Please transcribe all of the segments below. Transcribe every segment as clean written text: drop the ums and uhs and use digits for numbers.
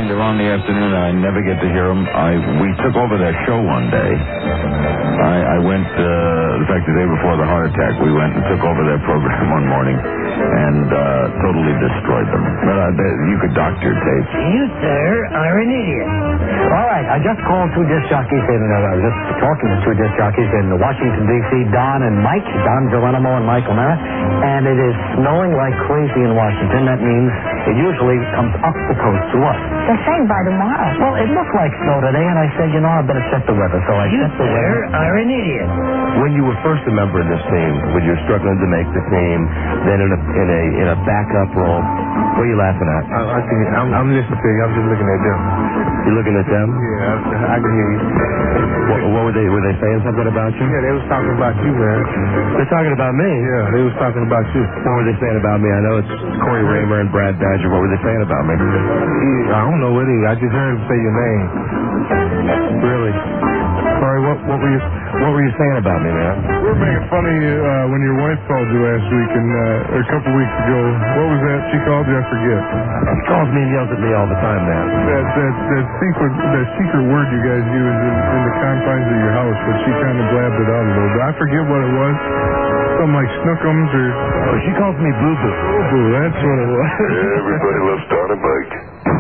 Washington. They're on the afternoon. I never get to hear them. We took over their show one day. I went, in fact, the day before the heart attack, we went and took over their program one morning and totally destroyed them. But you could dock your tape. You, sir, are an idiot. All right, I just called two disc jockeys I was just talking to two disc jockeys in Washington, D.C., Don and Mike, Don Geronimo and Mike O'Mara, and it is snowing like crazy in Washington. That means it usually comes up the coast to us. They're saying by tomorrow. Well, it looked like snow today, and I said, I better check the weather. So I checked the weather. You, sir, are an idiot. When you were first a member in this team, when you were struggling to make the team, then in a backup role, what are you laughing at? I'm listening to you. I'm just looking at them. You're looking at them? Yeah, I can hear you. What were they saying something about you? Yeah, they was talking about you, man. They're talking about me? Yeah, they was talking about you. What were they saying about me? I know it's Corey Raymer and Brad Badger. What were they saying about me? I don't know what I just heard him say your name. Really? Sorry, what were you saying about me, man? We were making fun of you when your wife called you last week and a couple weeks ago. What was that she called you? I forget. She calls me and yells at me all the time, man. That secret word you guys use in the confines of your house, but she kind of blabbed it out a little bit. I forget what it was. Something like snookums or... Oh, she calls me boo-boo. Boo-boo, that's what it was. Yeah, everybody loves Don and Mike.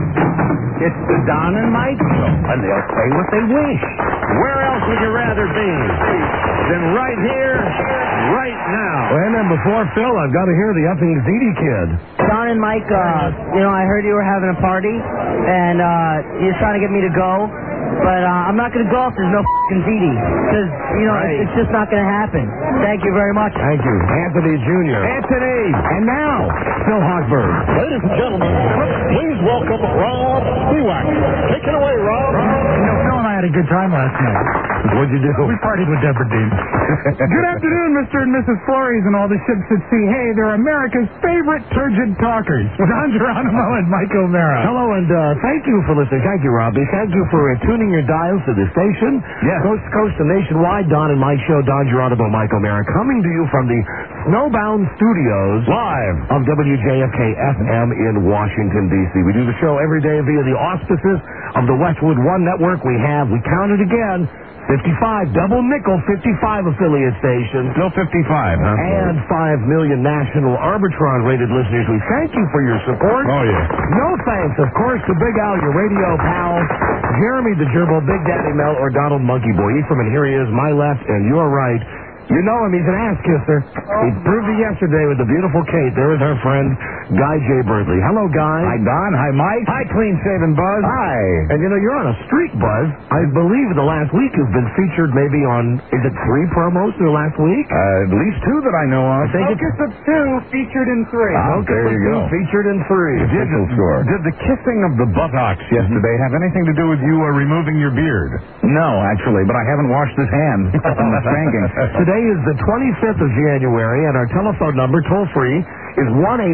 It's the Don and Mike show, and they'll say what they wish. Where else would you rather be than right here, right now? And then before Phil, I've got to hear the upping Ziti kid. Don and Mike, I heard you were having a party, and you're trying to get me to go. But I'm not going to go if there's no f***ing ZD. Because, it's just not going to happen. Thank you very much. Thank you. Anthony Jr. Anthony! And now, Phil Hochberg. Ladies and gentlemen, please welcome Rob Spiewak. Take it away, Rob. Phil and I had a good time last night. What'd you do? We partied with Deborah Dean. Good afternoon, Mr. and Mrs. Flores and all the ships at sea. Hey, they're America's favorite turgid talkers. Don Geronimo and Mike O'Mara. Hello, and thank you for listening. Thank you, Robbie. Thank you for tuning your dials to the station. Yes. Coast to coast and nationwide, Don and Mike show, Don Geronimo, Mike O'Mara, coming to you from the snowbound studios Live of WJFK-FM in Washington, D.C. We do the show every day via the auspices of the Westwood One Network. We counted again, 55, double nickel, 55 affiliate stations. Still 55, huh? And 5 million national Arbitron-rated listeners. We thank you for your support. Oh, yeah. No thanks, of course, to Big Al, your radio pal, Jeremy the Gerbil, Big Daddy Mel, or Donald Monkey Boy. Ephraim, and here he is, my left and your right. You know him, he's an ass kisser. He proved it yesterday with the beautiful Kate. There is our friend, Guy J. Birdley. Hello, Guy. Hi, Don. Hi, Mike. Hi, Clean Shaven Buzz. Hi. And you're on a streak, Buzz. I believe the last week you've been featured maybe on, is it 3 promos in the last week? At least 2 that I know of. I think Focus of 2, featured in 3. There you go. Featured in 3. Did the kissing of the buttocks yesterday have anything to do with you removing your beard? No, actually, but I haven't washed his hands from the spanking. Today is the 25th of January, and our telephone number, toll-free, is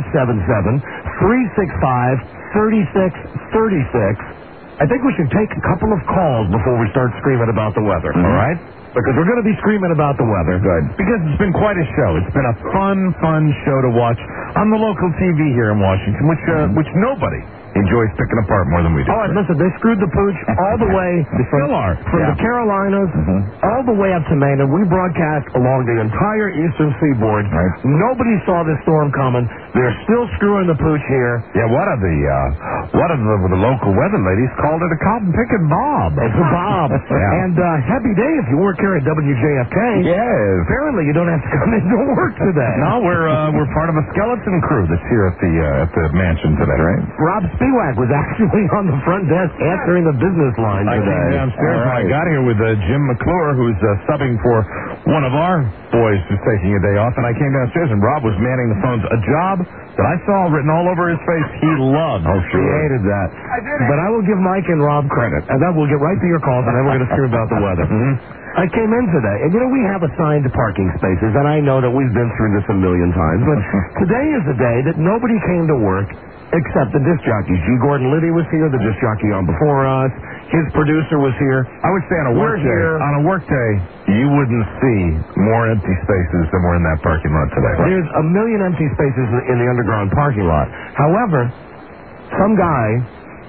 1-877-365-3636. I think we should take a couple of calls before we start screaming about the weather. All right. Because we're going to be screaming about the weather. Good. Because it's been quite a show. It's been a fun show to watch on the local TV here in Washington, which nobody enjoys picking apart more than we do. Oh, and listen, they screwed the pooch all the way still are. from the Carolinas all the way up to Maine, and we broadcast along the entire eastern seaboard. Right. Nobody saw this storm coming. They're still screwing the pooch here. Yeah, one of the local weather ladies called it a cotton picking bob. It's a bob. Yeah. And happy day if you work here at WJFK. Yes. Apparently you don't have to come into work today. No, we're part of a skeleton crew that's here at the mansion today, right? Rob Spiewak was actually on the front desk answering the business line I today. came downstairs All right. and I got here with Jim McClure, who's subbing for one of our boys who's taking a day off, and I came downstairs and Rob was manning the phones. A job that I saw written all over his face he loved. Oh, sure. He hated that. But I will give Mike and Rob credit, and then we'll get right to your calls, and then we're going to scream about the weather. I came in today, and we have assigned parking spaces, and I know that we've been through this a million times, but today is the day that nobody came to work except the disc jockeys. G. Gordon Liddy was here, the disc jockey on before us. His producer was here. I would say on a work day, you wouldn't see more empty spaces than were in that parking lot today. Right? There's a million empty spaces in the underground parking lot. However, some guy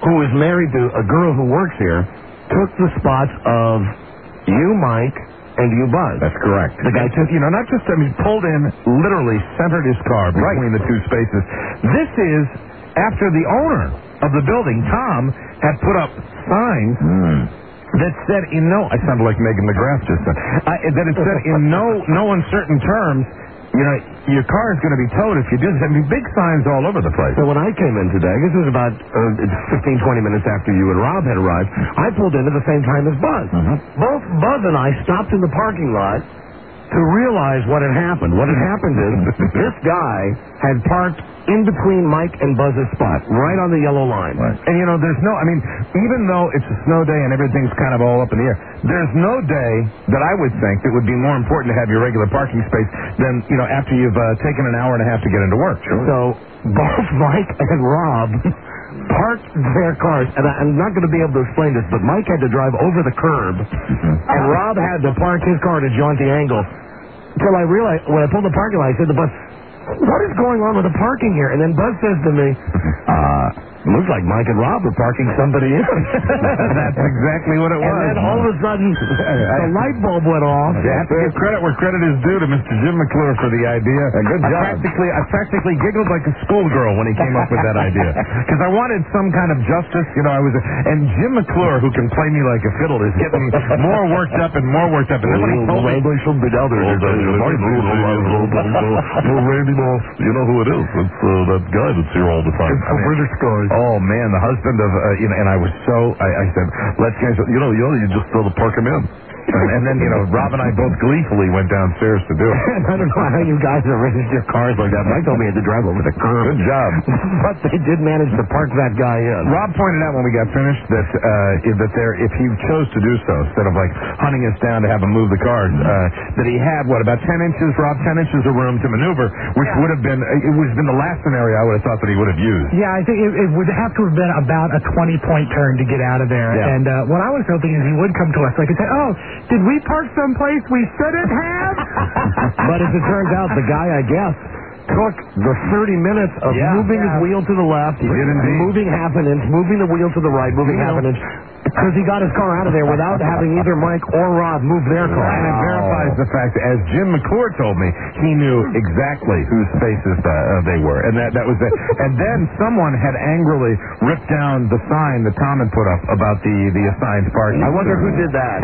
who is married to a girl who works here, took the spots of you, Mike, and you, Buzz. That's correct. The guy took, not just, pulled in, literally centered his car between the two spaces. This is after the owner of the building, Tom, had put up signs that said I sounded like Megan McGrath just said, that it said in no uncertain terms, your car is going to be towed if you do this. Big signs all over the place. So when I came in today, this was about 15, 20 minutes after you and Rob had arrived, I pulled in at the same time as Buzz. Both Buzz and I stopped in the parking lot to realize what had happened. What had happened is this guy had parked in between Mike and Buzz's spot, right on the yellow line. Right. And, there's even though it's a snow day and everything's kind of all up in the air, there's no day that I would think that would be more important to have your regular parking space than, after you've taken an hour and a half to get into work. Sure. So both Mike and Rob parked their cars, and I'm not going to be able to explain this, but Mike had to drive over the curb, and Rob had to park his car at a jaunty angle. Until I realized, when I pulled the parking lot, I said to Buzz, what is going on with the parking here? And then Buzz says to me, looks like Mike and Rob are parking somebody in. That's exactly what it was. And then all of a sudden, the light bulb went off. You have to give credit where credit is due to Mr. Jim McClure for the idea. Good job. I practically giggled like a schoolgirl when he came up with that idea. Because I wanted some kind of justice. And Jim McClure, who can play me like a fiddle, is getting more worked up and more worked up. And then when he told me... Randy Moss, you know who it is. It's that guy that's here all the time. British guy. Oh, man, the husband of, and I was so, I said, let's get, you just park him in. And then, Rob and I both gleefully went downstairs to do it. I don't know how you guys arranged your cars like that. Mike told me I had to drive over the curb. Good job. But they did manage to park that guy in. Rob pointed out when we got finished that if he chose to do so, instead of hunting us down to have him move the cars, that he had, about 10 inches, Rob, 10 inches of room to maneuver, which would have been, it would have been the last scenario I would have thought that he would have used. Yeah, I think it would have to have been about a 20-point turn to get out of there. Yeah. And what I was hoping is he would come to us like and say, did we park someplace we shouldn't have? But as it turns out, the guy, I guess, took the 30 minutes of moving his wheel to the left, moving half an inch, moving the wheel to the right, moving half an inch, because he got his car out of there without having either Mike or Rob move their car. And it verifies the fact that, as Jim McClure told me, he knew exactly whose spaces they were. And that was it. And then someone had angrily ripped down the sign that Tom had put up about the assigned parking. I wonder who did that.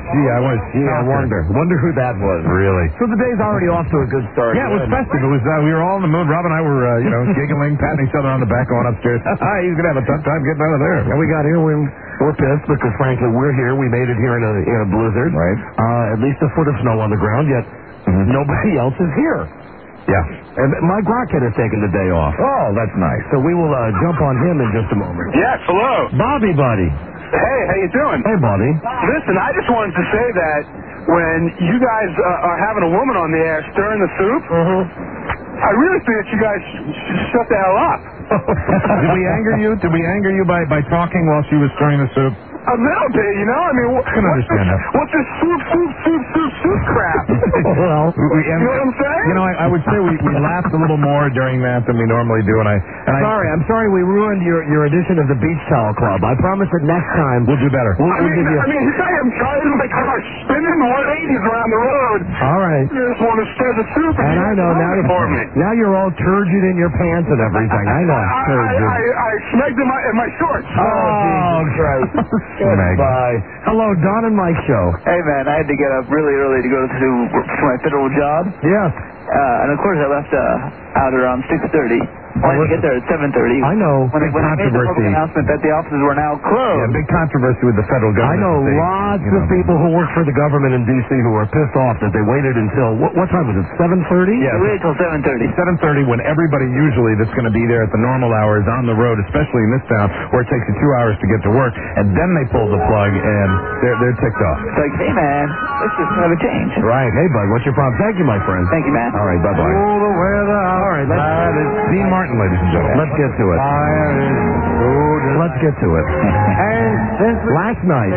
I wonder who that was. Really? So the day's already off to a good start. Yeah, it was festive. It was, we were all in the mood. Rob and I were, giggling, patting each other on the back, going upstairs. He's going to have a tough time getting out of there. And we got here, we're pissed because, frankly, we're here. We made it here in a blizzard. Right. At least a foot of snow on the ground, yet nobody else is here. Yeah. And Mike Rockhead has taken the day off. Oh, that's nice. So we will jump on him in just a moment. Yes, hello. Bobby, buddy. Hey, how you doing? Hey, Bobby. Listen, I just wanted to say that when you guys are having a woman on the air stirring the soup, I really think that you guys should shut the hell up. Did we anger you? Did we anger you by talking while she was stirring the soup? A little bit, I mean, what's this soup crap? Well, you know what I'm saying? I would say we laughed a little more during that than we normally do, and I'm sorry we ruined your edition of the Beach Towel Club. I promise that next time we'll do better. I mean, I'm driving my car, spinning 180s around the road. All right. You just want to stir the soup, and I know now you're all turgid in your pants and everything. I know. I snagged in my shorts. Oh, Christ. Goodbye. Hello, Don and Mike show. Hey, man, I had to get up really early to go to my federal job. Yes. And, of course, I left out around 6:30. I had to get there at 7:30. I know. When I made the public announcement that the offices were now closed. Yeah, big controversy with the federal government. I know lots of people who work for the government in D.C. who are pissed off that they waited until, what time was it, 7:30? Yeah, we waited until 7:30. 7:30 when everybody usually that's going to be there at the normal hours on the road, especially in this town, where it takes you 2 hours to get to work, and then they pull the plug, and they're ticked off. It's like, hey, man, let's just have a change. Right. Hey, bud, what's your problem? Thank you, my friend. Thank you, man. All right, bye-bye. All right, Dean Martin, ladies and gentlemen. Let's get to it. Let's let's get to it. And last night,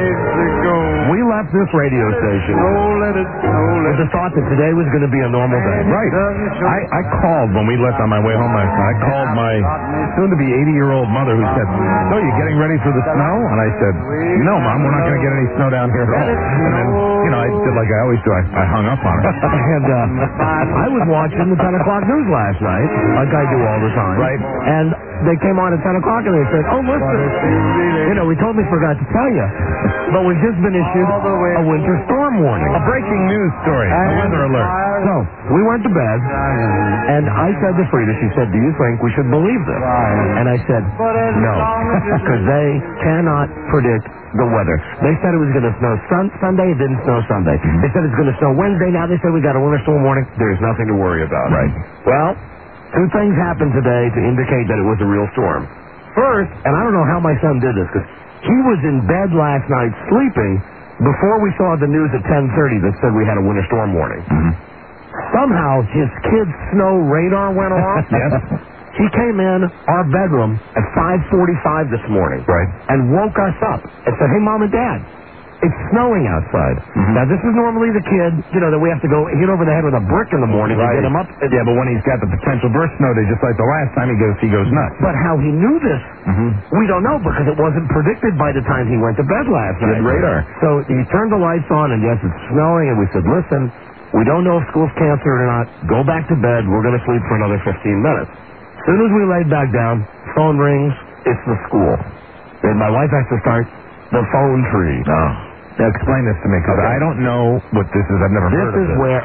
we left this radio station with the thought that today was going to be a normal day. Right. I called when we left on my way home last night. I called my soon-to-be 80-year-old mother who said, "So you getting ready for the snow?" And I said, "No, Mom, we're not going to get any snow down here at all." And then, I did like I always do. I hung up on her. And I was watching the 10 o'clock news last night, like I do all the time. Right. And they came on at 10 o'clock and they said, "Oh, listen, we totally forgot to tell you, but we've just been issued a winter storm warning." A breaking news story. A weather alert. So we went to bed, and I said to Frida, she said, "Do you think we should believe this?" And I said, "No," because they cannot predict the weather. They said it was going to snow Sunday. It didn't snow Sunday. They said it's going to snow Wednesday. Now they said we got a winter storm warning. There's nothing to worry about. Right. Well, two things happened today to indicate that it was a real storm. First, and I don't know how my son did this, because he was in bed last night sleeping before we saw the news at 10:30 that said we had a winter storm warning. Mm-hmm. Somehow his kid's snow radar went off. Yes. He came in our bedroom at 5:45 this morning. Right. And woke us up and said, "Hey, Mom and Dad, it's snowing outside." Mm-hmm. Now, this is normally the kid, that we have to go hit over the head with a brick in the morning to get him up. Yeah, but when he's got the potential burst snow day, just like the last time, he goes nuts. But how he knew this, we don't know, because it wasn't predicted by the time he went to bed last night. Good radar. So he turned the lights on, and yes, it's snowing, and we said, "Listen, we don't know if school's canceled or not. Go back to bed. We're going to sleep for another 15 minutes. As soon as we laid back down, phone rings. It's the school. And my wife has to start the phone tree. Oh. Now explain this to me, because I don't know what this is. I've never heard of this. This is where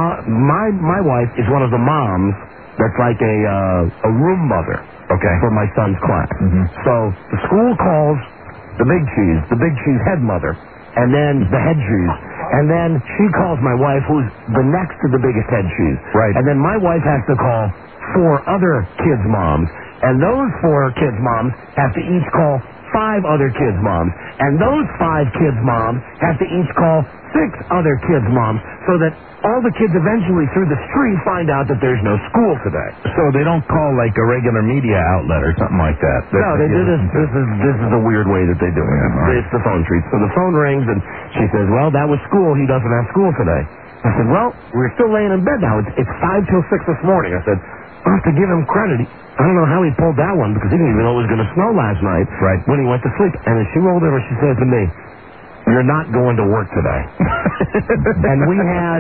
my wife is one of the moms that's like a room mother. Okay. For my son's class. So the school calls the big cheese head mother, and then the head cheese. And then she calls my wife, who's the next to the biggest head cheese. Right. And then my wife has to call 4 other kids' moms. And those 4 kids' moms have to each call 5 other kids' moms. And those 5 kids' moms have to each call 6 other kids' moms, so that all the kids eventually through the street find out that there's no school today. So they don't call like a regular media outlet or something like that. No, they do this. This is the weird way that they do it. Yeah, right. It's the phone treat. So the phone rings, and she says, "Well, that was school. He doesn't have school today." I said, "Well, we're still laying in bed now. It's 5 till 6 this morning." I said, "I have to give him credit. I don't know how he pulled that one, because he didn't even know it was going to snow last night when he went to sleep." And then she rolled over, she said to me, "You're not going to work today." And we had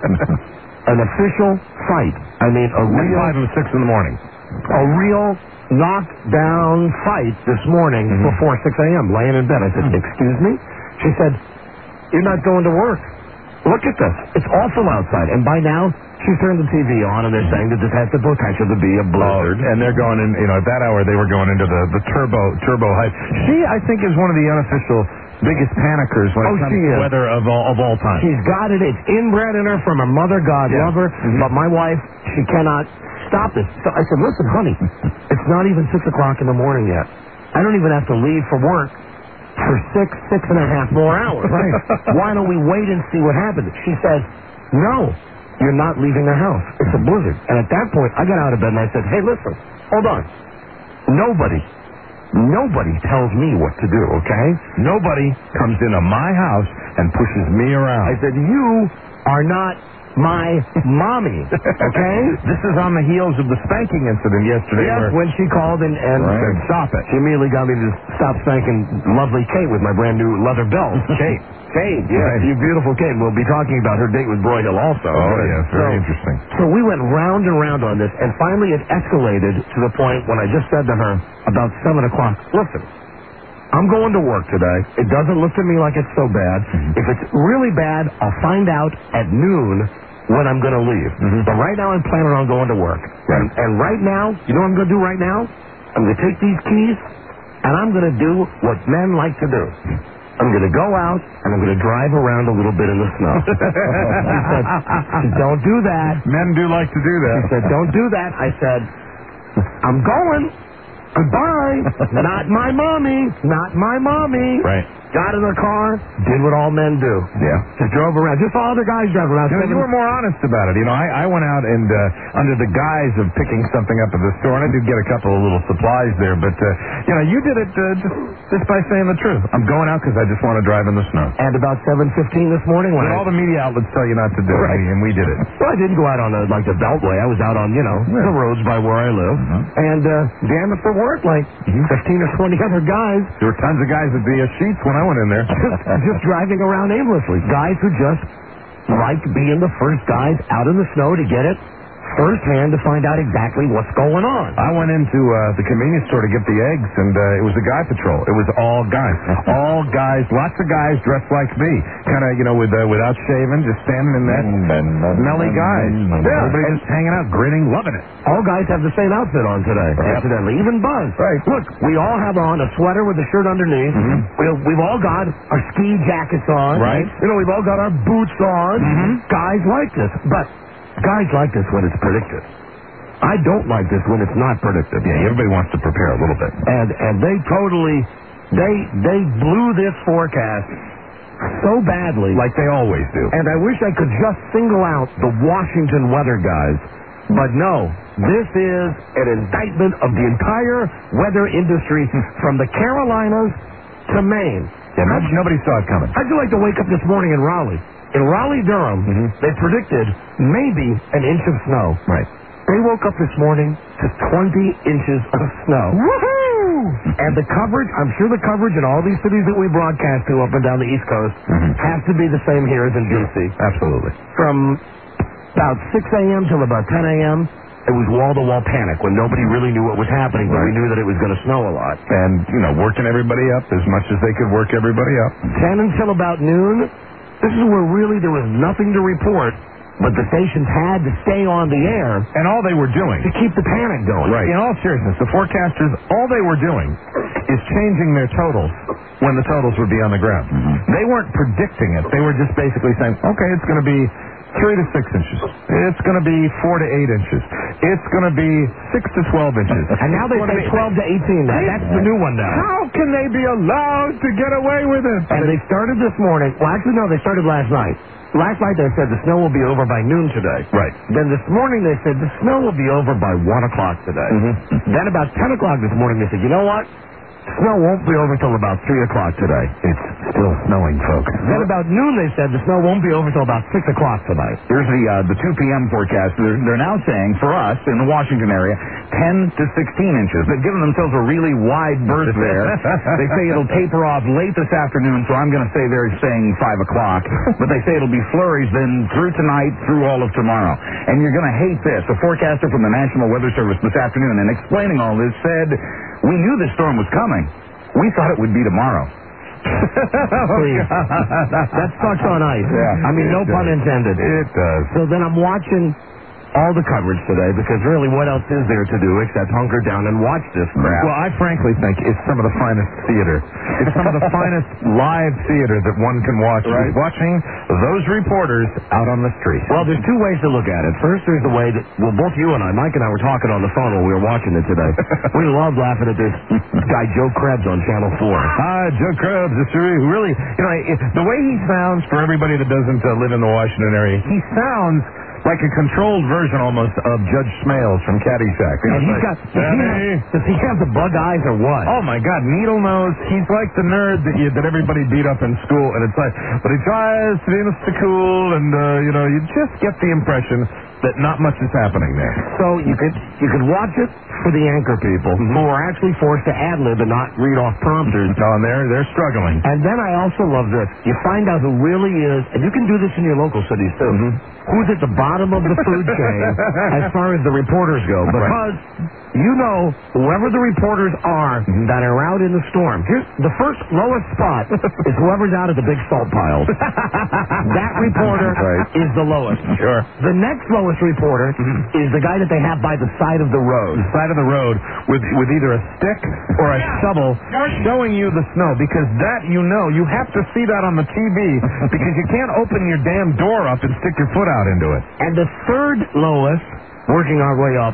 an official fight. I mean, a real 5 and 6 in the morning. A real knockdown fight this morning before 6 a.m., laying in bed. I said, "Excuse me?" She said, "You're not going to work. Look at this. It's awful outside." And by now, she turned the TV on, and they're saying that this has the potential to be a blizzard. And they're going in, at that hour, they were going into the turbo hype. She, I think, is one of the unofficial biggest panickers when it comes to weather of all time. She's got it. It's inbred in her from her mother, God love her. But my wife, she cannot stop this. So I said, "Listen, honey, it's not even 6 o'clock in the morning yet. I don't even have to leave for work for 6.5 more hours. Right. Why don't we wait and see what happens?" She says, "No, you're not leaving the house. It's a blizzard." And at that point, I got out of bed and I said, "Hey, listen, hold on. Nobody tells me what to do, okay? Nobody comes into my house and pushes me around." I said, "You are not my mommy, okay?" This is on the heels of the spanking incident yesterday. Yes, when she called and said, "Stop it." She immediately got me to stop spanking lovely Kate with my brand new leather belt. Kate, yes, Right. you beautiful Kate. We'll be talking about her date with Broyhill also. Oh, yes, very interesting. So we went round and round on this, and finally it escalated to the point when I just said to her about 7 o'clock, "Listen, I'm going to work today. It doesn't look to me like it's so bad. If it's really bad, I'll find out at noon when I'm going to leave. But right now I'm planning on going to work. And right now, you know what I'm going to do right now? I'm going to take these keys, and I'm going to do what men like to do. I'm going to go out, and I'm going to drive around a little bit in the snow." She said, "Don't do that." Men do like to do that. She said, "Don't do that." I said, "I'm going. Goodbye. Not my mommy. Not my mommy." Right. got in the car, did what all men do. Yeah. Just drove around. Just saw other guys driving around. You were more honest about it. I went out and under the guise of picking something up at the store, and I did get a couple of little supplies there, but you did it just by saying the truth. I'm going out because I just want to drive in the snow. And about 7:15 this morning when all the media outlets tell you not to do it, and we did it. Well, I didn't go out on the Beltway. I was out on, the roads by where I live. And damn it for work, 15 or 20 other guys. There were tons of guys at the Sheets when I went in there. just driving around aimlessly. Guys who just like being the first guys out in the snow to get it firsthand to find out exactly what's going on. I went into the convenience store to get the eggs, and it was a guy patrol. It was all guys. All guys, lots of guys dressed like me. Kind of, without shaving, just standing in that smelly guys. Everybody just hanging out, grinning, loving it. All guys have the same outfit on today, incidentally. Even Buzz. Right. Look, we all have on a sweater with a shirt underneath. We've all got our ski jackets on. Right. We've all got our boots on. Guys like this. But guys like this when it's predicted. I don't like this when it's not predicted. Yeah, everybody wants to prepare a little bit. And they totally, they blew this forecast so badly. Like they always do. And I wish I could just single out the Washington weather guys. But no, this is an indictment of the entire weather industry from the Carolinas to Maine. Yeah, nobody saw it coming. How'd you like to wake up this morning in Raleigh? In Raleigh-Durham, they predicted maybe an inch of snow. Right. They woke up this morning to 20 inches of snow. Woohoo! And the coverage, I'm sure the coverage in all these cities that we broadcast to up and down the East Coast has to be the same here as in D.C. Absolutely. From about 6 a.m. till about 10 a.m., it was wall-to-wall panic when nobody really knew what was happening, but we knew that it was going to snow a lot. And, working everybody up as much as they could work everybody up. 10 until about noon. This is where really there was nothing to report, but the stations had to stay on the air. And all they were doing to keep the panic going. Right. In all seriousness, the forecasters, all they were doing is changing their totals when the totals would be on the ground. They weren't predicting it. They were just basically saying, okay, it's going to be 3 to 6 inches. It's going to be 4 to 8 inches. It's going to be 6 to 12 inches. And now they say 12 to 18. That's the new one now. How can they be allowed to get away with it? And they started this morning. Well, actually, no, they started last night. Last night they said the snow will be over by noon today. Right. Then this morning they said the snow will be over by 1 o'clock today. Then about 10 o'clock this morning they said, you know what? Snow won't be over till about 3 o'clock today. It's still snowing, folks. Then about noon, they said the snow won't be over till about 6 o'clock tonight. Here's the 2 p.m. forecast. They're now saying, for us, in the Washington area, 10 to 16 inches. They've given themselves a really wide berth there. They say it'll taper off late this afternoon, so I'm going to say they're saying 5 o'clock. But they say it'll be flurries then through tonight, through all of tomorrow. And you're going to hate this. A forecaster from the National Weather Service this afternoon, and explaining all this, said, we knew this storm was coming. We thought it would be tomorrow. Please. That sucks on ice. Yeah, I mean, no pun intended. It does. So then I'm watching all the coverage today because really what else is there to do except hunker down and watch this crap? Well, I frankly think it's some of the finest theater. It's some of the finest live theater that one can watch. Right. Watching those reporters out on the street. Well, there's two ways to look at it. First, there's the way that, well, both you and I, Mike and I were talking on the phone while we were watching it today. We love laughing at this guy Joe Krebs on Channel 4. Joe Krebs, really, the way he sounds for everybody that doesn't live in the Washington area, he sounds like a controlled version almost of Judge Smales from Caddyshack. And he's got, does he have the bug eyes or what? Oh my God, needle nose. He's like the nerd that everybody beat up in school, and it's like, but he tries to be Mr. Cool, and you just get the impression that not much is happening there. So you could watch it for the anchor people who are actually forced to ad-lib and not read off prompters. Oh, and they're struggling. And then I also love this. You find out who really is, and you can do this in your local cities too, who's at the bottom of the food chain as far as the reporters go. Because whoever the reporters are that are out in the storm, here's the first lowest spot is whoever's out at the big salt piles. That reporter is the lowest. Sure. The next lowest reporter is the guy that they have by the side of the road. The side of the road with either a stick or a shovel showing you the snow, because that you have to see that on the TV because you can't open your damn door up and stick your foot out into it. And the third lowest, working our way up,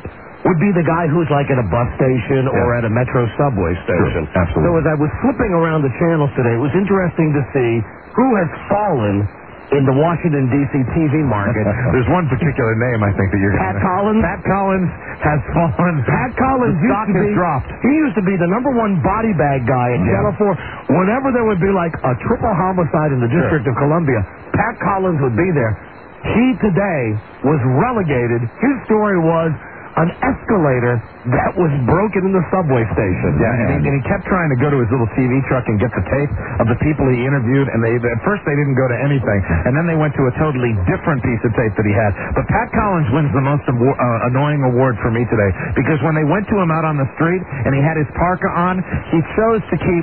would be the guy who's like at a bus station or at a metro subway station. Sure, absolutely. So as I was flipping around the channels today, it was interesting to see who has fallen in the Washington, D.C. TV market. There's one particular name I think that you're going to... Pat Collins? Pat Collins has fallen. Pat Collins The stock has dropped. He used to be the number one body bag guy at Channel 4. Whenever there would be like a triple homicide in the District of Columbia, Pat Collins would be there. He today was relegated. His story was an escalator that was broken in the subway station. Yeah, and he kept trying to go to his little TV truck and get the tape of the people he interviewed, and at first they didn't go to anything, and then they went to a totally different piece of tape that he had. But Pat Collins wins the most annoying award for me today, because when they went to him out on the street and he had his parka on, he chose to keep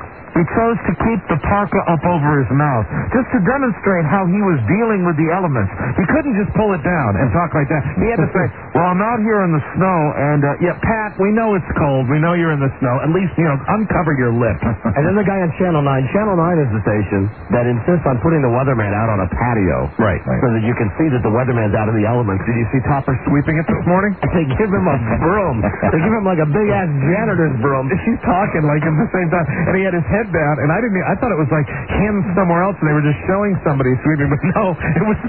the parka up over his mouth, just to demonstrate how he was dealing with the elements. He couldn't just pull it down and talk like that. He had to say, well, I'm out here in the snow, and, Pat, we know it's cold. We know you're in the snow. At least, uncover your lip. And then the guy on Channel 9. Channel 9 is the station that insists on putting the weatherman out on a patio. Right. So that you can see that the weatherman's out of the elements. Did you see Topper sweeping it this morning? They give him a broom. They give him like a big-ass janitor's broom. She's talking like at the same time, and he had his head down, and I thought it was like him somewhere else, and they were just showing somebody sweeping, but no, it was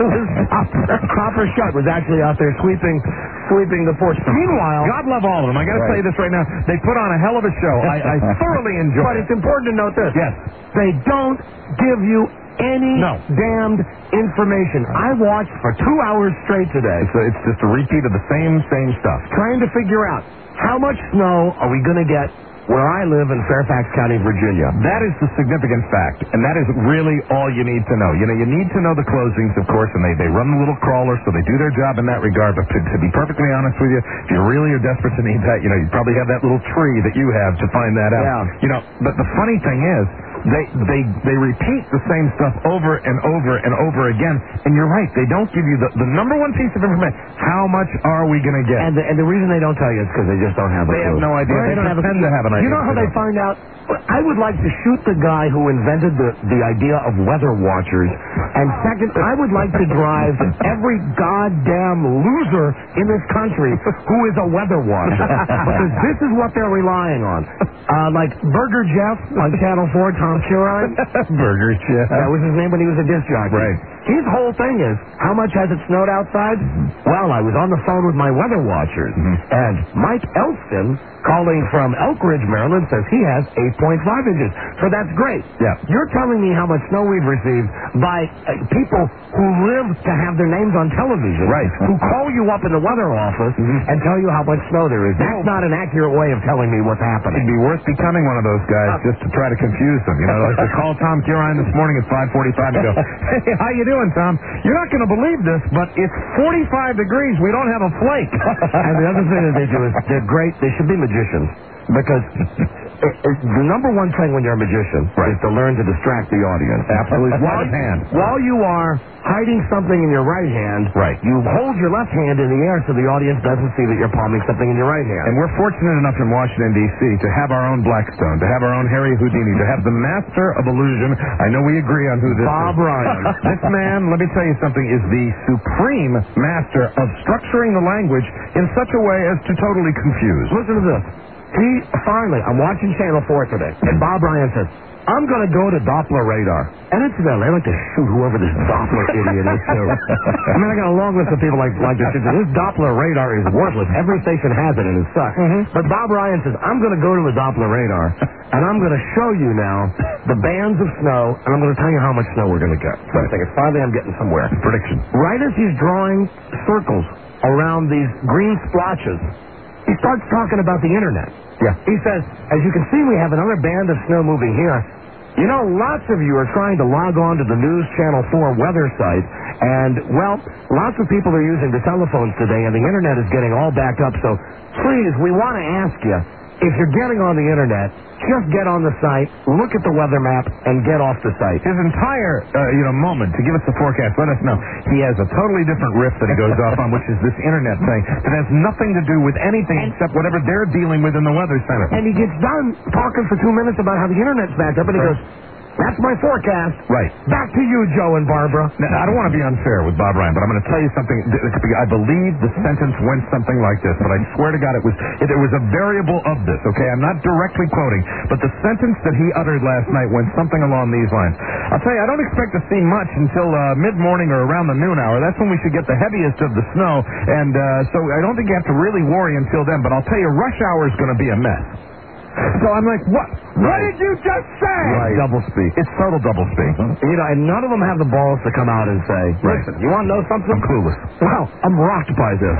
Copper Shut was actually out there sweeping the porch. Meanwhile, God love all of them. I got to tell you this right now. They put on a hell of a show. I thoroughly enjoy it. But it's important to note this. Yes. They don't give you any damned information. I watched for 2 hours straight today. It's just a repeat of the same stuff. Trying to figure out how much snow are we going to get where I live in Fairfax County, Virginia. That is the significant fact, and that is really all you need to know. You need to know the closings, of course, and they run the little crawler, so they do their job in that regard. But to be perfectly honest with you, if you really are desperate to need that, you probably have that little tree that you have to find that out. Yeah. But the funny thing is, they repeat the same stuff over and over and over again, and you're right, they don't give you the number one piece of information. How much are we going to get? And the reason they don't tell you is because they just don't have a clue. They have no idea. They don't pretend to have an idea. You know how they find out? I would like to shoot the guy who invented the idea of weather watchers. And second, I would like to drive every goddamn loser in this country who is a weather watcher. Because this is what they're relying on. Like Burger Jeff on Channel 4, Tom Curine. Burger Jeff. That was his name when he was a disc jockey. Right. His whole thing is, how much has it snowed outside? Well, I was on the phone with my weather watchers, and Mike Elston, calling from Elk Ridge, Maryland, says he has 8.5 inches. So that's great. Yeah. You're telling me how much snow we've received by people who live to have their names on television, right? Who call you up in the weather office and tell you how much snow there is. That's not an accurate way of telling me what's happening. It'd be worth becoming one of those guys just to try to confuse them. Like to call Tom Curine this morning at 5:45 and go, "Hey, how you doing, Tom? You're not going to believe this, but it's 45 degrees. We don't have a flake." And the other thing that they do is they're great. They should be magicians, because the number one thing when you're a magician is to learn to distract the audience. Absolutely. While you are hiding something in your right hand, you hold your left hand in the air so the audience doesn't see that you're palming something in your right hand. And we're fortunate enough in Washington, D.C. to have our own Blackstone, to have our own Harry Houdini, to have the master of illusion. I know we agree on who this Bob is. Ryan. This man, let me tell you something, is the supreme master of structuring the language in such a way as to totally confuse. Listen to this. I'm watching Channel 4 today, and Bob Ryan says, I'm going to go to Doppler radar. And incidentally, I like to shoot whoever this Doppler idiot is, too. I mean, I got a long list of people like this. This Doppler radar is worthless. Every station has it, and it sucks. But Bob Ryan says, I'm going to go to the Doppler radar, and I'm going to show you now the bands of snow, and I'm going to tell you how much snow we're going to get. So I think finally I'm getting somewhere. Prediction. Right as he's drawing circles around these green splotches, he starts talking about the internet. Yeah. He says, as you can see, we have another band of snow moving here. You know, lots of you are trying to log on to the News Channel 4 weather site, and, well, lots of people are using the telephones today, and the internet is getting all backed up, so please, we want to ask you, if you're getting on the internet, just get on the site, look at the weather map, and get off the site. His entire, moment to give us the forecast, let us know. He has a totally different riff that he goes off on, which is this internet thing that has nothing to do with anything except whatever they're dealing with in the Weather Center. And he gets done talking for 2 minutes about how the internet's backed up, and he goes, That's my forecast. Right. Back to you, Joe and Barbara. Now, I don't want to be unfair with Bob Ryan, but I'm going to tell you something. I believe the sentence went something like this, but I swear to God it was a variable of this, okay? I'm not directly quoting, but the sentence that he uttered last night went something along these lines. I'll tell you, I don't expect to see much until mid-morning or around the noon hour. That's when we should get the heaviest of the snow, and so I don't think you have to really worry until then, but I'll tell you, rush hour is going to be a mess. So I'm like, what? What did you just say? Right. Double speak. It's total double speak. You know, and none of them have the balls to come out and say, listen, you want to know something? I'm clueless. Wow, I'm rocked by this.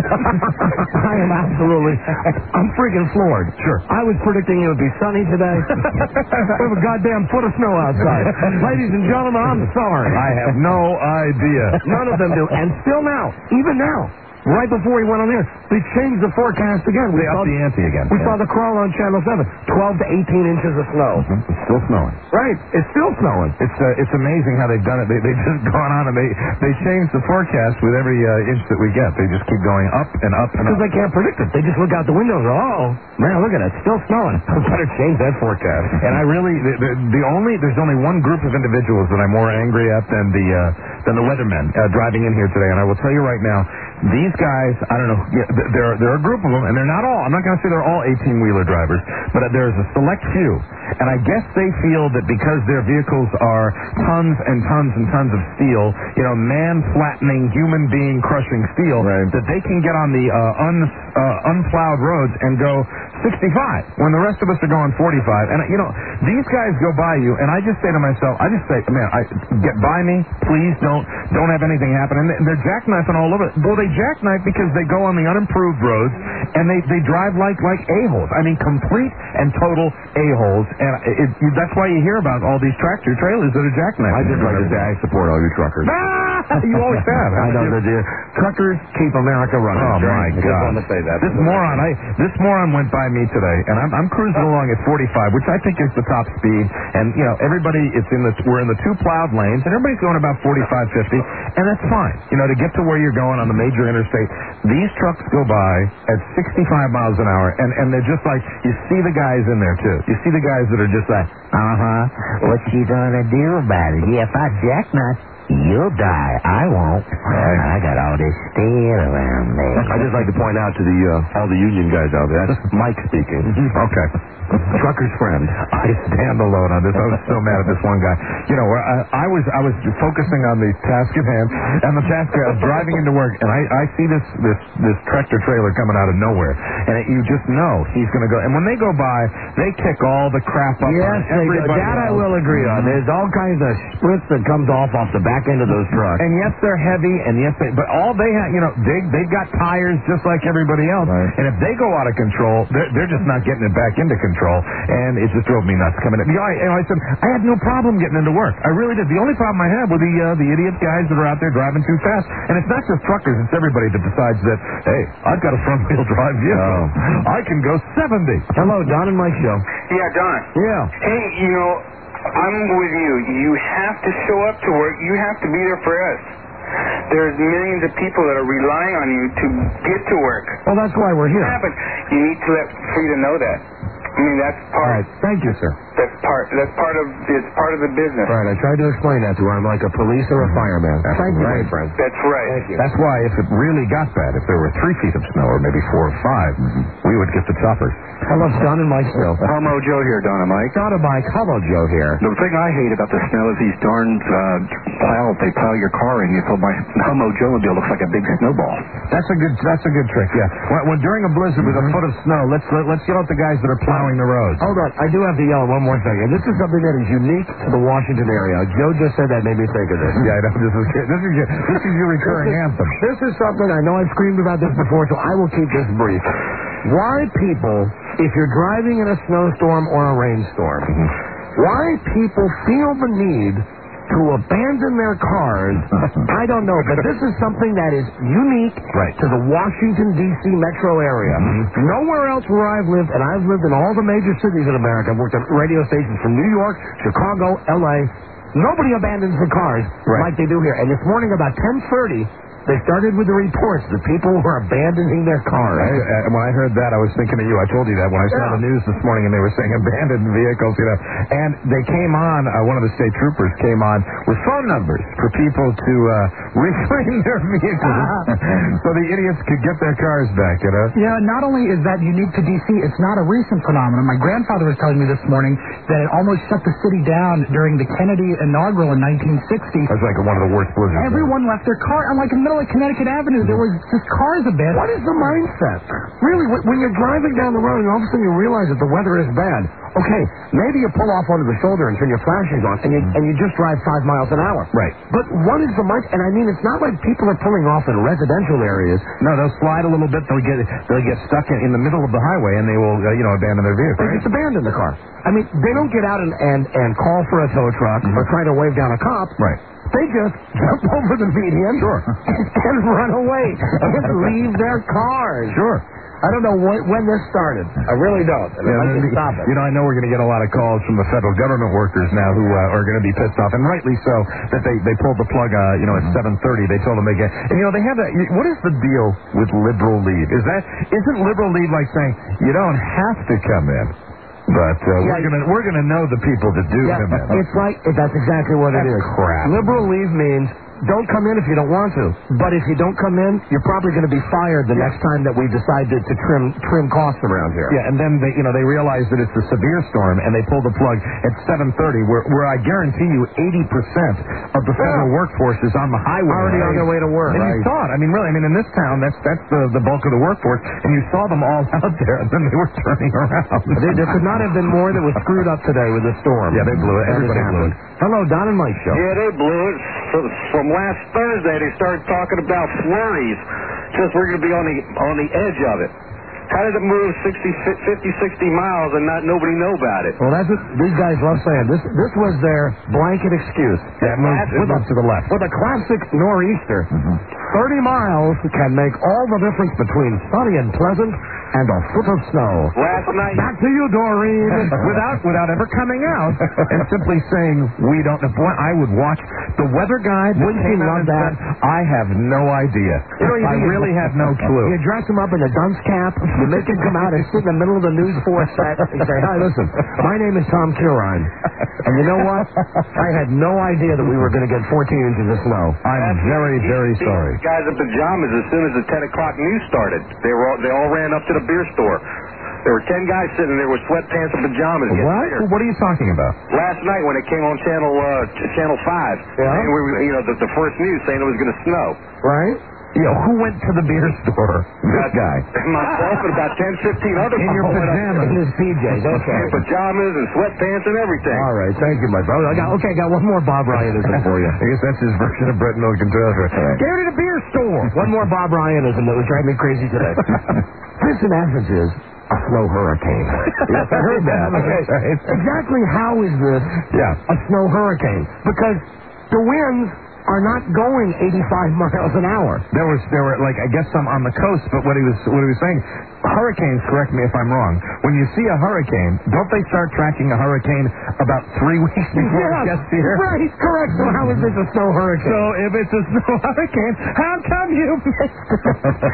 I am absolutely, I'm freaking floored. Sure. I was predicting it would be sunny today. We have a goddamn foot of snow outside. Ladies and gentlemen, I'm sorry. I have no idea. None of them do. And still now, even now, right before he went on there, they changed the forecast again. They upped the ante again. We saw the crawl on Channel 7. 12 to 18 inches of snow. It's still snowing. Right. It's still snowing. It's amazing how they've done it. They just gone on and they change the forecast with every inch that we get. They just keep going up and up and up. Because they can't predict it. They just look out the window and go, oh, man, look at it. It's still snowing. Better change that forecast. And I really, there's only one group of individuals that I'm more angry at than the weathermen driving in here today. And I will tell you right now, these guys, I don't know, there are a group of them, and they're not all, I'm not going to say they're all 18-wheeler drivers, but there's a select few. And I guess they feel that because their vehicles are tons and tons and tons of steel, you know, man-flattening, human being crushing steel, that they can get on the unplowed roads and go 65 when the rest of us are going 45. And, you know, these guys go by you, and I just say to myself, man, get by me, please don't have anything happen. And they're jackknifing all over. Well, they jackknife because they go on the unimproved roads, and they drive like a-holes. I mean, complete and total a-holes. And that's why you hear about all these tractor trailers that are jackknifing. I just like to say I support all you truckers. You always have. I know that truckers keep America running. Oh, my God. I just wanted to say that. This moron went by me today, and I'm cruising along at 45, which I think is the top speed. And, you know, we're in the two plowed lanes, and everybody's going about 45, 50, and that's fine. You know, to get to where you're going on the major interstate, these trucks go by at 65 miles an hour, and they're just like, you see the guys in there, too. You see the guys that are just like, what you gonna do about it? Yeah, if I jackknife, you'll die. I won't. I got all this steel around me. I'd just like to point out to all the union guys out there, that's Mike speaking. Okay. Trucker's friend. I stand alone on this. I was so mad at this one guy. You know, I was focusing on the task at hand, and the task I was driving into work, and I see this tractor trailer coming out of nowhere, and you just know he's going to go. And when they go by, they kick all the crap up on everybody. That I will agree on. There's all kinds of splits that comes off the back end of those trucks. And yes, they're heavy, and yes, but all they have, you know, they've got tires just like everybody else. Right. And if they go out of control, they're just not getting it back into control. And it just drove me nuts coming in. I said, I had no problem getting into work. I really did. The only problem I had were the idiot guys that are out there driving too fast. And it's not just truckers, it's everybody that decides that, hey, I've got a front-wheel drive vehicle. I can go 70. Hello, Don and Mike show. Yeah, Don. Yeah. Hey, you know, I'm with you. You have to show up to work. You have to be there for us. There's millions of people that are relying on you to get to work. Well, that's why we're here. You need to let Frida know that. I mean, that's part. All right. Thank you, sir. It's part of the business. Right. I tried to explain that to her. I'm like a police or a fireman. Thank you, my friend. That's right. Thank you. That's why if it really got bad, if there were 3 feet of snow or maybe 4 or 5, we would get the choppers. Hello, Don and Mike show. Homo Joe here, Don and Mike. Don and Mike. Hello, Joe here. The thing I hate about the snow is these darn they plow your car in. So my Homo Joe mobile looks like a big snowball. That's a good trick. Yeah. When during a blizzard with a foot of snow, let's yell at the guys that are plowing the roads. Hold on, I do have to yell one more thing, and this is something that is unique to the Washington area. Joe just said that, made me think of this. Yeah, I know. This is your recurring anthem. This is something I know I've screamed about this before, so I will keep this brief. Why people, if you're driving in a snowstorm or a rainstorm, why people feel the need to abandon their cars, I don't know, but this is something that is unique to the Washington, D.C. metro area. Nowhere else where I've lived, and I've lived in all the major cities in America. I've worked on radio stations from New York, Chicago, L.A. Nobody abandons the cars like they do here. And this morning about 10:30, They started with the reports that people were abandoning their cars. When I heard that, I was thinking of you. I told you that when I saw the news this morning, and they were saying abandoned vehicles, And they came on, one of the state troopers came on with phone numbers for people to reclaim their vehicles so the idiots could get their cars back, Yeah, not only is that unique to D.C., it's not a recent phenomenon. My grandfather was telling me this morning that it almost shut the city down during the Kennedy inaugural in 1960. That was like one of the worst blizzards. Everyone left their car, and like in the middle of Connecticut Avenue, there was just cars abandoned. What is the mindset? Really, when you're driving down the road and all of a sudden you realize that the weather is bad, okay, maybe you pull off onto the shoulder and turn your flashers on, and you just drive 5 miles an hour. Right. But what is the mindset? And I mean, it's not like people are pulling off in residential areas. No, they'll slide a little bit. They'll get stuck in the middle of the highway, and they will, abandon their vehicle. They just abandon the car. I mean, they don't get out and call for a tow truck or try to wave down a cop. Right. They just jump over the median and run away and leave their cars. Sure. I don't know when this started. I really don't. And I'd like to stop it. I know we're going to get a lot of calls from the federal government workers now who are going to be pissed off, and rightly so, that they pulled the plug, at 7:30. They told them again. And, they have that. What is the deal with liberal leave? Isn't liberal leave like saying you don't have to come in? But we're gonna know the people that do come in. It's like that's exactly what it is. Crap. Liberal leave means don't come in if you don't want to. But if you don't come in, you're probably going to be fired the next time that we decide to trim costs around here. Yeah, and then they realize that it's a severe storm, and they pull the plug at 7:30, where I guarantee you 80% of the federal workforce is on the highway. Already on their way to work. And you saw it. I mean, really, in this town, that's the bulk of the workforce, and you saw them all out there, and then they were turning around. There could not have been more that was screwed up today with the storm. Yeah, they blew it. Everybody blew it. Hello, Don and Mike Show. Yeah, they blew it. From last Thursday, they started talking about flurries. Just we're going to be on the edge of it. How did it move 50, 60 miles and nobody know about it? Well, that's what these guys love saying. This was their blanket excuse. Yeah, it moved to the left. With a classic nor'easter, 30 miles can make all the difference between sunny and pleasant and a foot of snow. Last night... Back to you, Doreen. without ever coming out and simply saying, we don't know. Boy, I would watch the weather guy. Wouldn't you love that? I have no idea. I really have no clue. You dress him up in a dunce cap. You make him come out and sit in the middle of the News 4 set and say, hi, listen, my name is Tom Curine. And you know what? I had no idea that we were going to get 14 inches of snow. I'm very, very sorry. Guys in pajamas as soon as the 10 o'clock news started. They all ran up to the beer store. There were 10 guys sitting there with sweatpants and pajamas. What are you talking about? Last night when it came on Channel 5, and the first news saying it was going to snow. Right? Yeah, who went to the beer store? This guy. Myself and about 10, 15 other people. In your pajamas. In his PJs, okay. Pajamas and sweatpants and everything. All right, thank you, my brother. I got one more Bob Ryanism for you. I guess that's his version of Brett Milk and Treasure. Go to the beer store. One more Bob Ryanism that was driving me crazy today. This, in essence, is a slow hurricane. Yes, I heard that. Okay. Exactly how is this a snow hurricane? Because the winds are not going 85 miles an hour. There were like, I guess some on the coast, but what he was saying, hurricanes, correct me if I'm wrong, when you see a hurricane, don't they start tracking a hurricane about 3 weeks before it gets here? Right, correct. So how is this a snow hurricane? So if it's a snow hurricane, how come you missed it?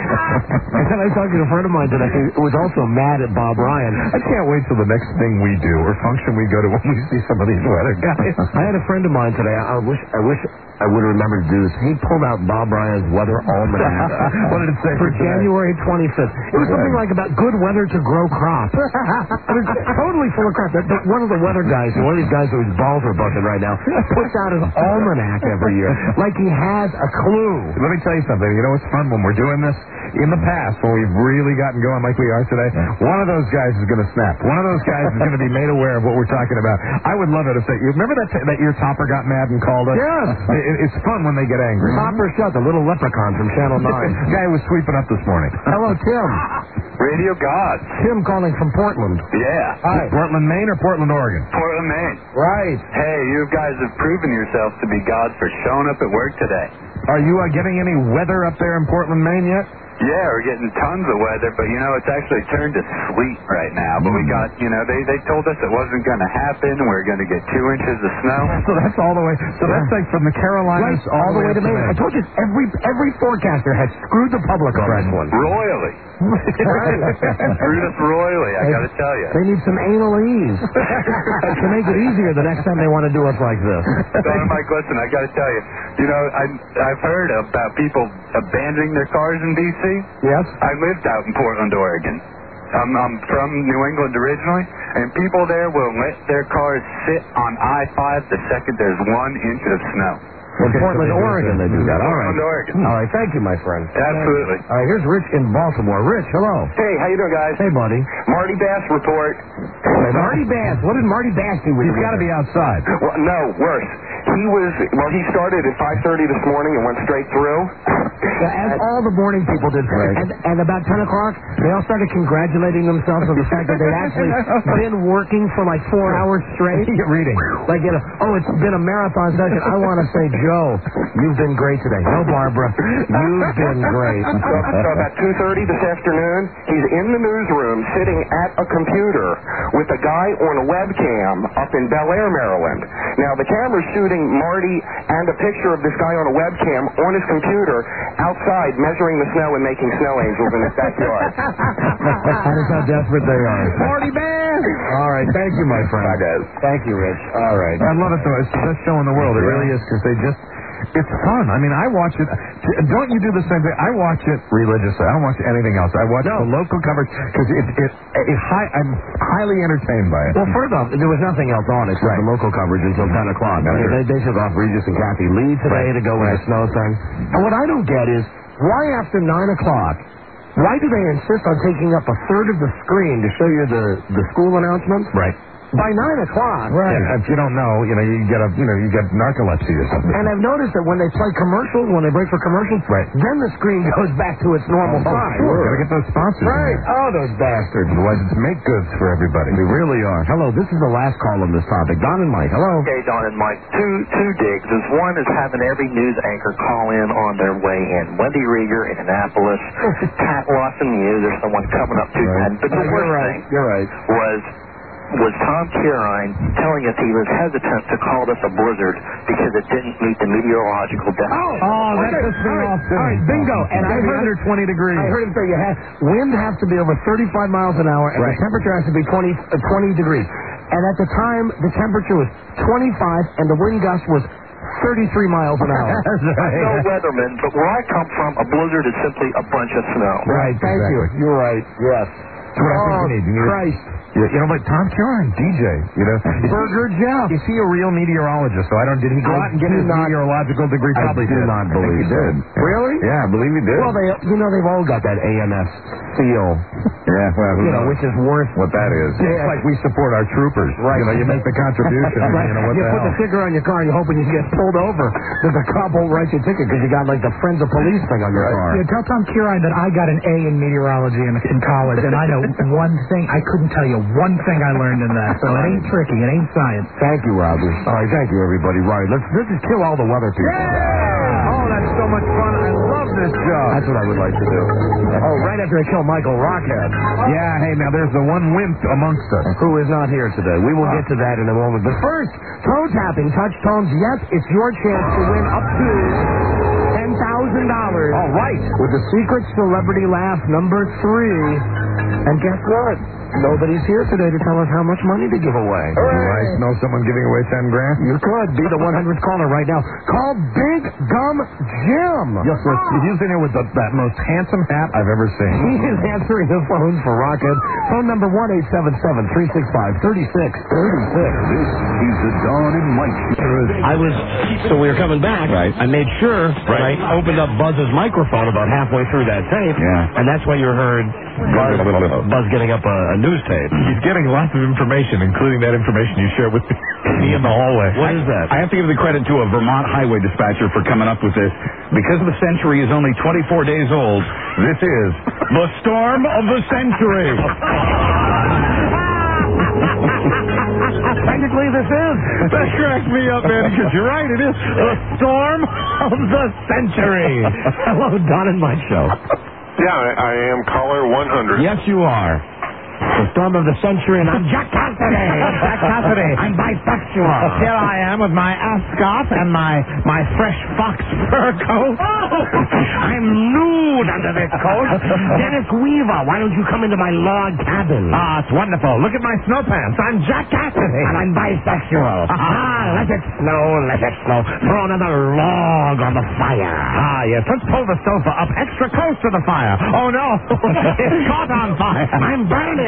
And then I talked to a friend of mine today who was also mad at Bob Ryan. I can't wait till the next thing we do or function we go to when we see some of these weather guys. I had a friend of mine today. I wish I would have remembered to do this. He pulled out Bob Ryan's weather almanac. What did it say for January 25th? It was something like about good weather to grow crops. It was totally full of crap. But one of the weather guys, one of these guys whose balls are buzzing right now, puts out his almanac every year like he has a clue. Let me tell you something. You know what's fun when we're doing this? In the past, when we've really gotten going like we are today, one of those guys is going to snap. One of those guys is going to be made aware of what we're talking about. I would love it if you remember that year Topper got mad and called us? Yes. It's fun when they get angry. Topper Shut, the little leprechaun from Channel 9. Guy was sweeping up this morning. Hello, Tim. Radio God. Tim calling from Portland. Yeah. Hi. Portland, Maine or Portland, Oregon? Portland, Maine. Right. Hey, you guys have proven yourselves to be gods for showing up at work today. Are you getting any weather up there in Portland, Maine yet? Yeah, we're getting tons of weather, but it's actually turned to sleet right now. But we got, they told us it wasn't going to happen. We're going to get 2 inches of snow. So that's all the way. So that's like from the Carolinas all the way to Maine. I told you every forecaster has screwed the public on this one. Royally. Screwed us royally, I got to tell you. They need some anal ease to make it easier the next time they want to do us like this. Don and Mike, listen, I got to tell you. I've heard about people abandoning their cars in D.C. Yes. I lived out in Portland, Oregon. I'm from New England originally, and people there will let their cars sit on I-5 the second there's 1 inch of snow. In Portland, Oregon, they do that. All right. Portland, Oregon. All right, thank you, my friend. Absolutely. All right, here's Rich in Baltimore. Rich, hello. Hey, how you doing, guys? Hey, buddy. Marty Bass report. Marty Bass. What did Marty Bass do with you? He's got to be outside. Well, no, worse. He started at 5:30 this morning and went straight through. As all the morning people did. And about 10 o'clock, they all started congratulating themselves on the fact that they'd actually been working for like 4 hours straight. Reading. Like, it's been a marathon session. I want to say, Joe, you've been great today. No, Barbara, you've been great. So about 2:30 this afternoon, he's in the newsroom sitting at a computer with a guy on a webcam up in Bel Air, Maryland. Now, the camera's shooting Marty and a picture of this guy on a webcam on his computer outside measuring the snow and making snow angels in his backyard. That is how desperate they are. Marty Bass! All right, thank you, my friend. Thank you, Rich. All right. I love it, though. It's the best show in the world. It really is, because it's fun. I mean, I watch it. Don't you do the same thing? I watch it religiously. I don't watch anything else. I watch the local coverage because I'm highly entertained by it. Well, first off, there was nothing else on except the local coverage until 10 o'clock. I mean, they took off Regis and Kathy Lee today to go with the snow thing. And what I don't get is, why after 9 o'clock, why do they insist on taking up a third of the screen to show you the school announcements? Right. By 9 o'clock. Right. And if you don't know, you get narcolepsy or something. And I've noticed that when they play commercials, when they break for commercials, then the screen goes back to its normal size. Sure. Gotta get those sponsors. Right. Oh, those bastards. Otherwise, it's make goods for everybody. They really are. Hello, this is the last call on this topic. Don and Mike, hello. Okay, Don and Mike. Two digs. One is having every news anchor call in on their way in. Wendy Rieger in Annapolis, Pat Lawson News, there's someone coming up to that. But the worst thing was Tom Kirine telling us he was hesitant to call this a blizzard because it didn't meet the meteorological definition. Oh, that pissed me off. All right, bingo. And I heard under 20 degrees. I heard him say wind has to be over 35 miles an hour, and the temperature has to be 20 degrees. And at the time, the temperature was 25, and the wind gust was 33 miles an hour. I'm no weatherman, but where I come from, a blizzard is simply a bunch of snow. Right, thank you. You're right, yes. That's what I think you need. Christ. But Tom Kirine, DJ, Burger Jeff. Is he a real meteorologist? So did he go out and get his meteorological degree? Probably did. I do not believe he did. Really? Yeah, I believe he did. Well, they've all got that AMS seal. Yeah, well, which is worth what that is. It's like we support our troopers. Right. You make the contribution. Right. What you the put the sticker on your car and you hope when you get pulled over, that the cop won't write your ticket because you got like the Friends of Police thing on your car. Yeah, tell Tom Kirine that I got an A in meteorology in college, and I know one thing. I couldn't tell you one thing I learned in that. So it ain't tricky. It ain't science. Thank you, Robbie. All right, thank you, everybody. Right, let's just kill all the weather people. Yeah! Oh, that's so much fun. I love this job. That's what I would like to do. Oh, right after I kill Michael Rockhead. Yeah, hey, now there's the one wimp amongst us. Who is not here today. We will get to that in a moment. But first, toe tapping, touch tones. Yes, it's your chance to win up to $10,000. All right. With the secret celebrity laugh number 3. And guess what? Nobody's here today to tell us how much money to give away. You might know someone giving away $10,000? You could be the 100th caller right now. Call Big Gum Jim. Yes, sir. He's in here with that most handsome hat I've ever seen. He is answering the phone for Rocket. Phone number 1-877-365-3636. This is the Don and Mike show. So we were coming back. Right. I made sure that I opened up Buzz's microphone about halfway through that tape. Yeah. And that's why you heard Buzz getting up a news tape. He's getting lots of information, including that information you shared with me in the hallway. What is that? I have to give the credit to a Vermont highway dispatcher for coming up with this. Because the century is only 24 days old, this is the storm of the century. Technically, this is. That cracks me up, man, because you're right. It is the storm of the century. Hello, Don and Mike show. Yeah, I am caller 100. Yes, you are. The storm of the century, and I'm Jack Cassidy. Jack Cassidy. I'm bisexual. Here I am with my ascot and my fresh fox fur coat. I'm nude under this coat. Dennis Weaver, why don't you come into my log cabin? Ah, it's wonderful. Look at my snow pants. I'm Jack Cassidy. And I'm bisexual. Let it snow, let it snow. Throw another log on the fire. Ah, yes. Let's pull the sofa up extra close to the fire. Oh, no. It's caught on fire. I'm burning.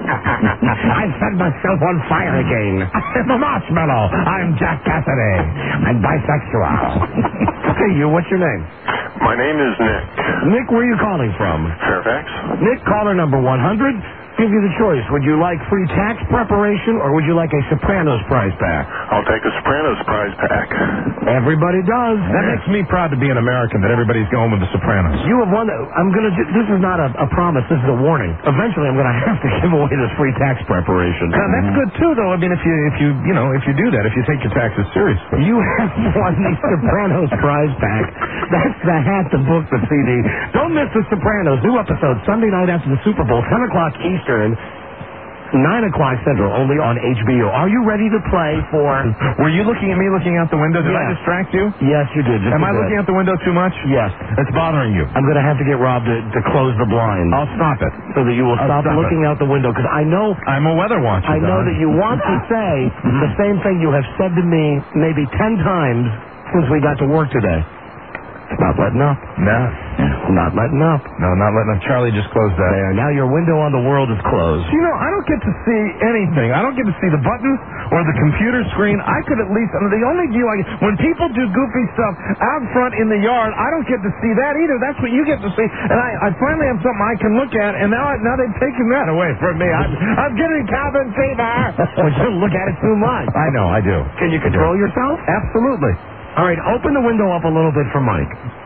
I've set myself on fire again. I'm a marshmallow. I'm Jack Cassidy. I'm bisexual. Hey, you, what's your name? My name is Nick. Nick, where are you calling from? Fairfax. Nick, caller number 100. Give you the choice. Would you like free tax preparation or would you like a Sopranos prize pack? I'll take a Sopranos prize pack. Everybody does. That makes me proud to be an American, that everybody's going with the Sopranos. You have won. This is not a promise. This is a warning. Eventually, I'm going to have to give away this free tax preparation. Now, that's good too, though. I mean, if you do that, if you take your taxes seriously, you have won the Sopranos prize pack. That's the hat, the book, the CD. Don't miss the Sopranos. New episode Sunday night after the Super Bowl, 10 o'clock Eastern. 9 o'clock Central, only on HBO. Are you ready to play for... Were you looking at me looking out the window? Did I distract you? Yes, you did. Am I looking out the window too much? Yes. It's bothering you. I'm going to have to get Rob to close the blinds. I'll stop it. So that you will stop looking out the window, because I know... I'm a weather watcher. I know that you want to say the same thing you have said to me maybe 10 times since we got to work today. It's not letting up. No. Not letting up. No, not letting up. Charlie just closed that. There. Now your window on the world is closed. You know, I don't get to see anything. I don't get to see the buttons or the computer screen. I could at least... the only view I get... When people do goofy stuff out front in the yard, I don't get to see that either. That's what you get to see. And I finally have something I can look at, and now they've taken that away from me. I'm getting cabin fever. Well, you look at it too much. I know, I do. Can you control yourself? Absolutely. All right, open the window up a little bit for Mike.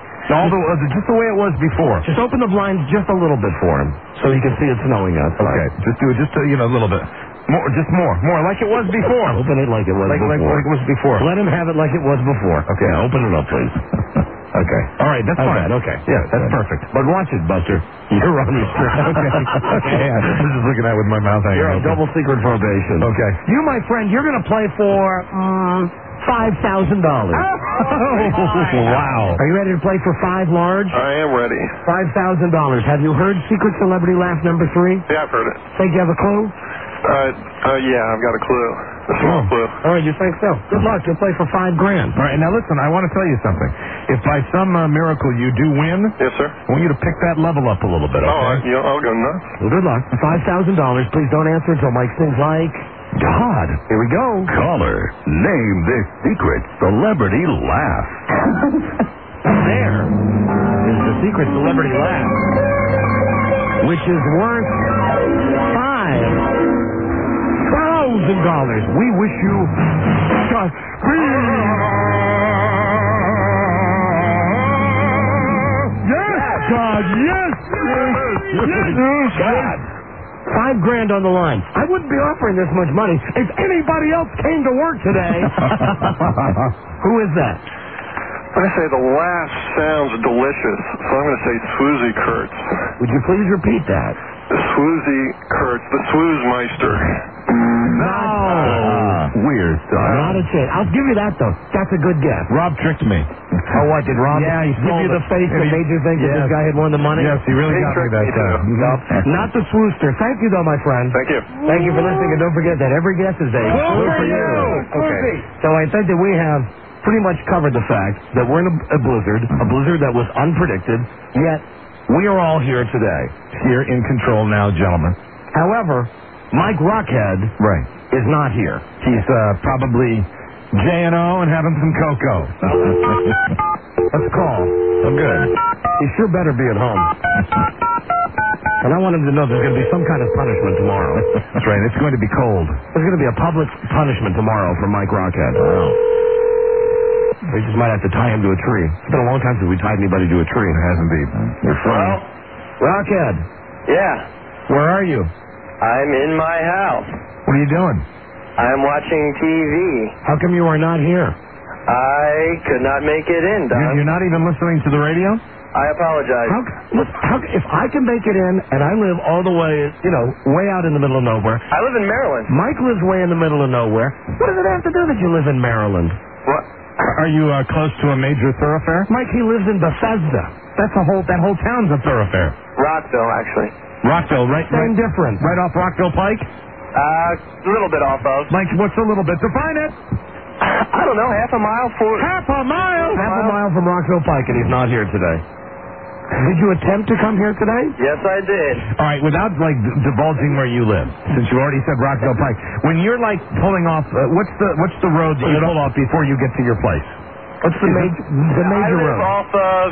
Just the way it was before. Just open the blinds just a little bit for him, so he can see it snowing outside. Okay, just do it, a little bit. More, like it was before. Open it like it was before. Like it was before. Let him have it like it was before. Okay, open it up, please. Okay. All right, that's fine. Okay. Yeah, that's perfect. But watch it, Buster. You're on restriction. Okay. I'm just looking at it with my mouth hanging You're on open. double secret probation. Okay. You, my friend, you're going to play for $5,000. Wow. Are you ready to play for 5 large? I am ready. $5,000. Have you heard Secret Celebrity Laugh number 3? Yeah, I've heard it. Think you have a clue? Yeah, I've got a clue. A small clue. All right, you think so? Good luck. You'll play for $5,000. All right, now listen, I want to tell you something. If by some miracle you do win... Yes, sir. I want you to pick that level up a little bit, okay? I'll go nuts. Well, good luck. $5,000. Please don't answer until Mike sings like... God. Here we go. Caller, name this secret celebrity laugh. There is the Secret Celebrity Laugh, which is worth $5,000. We wish you Godspeed. Yes, God, yes, God. $5,000 on the line. I wouldn't be offering this much money if anybody else came to work today. Who is that? I'm going to say the laugh sounds delicious, so I'm going to say Swoozy Kurtz. Would you please repeat that? Swoozy Kurtz, the Swoozemeister. No. Weird stuff. Not a chance. I'll give you that, though. That's a good guess. Rob tricked me. Oh, what, did Rob give you the face that made you think that this guy had won the money? Yes, he really got me that time. Not the swooster. Thank you, though, my friend. Thank you. Thank you for listening, and don't forget that every guess is a clue for you. Okay. So I think that we have pretty much covered the fact that we're in a blizzard that was unpredicted, yet we are all here today. Here in control now, gentlemen. However, Mike Rockhead is not here. He's probably J&O and having some cocoa. Let's call. Oh, good. He sure better be at home. And I want him to know there's going to be some kind of punishment tomorrow. That's right. It's going to be cold. There's going to be a public punishment tomorrow for Mike Rockhead. Wow. We just might have to tie him to a tree. It's been a long time since we tied anybody to a tree. It has indeed. You're funny. Rockhead. Yeah. Where are you? I'm in my house. What are you doing? I'm watching TV. How come you are not here? I could not make it in, Don. You're not even listening to the radio? I apologize. If I can make it in, and I live all the way, way out in the middle of nowhere. I live in Maryland. Mike lives way in the middle of nowhere. What does it have to do that you live in Maryland? What? Are you close to a major thoroughfare? Mike, he lives in Bethesda. That whole town's a thoroughfare. Rockville, actually. Rockville, right? Same difference. Right off Rockville Pike? A little bit off of. Mike, what's a little bit? Define it. I don't know, half a mile for... Half a mile? Half a mile from Rockville Pike, and he's not here today. Did you attempt to come here today? Yes, I did. All right, without, divulging where you live, since you already said Rockville Pike, when you're, pulling off, what's the road that you pull off before you get to your place? What's the major road? I live off of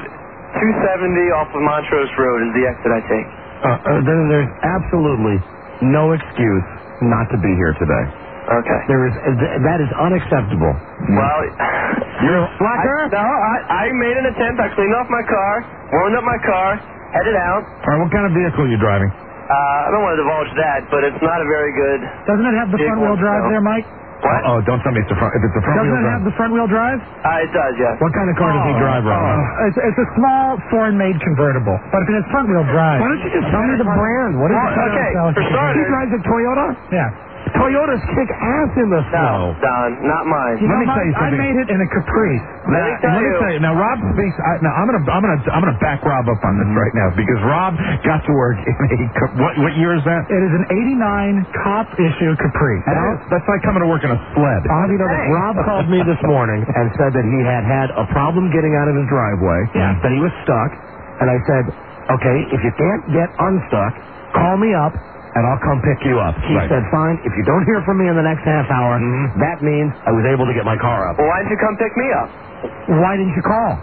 270 off of Montrose Road is the exit I take. Then there's absolutely no excuse not to be here today. Okay. That is unacceptable. Well, you're a slacker? I made an attempt. I cleaned off my car, warmed up my car, headed out. All right, what kind of vehicle are you driving? I don't want to divulge that, but it's not a very good... Doesn't it have the front-wheel drive there, Mike? What? Oh, don't tell me it's the front. If it's the front wheel drive. Doesn't it have the front-wheel drive? It does, yes. What kind of car does he drive, Rob? It's a small, foreign-made convertible. But if it has front-wheel drive... Why don't you just tell me the brand? What is it? Okay, for starters... He drives a Toyota? Yeah. Toyotas kick ass in the snow. No, Don, not mine. Let me tell you something. I made it in a Caprice. Let me tell you. Now, Rob speaks. Now, I'm gonna back Rob up on this right now because Rob got to work in a what year is that? It is an '89 cop issue Caprice. That's like coming to work in a sled. You know that Rob called me this morning and said that he had a problem getting out of his driveway. Yeah. That he was stuck, and I said, okay, if you can't get unstuck, call me up. And I'll come pick you up. He said, fine. If you don't hear from me in the next half hour, that means I was able to get my car up. Well, why didn't you come pick me up? Why didn't you call?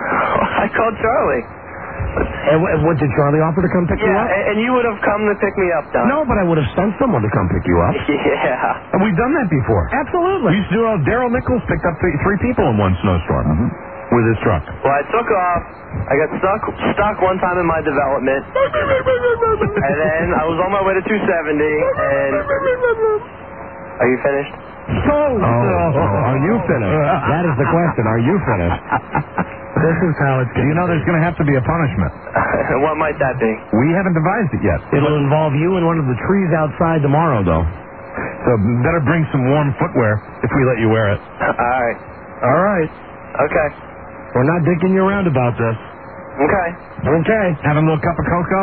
I called Charlie. And what, did Charlie offer to come pick you up? Yeah, and you would have come to pick me up, Don. No, but I would have sent someone to come pick you up. Yeah. And we've done that before. Absolutely. We used to do it. Daryl Nichols picked up three people in one snowstorm with his truck. Well, I took off. I got stuck one time in my development. And then I was on my way to 270, and... Are you finished? Are you finished? That is the question. Are you finished? This is how it's... You know there's going to have to be a punishment. What might that be? We haven't devised it yet. It'll involve you in one of the trees outside tomorrow, though. So better bring some warm footwear if we let you wear it. All right. Okay. We're not dicking you around about this. Okay. Have a little cup of cocoa?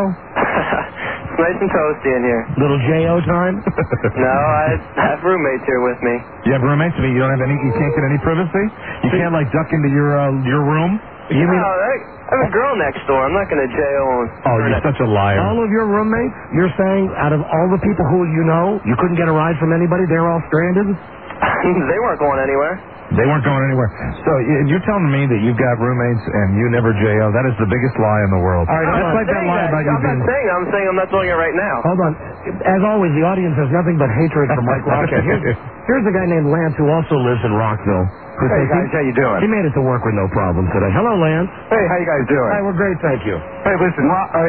It's nice and toasty in here. Little J.O. time? No, I have roommates here with me. You have roommates? You don't have any? You can't get any privacy? You can't duck into your room? I have a girl next door. I'm not going to J.O. Oh, you're such a liar. All of your roommates? You're saying out of all the people who you know, you couldn't get a ride from anybody? They're all stranded? They weren't going anywhere. They weren't going anywhere. So you're telling me that you've got roommates and you never J.O. That is the biggest lie in the world. All right, that's like that lie about you being... I'm saying I'm not doing it right now. Hold on. As always, the audience has nothing but hatred for Mike Rockett. Here's a guy named Lance who also lives in Rockville. Hey, guys, how you doing? He made it to work with no problem today. Hello, Lance. Hey, how you guys doing? Hi, we're great, thank you. Hey, listen,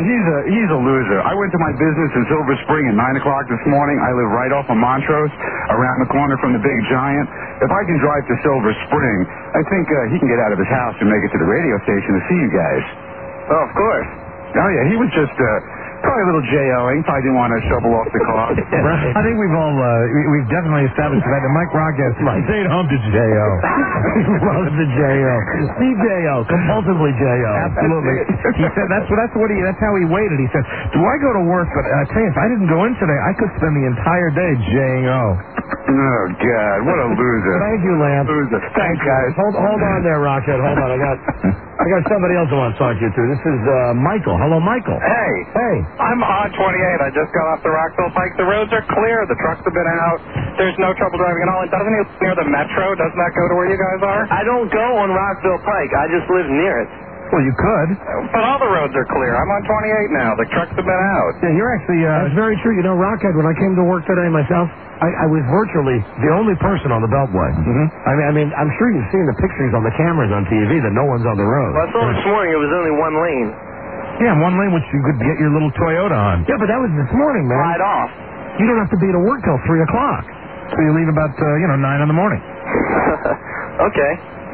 he's a loser. I went to my business in Silver Spring at 9 o'clock this morning. I live right off of Montrose, around the corner from the Big Giant. If I can drive to Silver Spring, I think he can get out of his house and make it to the radio station to see you guys. Oh, of course. Oh, yeah, he was just... probably a little J.O.ing. Probably didn't want to shovel off the car. Right. I think we've all, we've definitely established that Mike Rockett stayed home to J.O. He loves the J.O. Steve J.O. Compulsively J.O. Absolutely. He said that's how he waited. He said, do I go to work? But I tell you, if I didn't go in today, I could spend the entire day J.O. Oh, God, what a loser. Thank you, Lance. Loser. Thanks, guys. Hold on there, Rockett. Hold on. I got somebody else I want to talk to you to. This is Michael. Hello, Michael. Hey, I'm on 28. I just got off the Rockville Pike. The roads are clear. The trucks have been out. There's no trouble driving at all. And doesn't it near the metro? Doesn't that go to where you guys are? I don't go on Rockville Pike. I just live near it. Well, you could. But all the roads are clear. I'm on 28 now. The trucks have been out. Yeah, you're actually... That's very true. You know, Rockhead, when I came to work today myself, I was virtually the only person on the Beltway. I mean, I'm sure you've seen the pictures on the cameras on TV that no one's on the road. Well, I saw this morning it was only one lane. Yeah, one lane which you could get your little Toyota on. Yeah, but that was this morning, man. Right off. You don't have to be to work till 3 o'clock. So you leave about, 9 in the morning. Okay.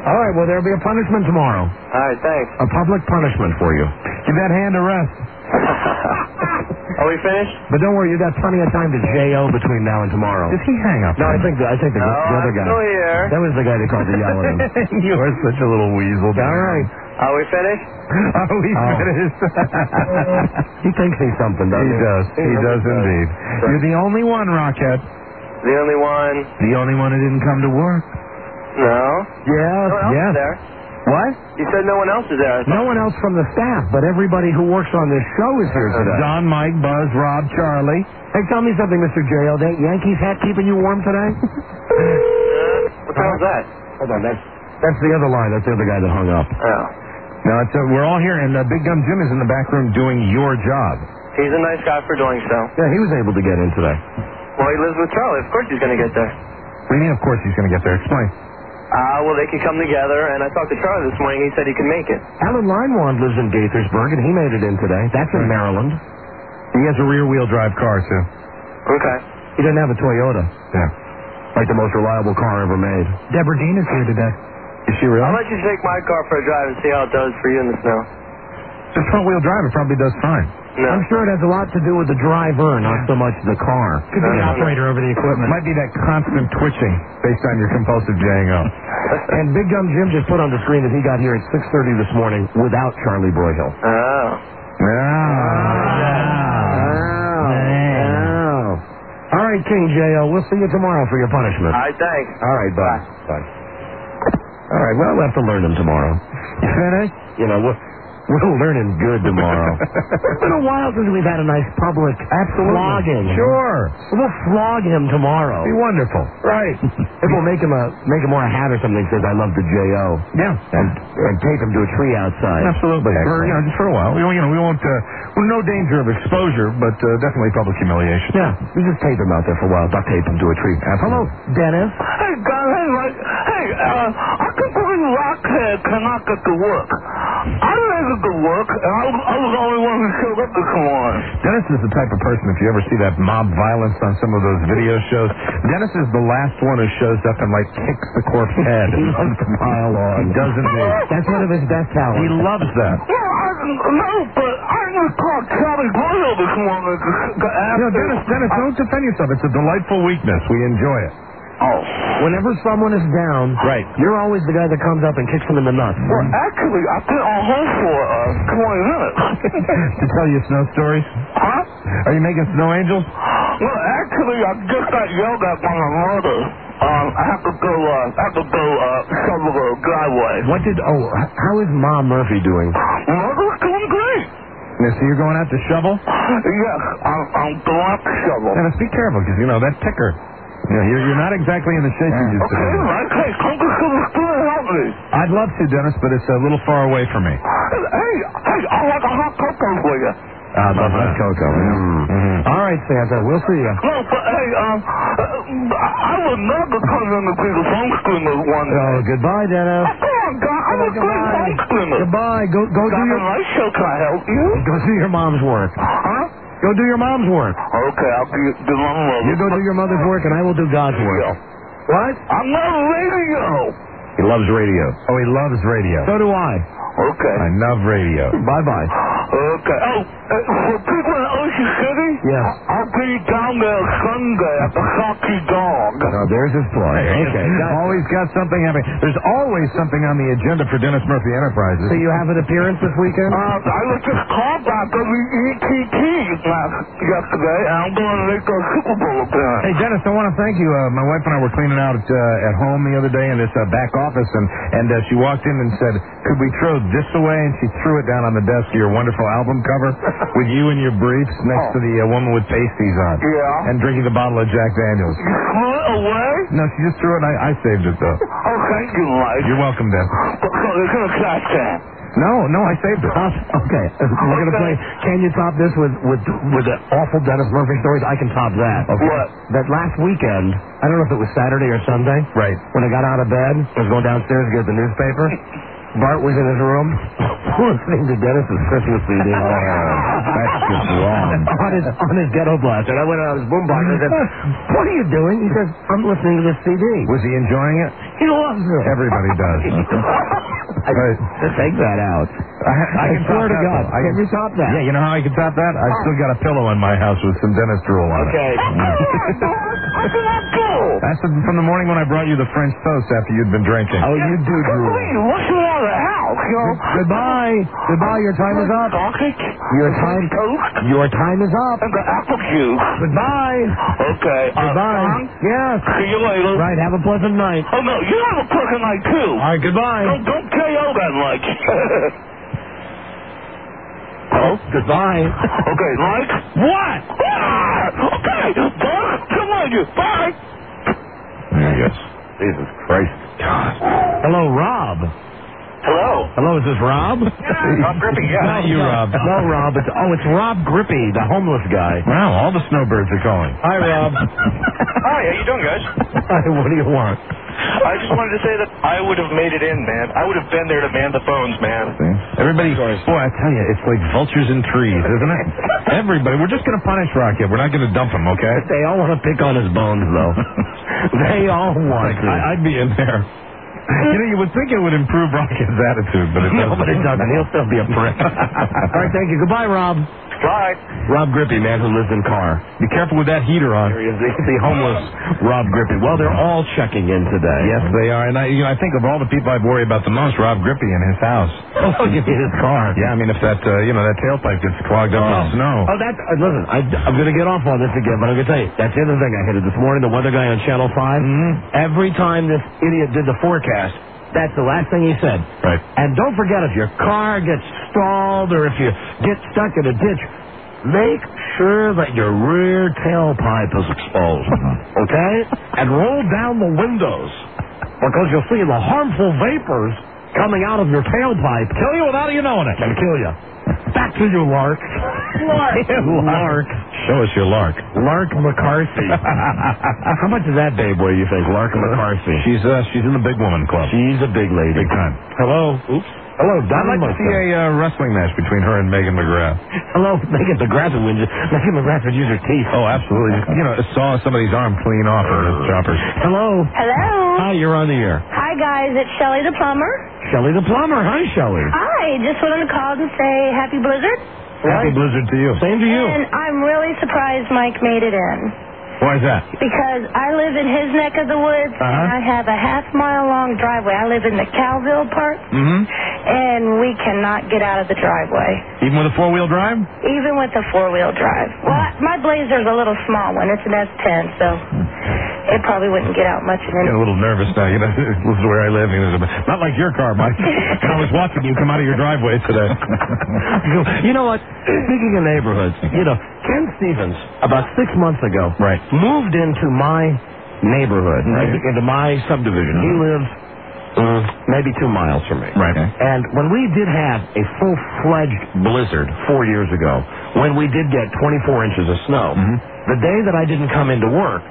All right, well, there'll be a punishment tomorrow. All right, thanks. A public punishment for you. Give that hand a rest. Are we finished? But don't worry, you got plenty of time to J.O. between now and tomorrow. Did he hang up? No, I think the other guy. I'm still here. That was the guy that called to yell at him. You are such a little weasel. All right. Are we finished? Are we finished? He thinks he's something, doesn't he? He does. He does indeed. You're the only one, Rockhead. The only one. The only one who didn't come to work. No. Yes, No one else is there. What? You said no one else is there. No one else from the staff, but everybody who works on this show is here today. Don, Mike, Buzz, Rob, Charlie. Hey, tell me something, Mr. J.O. That Yankees hat keeping you warm today? What the hell's that? Hold on, that's the other line. That's the other guy that hung up. Oh. No, we're all here, and Big Gum Jim is in the back room doing your job. He's a nice guy for doing so. Yeah, he was able to get in today. Well, he lives with Charlie. Of course he's going to get there. What do you mean, of course he's going to get there? Explain. Well, they can come together, and I talked to Charlie this morning. He said he can make it. Alan Linewand lives in Gaithersburg, and he made it in today. That's in Maryland. He has a rear-wheel drive car, too. Okay. He didn't have a Toyota. Yeah. Like the most reliable car ever made. Deborah Dean is here today. Is she really? I'll let you take my car for a drive and see how it does for you in the snow. Just front-wheel drive, it probably does fine. No. I'm sure it has a lot to do with the driver, not so much the car. Could be the operator over the equipment. Might be that constant twitching based on your compulsive J.O. And Big Gum Jim just put on the screen that he got here at 6:30 this morning without Charlie Broyhill. Oh. All right, King J.O., we'll see you tomorrow for your punishment. All right, thanks. All right, bye. Bye. All right, well, we'll have to learn him tomorrow. You finished? You know, we'll learn him good tomorrow. It's been a while since we've had a nice public flogging. Sure. We'll flog him tomorrow. Be wonderful. Right. If we'll make him wear a hat or something that says, I love the J.O. Yeah. And tape him to a tree outside. Absolutely. Just for a while. We won't, we're no danger of exposure, but definitely public humiliation. Yeah. We just tape him out there for a while. Duct tape him to a tree. Hello, Dennis. Hey, guys. I can't believe Rockhead cannot get to work. I didn't get to work, and I was the only one who showed up this morning. Dennis is the type of person, if you ever see that mob violence on some of those video shows, Dennis is the last one who shows up and, kicks the corpse head. He loves to pile on. Doesn't he? That's one of his best talents. He loves that. No, but I didn't call Charlie Broyhill this morning to ask Dennis, don't defend yourself. It's a delightful weakness. We enjoy it. Oh. Whenever someone is down, right, you're always the guy that comes up and kicks them in the nuts. Well, actually, I've been on hold for 20 minutes. To tell you snow stories? Huh? Are you making snow angels? Well, actually, I just got yelled at by my mother. I have to go shovel the driveway. How is Mom Murphy doing? Mother's doing great. So you're going out to shovel? Yes, I'm going out to shovel. Dennis, be careful, because, that ticker. You're not exactly in the shape you used to be. Okay, Mike, hey, come to the store and help me. I'd love to, Dennis, but it's a little far away from me. Hey, I like a hot cocoa for you. The hot cocoa. All right, Santa, we'll see you. No, but hey, I would never come in to be the phone screamer one day. Oh, goodbye, Dennis. Come on, God, I'm a great phone screamer. Goodbye. Go do your... Night show, can I help you? Go do your mom's work. Huh? Go do your mom's work. Okay, I'll do my mother. You go do your mother's work, and I will do God's work. What? I'm not radio. He loves radio. Oh, he loves radio. So do I. Okay. I love radio. Bye-bye. Okay. Oh, for people in Ocean City, yes, I'll be down there Sunday at the Hockey Dog. Oh, there's his plug. Okay. Always got something happening. There's always something on the agenda for Dennis Murphy Enterprises. So you have an appearance this weekend? I was just called by WETT yesterday, and I'm going to make a Super Bowl appearance. Hey, Dennis, I want to thank you. My wife and I were cleaning out at home the other day in this back office, and she walked in and said, could we throw this away? And she threw it down on the desk of your wonderful album cover with you in your briefs next to the woman with pasties on. Yeah. And drinking a bottle of Jack Daniels. You threw it away? No, she just threw it, and I saved it, though. Oh, thank you, Mike. You're welcome, Dennis. So they're going to catch that. No, I saved it. Okay. We're going to play Can You Top This with the awful Dennis Murphy stories? I can top that. Okay. What? That last weekend, I don't know if it was Saturday or Sunday. Right. When I got out of bed, I was going downstairs to get the newspaper. Bart was in his room listening to Dennis's Christmas CD. That's just wrong. on his ghetto blaster. And I went on his boombox and I said, "What are you doing?" He says, "I'm listening to this CD." Was he enjoying it? He loves it. Everybody does. Take that out. I can swear to top that, God. though. Can you top that? Yeah, you know how I can top that? I've still got a pillow in my house with some Dennis drool on it. Okay. That's from the morning when I brought you the French toast after you'd been drinking. Oh, you do drool. What's wrong with the house, you know? Goodbye. Goodbye. Your time is up. Your time is up. And the apple juice. Goodbye. Okay. Goodbye. Yes. See you later. Right. Have a pleasant night. Oh, no, you have a pleasant night, too. All right. Goodbye. Don't KO that much. Oh, goodbye. Okay, Mike? What? Okay, Bart, come on, you. Bye. Yes. Jesus Christ. God. Hello, Rob. Hello. Hello, is this Rob? Rob Grippy, yeah. Not you, Rob. No, Rob. It's Rob Grippy, the homeless guy. Wow, all the snowbirds are calling. Hi, Rob. Hi, how you doing, guys? What do you want? I just wanted to say that I would have made it in, man. I would have been there to man the phones, man. Everybody, boy, I tell you, it's like vultures in trees, isn't it? Everybody, we're just going to punish Rocket. We're not going to dump him, okay? They all want to pick on his bones, though. They all want to. I'd be in there. You know, you would think it would improve Rocket's attitude, but it doesn't. No, but it doesn't. He'll still be a prick. All right, thank you. Goodbye, Rob. Bye. Rob Grippy, man who lives in car. Be careful with that heater on. Here he is, the homeless Rob Grippy. Well, they're all checking in today. Yes, they are. And I think of all the people I'd worry about the most, Rob Grippy in his house. Oh, you mean his car? Yeah, I mean, if that, that tailpipe gets clogged up with snow. Oh, that's, listen, I'm going to get off on this again, but I'm going to tell you, that's the other thing I hit it this morning, the weather guy on Channel 5. Mm-hmm. Every time this idiot did the forecast, that's the last thing he said. Right. And don't forget, if your car gets stalled or if you get stuck in a ditch, make sure that your rear tailpipe is exposed. Okay? And roll down the windows, because you'll see the harmful vapors coming out of your tailpipe. Kill you without you knowing it. Can kill you. Back to you, Lark. Lark. Show us your Lark. Lark McCarthy. How much is that babe weigh, you think? Lark McCarthy. She's in the big woman club. She's a big lady. Big time. Hello. Oops. Hello, Don. I'd like to see a wrestling match between her and Megan McGrath. Hello, Megan McGrath would Megan McGrath would use her teeth. Oh, absolutely. Saw somebody's arm clean off her choppers. Hello. Hello. Hi, you're on the air. Hi, guys. It's Shelley the plumber. Shelley the plumber. Hi, Shelley. Hi. Just wanted to call to say happy blizzard. Happy blizzard to you. Same to you. And I'm really surprised Mike made it in. Why is that? Because I live in his neck of the woods, and I have a half-mile-long driveway. I live in the Calville part, and we cannot get out of the driveway. Even with a four-wheel drive? Even with a four-wheel drive. Well, my Blazer's a little small one. It's an S10, so it probably wouldn't get out much of I'm it. getting a little nervous now. This is where I live. Not like your car, Mike. I was watching you come out of your driveway today. You know what? Speaking of neighborhoods, Ken Stevens, about 6 months ago, moved into my neighborhood, into my subdivision. He lives maybe 2 miles from me. Right. And when we did have a full-fledged blizzard 4 years ago, when we did get 24 inches of snow, the day that I didn't come into work,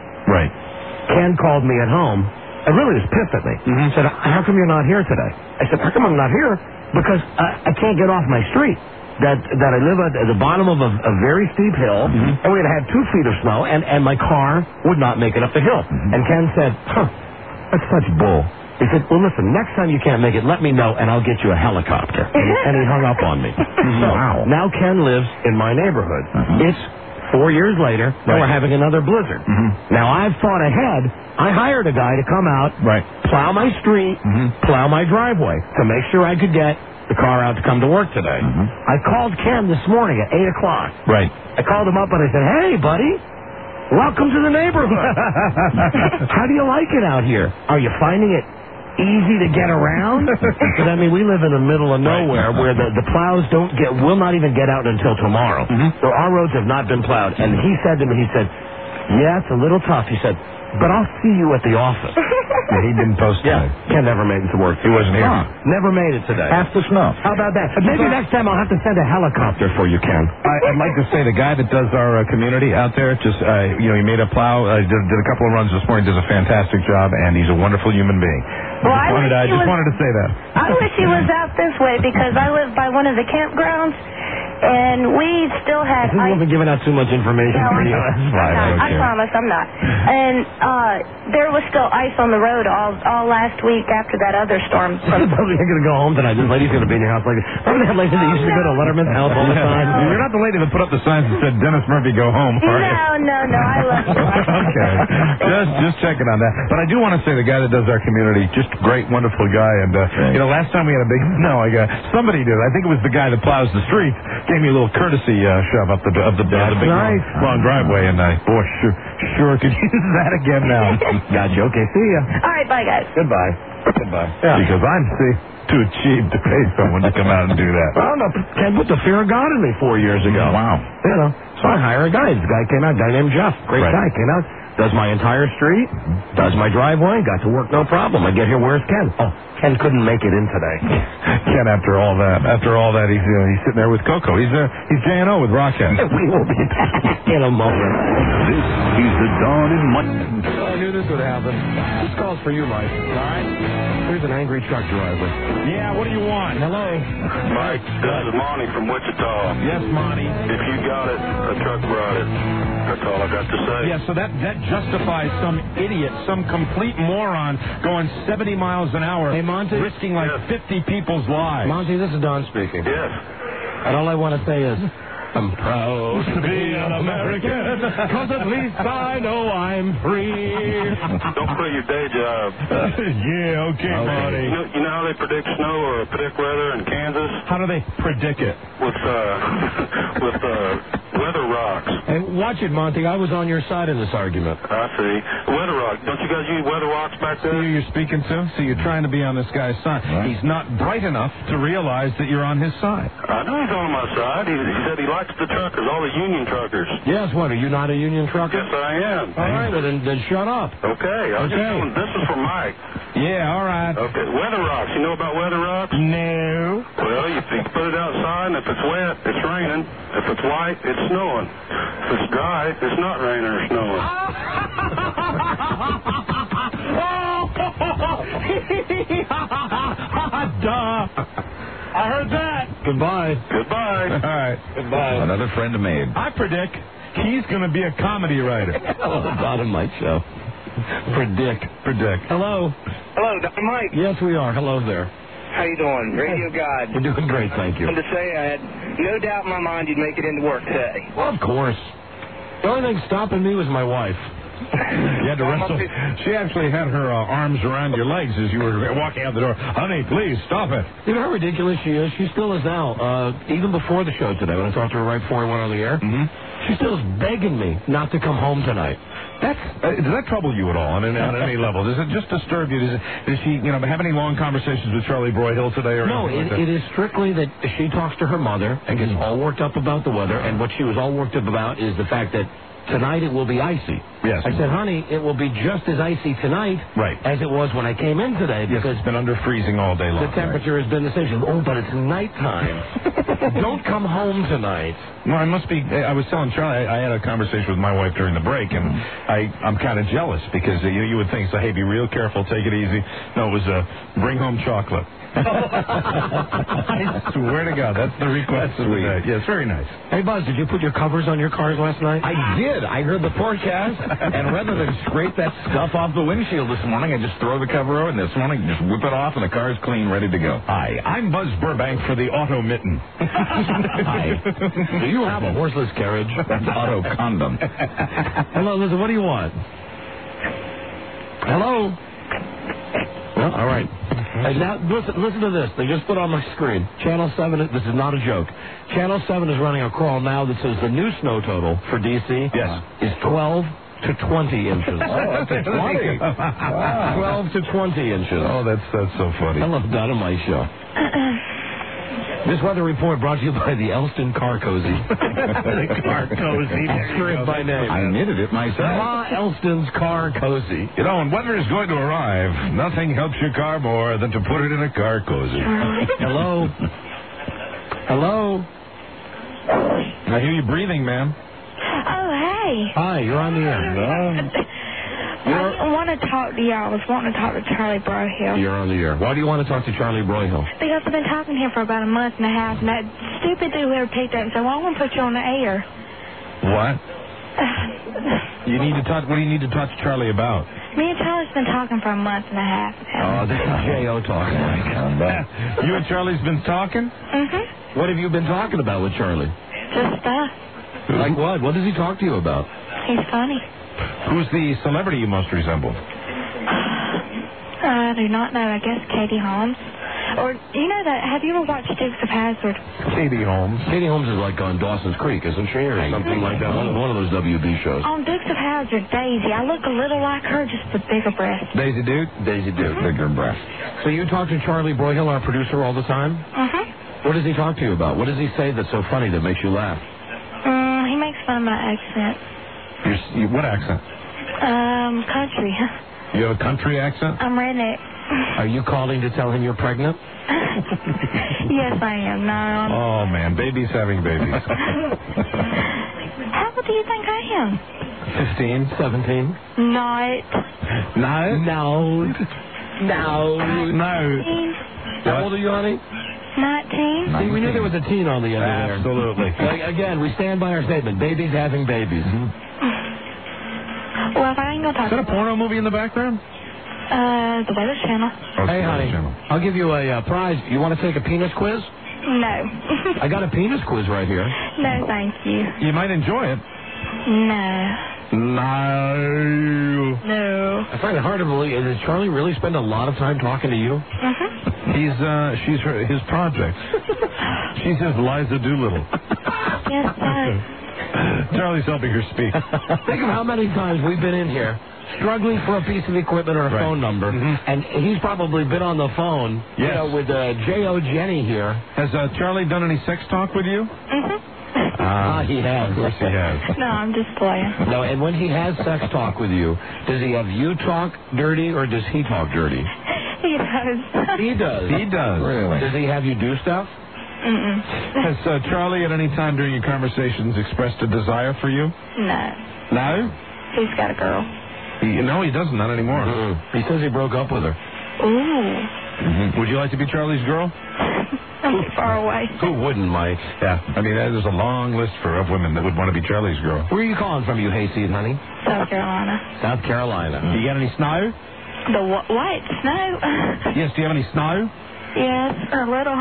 Ken called me at home and really was pissed at me. Said, "How come you're not here today?" I said, "How come I'm not here? Because I can't get off my street. That I live at the bottom of a very steep hill, and we had 2 feet of snow, and my car would not make it up the hill." And Ken said, "That's such bull." He said, "Well, listen, next time you can't make it, let me know, and I'll get you a helicopter." And he hung up on me. So now Ken lives in my neighborhood. It's 4 years later, and we're having another blizzard. Now, I've thought ahead. I hired a guy to come out, plow my street, plow my driveway, to make sure I could get the car out to come to work today. I called Ken this morning at 8 o'clock. I called him up and I said, "Hey, buddy, welcome to the neighborhood. How do you like it out here? Are you finding it easy to get around?" Because, I mean, we live in the middle of nowhere where the plows will not even get out until tomorrow. So our roads have not been plowed. And he said to me, "Yeah, it's a little tough." He said, "But I'll see you at the office." He didn't post today. Ken never made it to work. He wasn't here. Never made it today. Half the snow. How about that? Maybe next time I'll have to send a helicopter for you, Ken. I'd like to say the guy that does our community out there, he made a plow, did a couple of runs this morning, does a fantastic job, and he's a wonderful human being. Well, I just wanted to say that. I I wish he was out this way because I live by one of the campgrounds, and we still had I haven't given out too much information for you. That's fine. I promise I'm not. And there was still ice on the road all last week after that other storm. You're going to go home tonight. This lady's going to be in your house. Like, remember that lady that used to go to Letterman's house all the time? You're not the lady that put up the signs that said Dennis Murphy go home, are you? No, I love you. Okay. Just checking on that. But I do want to say the guy that does our community, just great, wonderful guy. And, last time we had a big, somebody did. I think it was the guy that plows the streets, gave me a little courtesy shove up the big long driveway. And boy, sure could use that again now. Gotcha. Okay, see ya. All right, bye, guys. Goodbye. Yeah. Because I'm too cheap to pay someone to come out and do that. I don't know. Ken put the fear of God in me 4 years ago. Wow. So I hire a guy. This guy came out, a guy named Jeff. Great guy. Came out, does my entire street, does my driveway, got to work no problem. I get here, where's Ken? Oh, Ken couldn't make it in today. Ken, after all that, he's sitting there with Coco. He's J&O with Rockhead. We will be back in a moment. This is the Dawn and Mike. I knew this would happen. This call's for you, Mike. All right? Here's an angry truck driver. Yeah, what do you want? Hello? Mike, this is Monty from Wichita. Yes, Monty. If you got it, a truck brought it. That's all I got to say. Yeah, so that justifies some idiot, some complete moron going 70 miles an hour, Monty? risking like 50 people's lives. Monty, this is Don speaking. Yes. And all I want to say is, I'm proud to be an American, because at least I know I'm free. Don't quit your day job. Yeah, okay, Monty. You know how they predict snow or predict weather in Kansas? How do they predict it? With weather rocks. Hey, watch it, Monty. I was on your side in this argument. I see. Weather rock. Don't you guys use weather rocks back there? See who you're speaking to? So you're trying to be on this guy's side. Right. He's not bright enough to realize that you're on his side. I know he's on my side. He said he likes the truckers, all the union truckers. Yes, what? Are you not a union trucker? Yes, I am. All right, well, then shut up. Okay. This is for Mike. Yeah, all right. Okay. Weather rocks. You know about weather rocks? No. Well, you put it outside, and if it's wet, it's raining. If it's white, it's snowing. If it's dry, it's not raining or snowing. Duh. I heard that. Goodbye. Goodbye. All right. Goodbye. Another friend of mine. I predict he's going to be a comedy writer. Hello, the Don and Mike show. Predict. Hello. Hello, Dr. Mike. Yes, we are. Hello there. How you doing? Radio God. We're doing great, thank you. I wanted to say I had no doubt in my mind you'd make it into work today. Well, of course. The only thing stopping me was my wife. You had to wrestle. She actually had her arms around your legs as you were walking out the door. Honey, please, stop it. You know how ridiculous she is? She still is now. Even before the show today, when I talked to her right before I went on the air, she still is begging me not to come home tonight. Does that trouble you at all on any level? Does it just disturb you? Does she, have any long conversations with Charlie Broyhill today? Or no, it is strictly that she talks to her mother and gets all worked up about the weather, and what she was all worked up about is the fact that tonight it will be icy. Yes. I said, honey, it will be just as icy tonight as it was when I came in today. Because it's been under freezing all day long. The temperature has been the same. But it's nighttime. Don't come home tonight. No, I must be. I was telling Charlie, I had a conversation with my wife during the break, and I'm kind of jealous because you would think, hey, be real careful, take it easy. No, it was bring home chocolate. I swear to God, that's the request of the day. Yeah, it's very nice. Hey, Buzz, did you put your covers on your cars last night? I did. I heard the forecast, and rather than scrape that stuff off the windshield this morning, I just throw the cover over, and this morning just whip it off, and the car's clean, ready to go. Hi, I'm Buzz Burbank for the Auto Mitten. Hi. Do you have a horseless carriage? That's Auto Condom. Hello, listen, what do you want? Hello? Well, all right. And now, listen to this. They just put on my screen. Channel 7, this is not a joke. Channel 7 is running a crawl now that says the new snow total for D.C. is 12 to 20 inches. Oh, that's a 20. Wow. 12 to 20 inches. Oh, that's so funny. I love that on my show. This weather report brought to you by the Elston Car Cozy. The Car Cozy. Straight by name. I knitted it myself. Ma Elston's Car Cozy. When weather is going to arrive, nothing helps your car more than to put it in a car cozy. Hello? Hello? I hear you breathing, ma'am. Oh, hey. Hi, you're on the air. I want to talk to you. I was wanting to talk to Charlie Broyhill. You're on the air. Why do you want to talk to Charlie Broyhill? Because I've been talking to him for about a month and a half, and that stupid dude whoever picked up said, well, I want to put you on the air. What? You need to talk. What do you need to talk to Charlie about? Me and Charlie's been talking for a month and a half. Oh, this is J.O. talking. You and Charlie's been talking? Mm-hmm. What have you been talking about with Charlie? Just stuff. Like what? What does he talk to you about? He's funny. Who's the celebrity you most resemble? I do not know. I guess Katie Holmes. Or, you know that, have you ever watched Dukes of Hazzard? Katie Holmes. Katie Holmes is like on Dawson's Creek, isn't she? Or something like that. One of those WB shows. On Dukes of Hazzard, Daisy. I look a little like her, just with bigger breasts. Daisy Duke? Daisy Duke, bigger breast. So you talk to Charlie Broyhill, our producer, all the time? Mm-hmm. What does he talk to you about? What does he say that's so funny that makes you laugh? He makes fun of my accent. What accent? Country. You have a country accent? I'm redneck. Are you calling to tell him you're pregnant? Yes, I am. No, I'm... Oh, man. Babies having babies. How old do you think I am? 15, 17? Not. No? No. No. No. How old are you, honey? 19. See, we knew there was a teen on the end of there. Absolutely. Again, we stand by our statement. Babies having babies. Well, if I ain't gonna talk Is that a porno movie in the background? The Weather Channel. Hey, honey, I'll give you a prize. You want to take a penis quiz? No. I got a penis quiz right here. No, thank you. You might enjoy it. No. No. No. I find it hard to believe. Does Charlie really spend a lot of time talking to you? Mm-hmm. She's his project. She's his Liza Doolittle. Yes, sir. Charlie's helping her speak. Think of how many times we've been in here struggling for a piece of equipment or a phone number, and he's probably been on the phone, you know, with J.O. Jenny here. Has Charlie done any sex talk with you? He has. Of course he has. No, I'm just playing. No, and when he has sex talk with you, does he have you talk dirty or does he talk dirty? He does. He does. He does. Really? Does he have you do stuff? Has Charlie at any time during your conversations expressed a desire for you? No. No? He's got a girl. No, he doesn't. Not anymore. He says he broke up with her. Ooh. Would you like to be Charlie's girl? I'm too far away. Who wouldn't, Mike? Yeah. I mean, there's a long list of women that would want to be Charlie's girl. Where are you calling from, you hayseed, honey? South Carolina. South Carolina. You got any snow? The what? Snow? Yes. Do you have any snow? Yes, a little.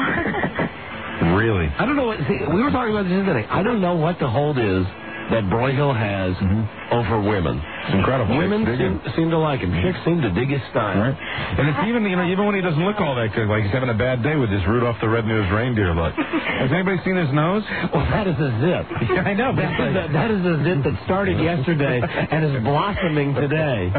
Really? I don't know what. See, we were talking about this today. I don't know what the hold is that Broyhill has over women. It's incredible. Women seem to like him. Chicks seem to dig his style. Right. And it's even when he doesn't look all that good, like he's having a bad day with this Rudolph the Red-Nosed Reindeer look. Has anybody seen his nose? Well, that is a zip. Yeah, I know. That is a zip that started yesterday and is blossoming today.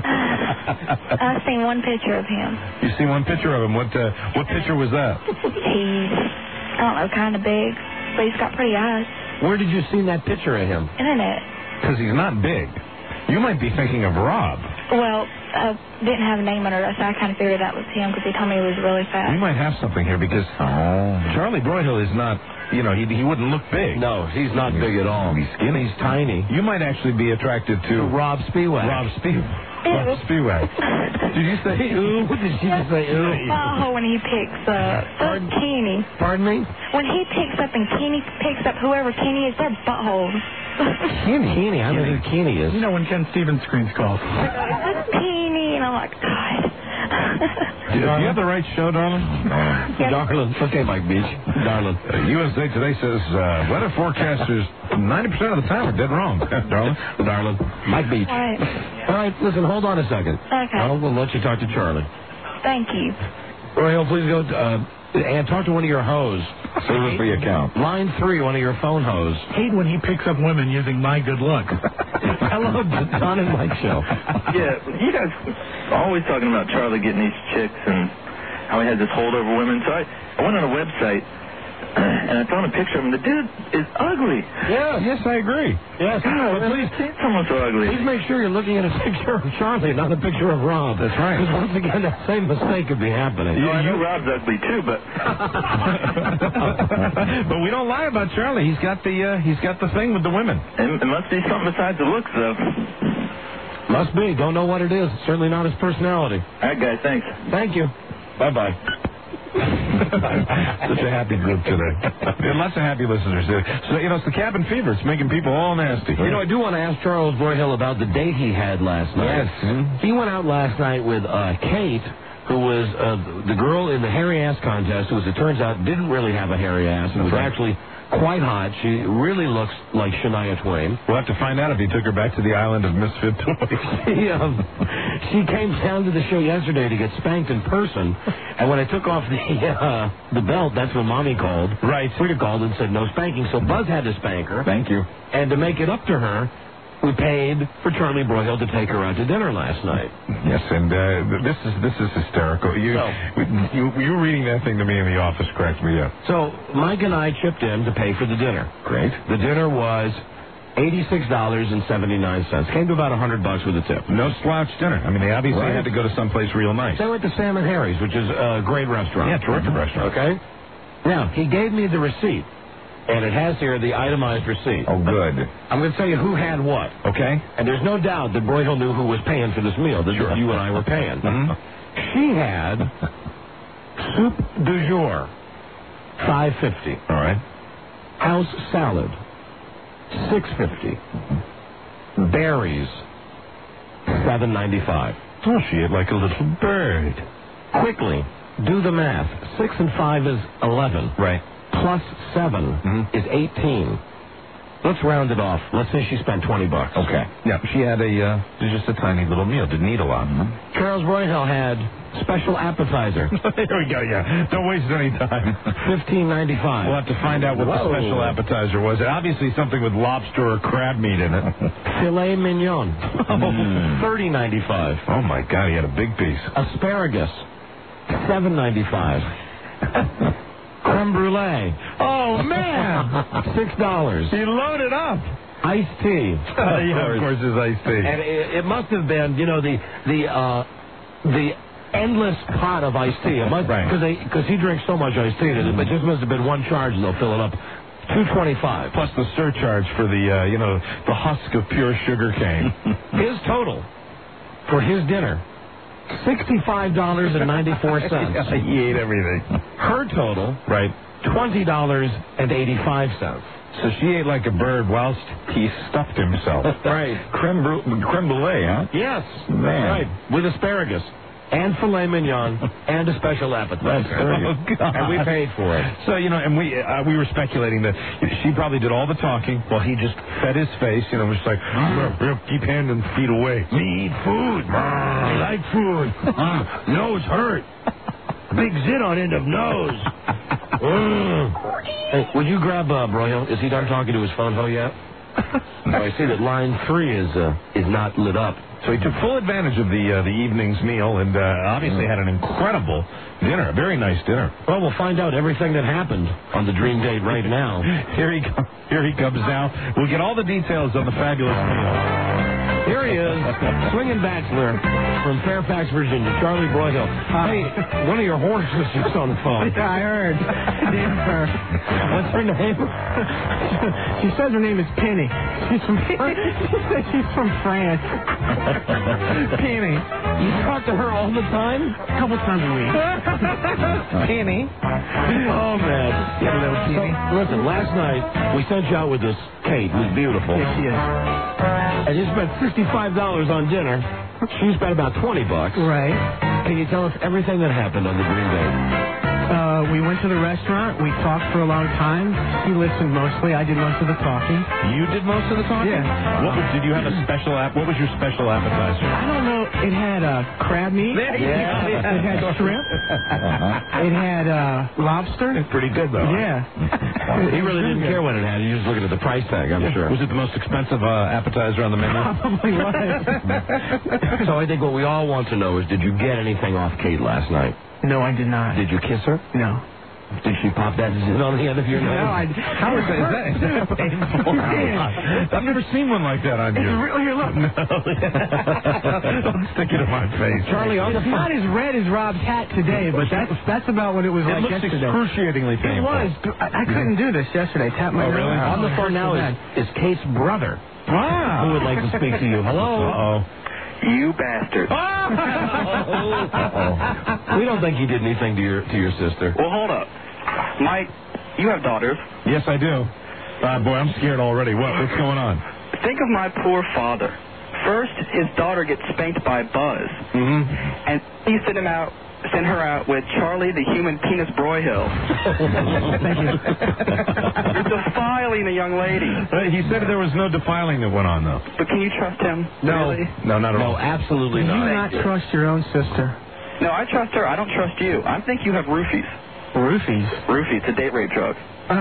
I've seen one picture of him. You've seen one picture of him. What picture was that? He's, I don't know, kind of big, but he's got pretty eyes. Where did you see that picture of him? Internet. Because he's not big. You might be thinking of Rob. Well, I didn't have a name under it, so I kind of figured that was him because he told me he was really fat. We might have something here because Charlie Broyhill is not, he wouldn't look big. No, he's not big at all. He's skinny. He's tiny. You might actually be attracted to Rob Spiewak. Rob Spiewak. Did you say ooh? What did she just say? Ooh. Oh, when he picks up Kenny. Pardon me? When he picks up and Kenny picks up whoever Kenny is, they're buttholes. Kenny? I don't know who Kenny is. You know when Ken Stevens screens calls. It's Kenny, and I'm like, God. Do you have the right show, darling? Yes. Darling. Okay, Mike Beach. Darling. USA Today says weather forecasters 90% of the time are dead wrong. Darling. Darling. Mike Beach. All right, listen, hold on a second. Okay. We'll let you talk to Charlie. Thank you. Royal, please go and talk to one of your hoes. Service fee account. Line 3, one of your phone hoes. Hate when he picks up women using my good luck. Hello, Don and Mike show. Yeah, you guys are always talking about Charlie getting these chicks and how he had this hold over women. So I went on a website and I found a picture of him. The dude is ugly. Yeah. Yes, I agree. Yes. God, But please, seen someone so ugly. please make sure you're looking at a picture of Charlie, not a picture of Rob. That's right. Because once again, that same mistake could be happening. No, I know Rob's ugly too, but But we don't lie about Charlie. He's got the thing with the women. it must be something besides the looks, though. Must be. Don't know what it is. Certainly not his personality. All right, guys, thanks. Thank you. Bye-bye. Such a happy group today. And lots of happy listeners. So, it's the cabin fever. It's making people all nasty. I do want to ask Charles Broyhill about the date he had last night. Yes. He went out last night with Kate, who was the girl in the hairy ass contest, who, as it turns out, didn't really have a hairy ass and was actually quite hot. She really looks like Shania Twain. We'll have to find out if he took her back to the island of misfit toys. She came down to the show yesterday to get spanked in person, and when I took off the belt, that's when Mommy called. Right. Frida called and said no spanking, so Buzz had to spank her. Thank you. And to make it up to her, we paid for Charlie Broyhill to take her out to dinner last night. Yes, and this is hysterical. You reading that thing to me in the office cracked me up. So Mike and I chipped in to pay for the dinner. Great. The dinner was $86.79. Came to about $100 with a tip. No slouch dinner. I mean, they obviously had to go to someplace real nice. They went to Sam and Harry's, which is a great restaurant. Yeah, terrific restaurant. Okay. Now, he gave me the receipt. And it has here the itemized receipt. Oh, good. I'm going to tell you who had what. Okay. And there's no doubt that Broyhill knew who was paying for this meal. That you and I were paying. She had soup du jour, $5.50. All right. House salad, $6.50. Berries, $7.95. Oh, she ate like a little bird. Quickly, do the math. 6 and 5 is 11. Right. Plus 7 is 18. Let's round it off. Let's say she spent $20. Okay. Yeah, she had just a tiny little meal. Didn't eat a lot. Charles Broyhill had special appetizer. There we go, yeah. Don't waste any time. $15.95. We'll have to find out what the special appetizer was. Obviously something with lobster or crab meat in it. Filet mignon. $30.95. Oh, my God, he had a big piece. Asparagus. $7.95. Creme brulee. Oh, man. $6. He loaded up. Iced tea. Yeah, of course, it's iced tea. And it must have been, the endless pot of iced tea. Because he drinks so much iced tea, it just must have been one charge, and they'll fill it up. $2.25. Plus the surcharge for the husk of pure sugar cane. His total for his dinner, $65.94. He ate everything. Her total, right, $20.85. So she ate like a bird whilst he stuffed himself. Right. Creme brulee, huh? Yes. Man. That's right. With asparagus. And filet mignon, and a special appetizer. Oh, God. And we paid for it. So, and we were speculating that she probably did all the talking while he just fed his face, was just like, keep handing feet away. Me eat food. I like food. Nose hurt. Big zit on end of nose. Hey, would you grab Broyhill? Is he done talking to his phone ho yet? I see that line 3 is not lit up. So he took full advantage of the evening's meal and obviously had an incredible dinner, a very nice dinner. Well, we'll find out everything that happened on the dream date right now. Here he comes now. We'll get all the details on the fabulous meal. Here he is, swinging bachelor from Fairfax, Virginia, Charlie Broyhill. Hey, one of your horses was just on the phone. Yeah, I heard. What's her name? She says her name is Penny. She's from she's from France. Penny. You talk to her all the time? A couple times a week. Penny. Oh, man. Yeah, little Penny. So, listen, last night we sent you out with this Kate, who's beautiful. Yes, she is. And you spent $65 on dinner. She spent about $20. Right. Can you tell us everything that happened on the dream date? We went to the restaurant. We talked for a long time. He listened mostly. I did most of the talking. You did most of the talking? Yeah. Did you have a special what was your special appetizer? I don't know. It had crab meat. Yeah. It had shrimp. It had lobster. It's pretty good, though. Yeah. He really didn't care what it had. He was just looking at the price tag, I'm sure. Was it the most expensive appetizer on the menu? Probably was. So I think what we all want to know is, did you get anything off Kate last night? No, I did not. Did you kiss her? No. Did she pop that zit on the end of your nose? No, How is that painful? I've never seen one like that on you. It's real. Here, look. No. Don't stick it in my face. Charlie, it's not as red as Rob's hat today, but that's about what it was like yesterday. It looks excruciatingly painful. It was. I couldn't do this yesterday. Tap my nose. Really? On the phone now is Kate's brother. Wow. Who would like to speak to you? Hello? Uh-oh. You bastard. We don't think he did anything to your sister. Well, hold up. Mike, you have daughters. Yes, I do. Boy, I'm scared already. What's going on? Think of my poor father. First, his daughter gets spanked by Buzz. Mm-hmm. And he sent her out with Charlie the human penis Broyhill. Thank you. You're defiling a young lady. He said there was no defiling that went on, though. But can you trust him? No. Really? No, not at all. No, absolutely Do you not. not trust your own sister? No, I trust her. I don't trust you. I think you have roofies. Roofies? Roofies, a date rape drug. All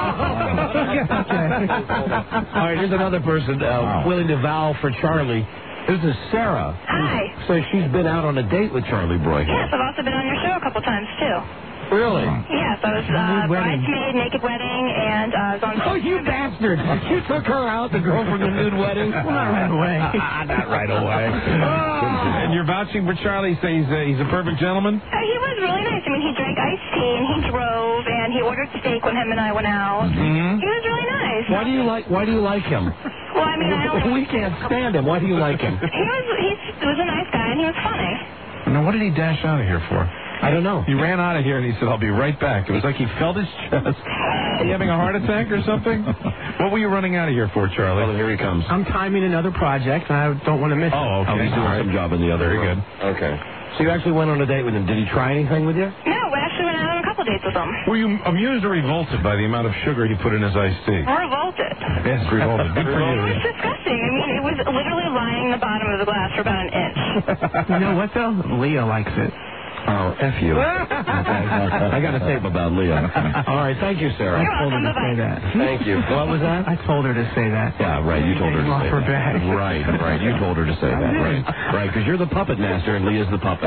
right, here's another person willing to vow for Charlie. This is Sarah. Hi. So she's been out on a date with Charlie Broyhill. Yes, I've also been on your show a couple times, too. Really? Yes, I was bridesmaid, naked wedding, and I was on... Oh, you bastard! You took her out, the girl from the nude wedding? Well, not right away. Not right away. And you're vouching for Charlie? You say he's a perfect gentleman? He was really nice. I mean, he drank iced tea, and he drove, and he ordered steak when him and I went out. Mm-hmm. He was really nice. Why do you like him? Well, I mean, We can't stand him. Why do you like him? He was a nice guy, and he was funny. Now, what did he dash out of here for? I don't know. He ran out of here and he said, I'll be right back. It was like he felt his chest. Are you having a heart attack or something? What were you running out of here for, Charlie? Oh, here he comes. I'm timing another project, and I don't want to miss it. Oh, okay. He's doing some job in the other Very room. good. Okay. So you actually went on a date with him. Did he try anything with you? No, we actually went out on a couple dates with him. Were you amused or revolted by the amount of sugar he put in his iced tea? Revolted. Yes, revolted. Good for It was you. disgusting. I mean, it was literally lining the bottom of the glass for about an inch. You know what, though? Leah likes it. Oh, F you. I got a tape about Leah. All right, thank you, Sarah. I told her to say that. Thank you. What was that? I told her to say that. Yeah, right. You told her to say her that. back. Right. You told her to say that. Right, because you're the puppet master and Leah's the puppet.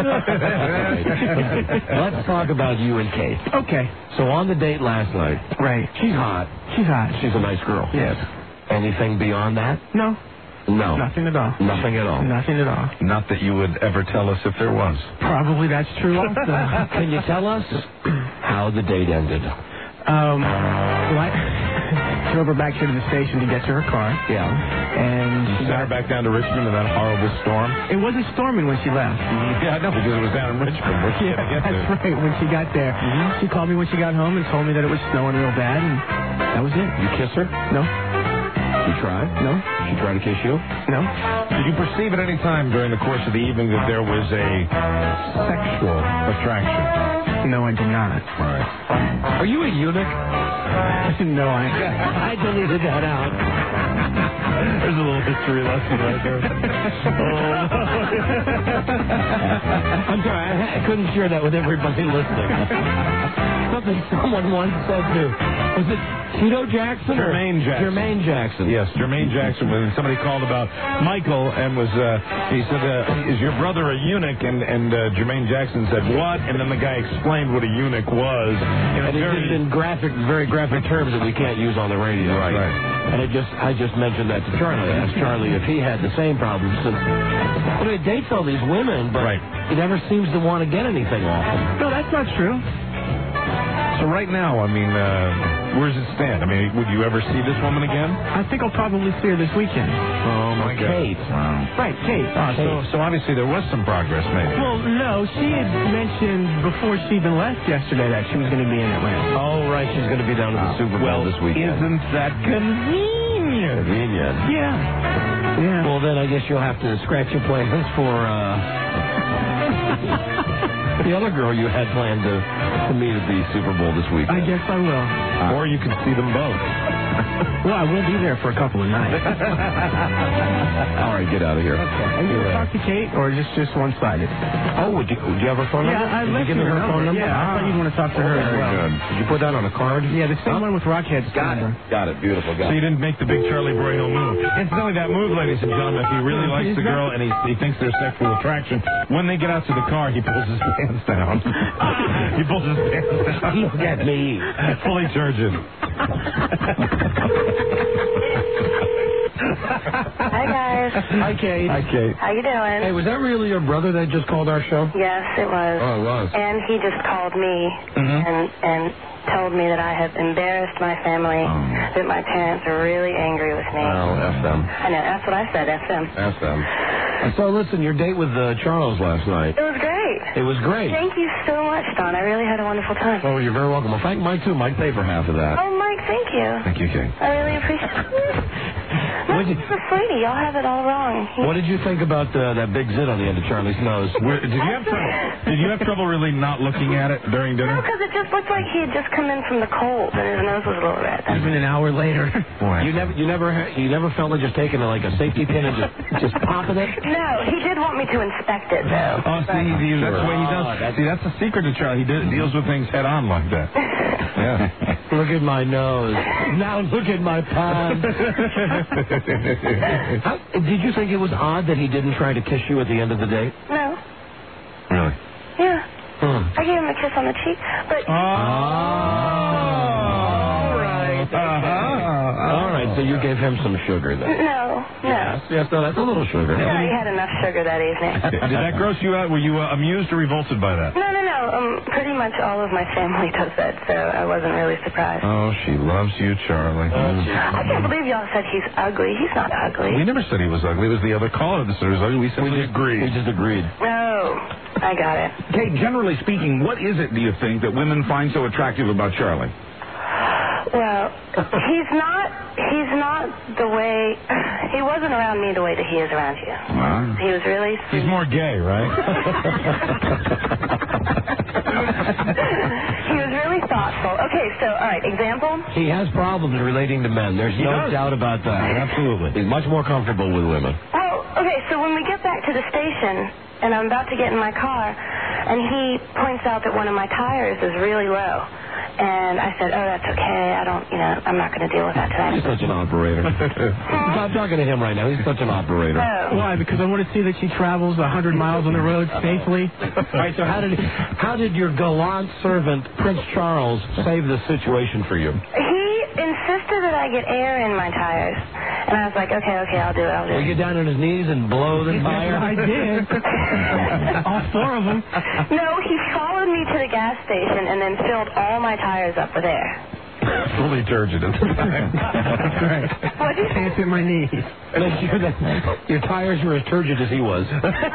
Let's talk about you and Kate. Okay. So on the date last night. Right. She's hot. She's hot. She's a nice girl. Yes. Anything beyond that? No. No. Nothing at all. Nothing at all. Nothing at all. Not that you would ever tell us if there was. Probably that's true also. Can you tell us how the date ended? Well, I drove her back here to the station to get to her car. Yeah. And You sent her back down to Richmond in that horrible storm? It wasn't storming when she left. Yeah, I know, because it was down in Richmond. Where'd she get That's there? right. When she got there, she called me when she got home and told me that it was snowing real bad, and that was it. You kiss her? No. You tried? No. She tried to kiss you? No. Did you perceive at any time during the course of the evening that there was a sexual attraction? No, I did not. All right. Are you a eunuch? No, I deleted that out. There's a little history lesson right there. I'm sorry, I couldn't share that with everybody listening. Something someone once said to, was it Tito Jackson? Jermaine Jackson. Jermaine Jackson. Yes, Jermaine Jackson. When somebody called about Michael and he said, is your brother a eunuch? And Jermaine Jackson said, what? And then the guy explained what a eunuch was. And he did it in very graphic terms that we can't use on the radio. Right. And I just mentioned that to Charlie. I asked Charlie if he had the same problems. Well, he dates all these women, but he never seems to want to get anything off them. No, that's not true. So right now, I mean, where does it stand? I mean, would you ever see this woman again? I think I'll probably see her this weekend. Oh, my God. Kate. Wow. Right, Kate. So obviously there was some progress made. Well, no, she had mentioned before she even left yesterday that she was going to be in Atlanta. Oh, right, she's going to be down at the Super Bowl this weekend. Isn't that convenient? Convenient. Yeah. Well, then I guess you'll have to scratch your plans for the other girl you had planned to meet at the Super Bowl this weekend. I guess I will. Or you could see them both. Well, I will be there for a couple of nights. All right, get out of here. Okay. Are you going to talk to Kate, or just one-sided? Oh, would you have her phone number? Yeah, I Did left you give me her phone number? Yeah, I thought you'd want to talk to her as well. Good. Did you put that on a card? Yeah, the same one with Rockhead's number. Got it. Beautiful. So you didn't make the big Charlie Broyhill move. Incidentally, that move, ladies and gentlemen, if he really likes the girl and he thinks there's sexual attraction, when they get out to the car, he pulls his pants down. He pulls his pants down. Look at me. Fully turgid. Hi, guys. Hi, Kate. Hi, Kate. How you doing? Hey, was that really your brother that just called our show? Yes, it was. Oh, it was. And he just called me and told me that I have embarrassed my family, that my parents are really angry with me. Oh, F them. I know, that's what I said, F them. F them. So, listen, your date with Charles last night. It was great. It was great. Thank you so much, Don. I really had a wonderful time. Oh, you're very welcome. Well, thank Mike, too. Mike paid for half of that. Oh, Mike, thank you. Thank you, Kate. I really appreciate it. No, he's a sweetie. Y'all have it all wrong. What did you think about that big zit on the end of Charlie's nose? Did you have trouble really not looking at it during dinner? No, because it just looked like he had just come in from the cold, and his nose was a little red. Even an hour later. Boy. You never felt like just taking like a safety pin and just popping it? No, he did want me to inspect it, though. Oh, see, that's the way he does. See, that's the secret to Charlie. He deals with things head on like that. Yeah. Look at my nose. Now look at my palm. Did you think it was odd that he didn't try to kiss you at the end of the date? No. Really? Yeah. I gave him a kiss on the cheek, but... All right, so you gave him some sugar then? No. Yes, no, that's a little sugar. No, he had enough sugar that evening. Did that gross you out? Were you amused or revolted by that? No. Pretty much all of my family does that, so I wasn't really surprised. Oh, she loves you, Charlie. I can't believe y'all said he's ugly. He's not ugly. We never said he was ugly. It was the other caller that said he was ugly. We simply agreed. We just agreed. Oh, I got it. Kate, generally speaking, what is it, do you think, that women find so attractive about Charlie? Well, he's not the way, he wasn't around me the way that he is around you. He was really sweet. He's more gay, right? He was really thoughtful. Okay, so, all right, example? He has problems relating to men. There's no doubt about that. Absolutely. He's much more comfortable with women. Oh, okay, so when we get back to the station, and I'm about to get in my car, and he points out that one of my tires is really low. And I said, oh, that's okay. I'm not going to deal with that tonight. He's such an operator. I'm talking to him right now. He's such an operator. Oh. Why? Because I want to see that she travels 100 miles on the road safely. All right, so how did your gallant servant, Prince Charles, save the situation for you? He insisted that I get air in my tires. And I was like, okay, I'll do it. Will you get down on his knees and blow the tire? I did. All four of them. No, he followed me to the gas station and then filled all my tires up with air. Fully turgid at the time. That's right. What'd you say? Pants at my knees. Make sure that your tires were as turgid as he was.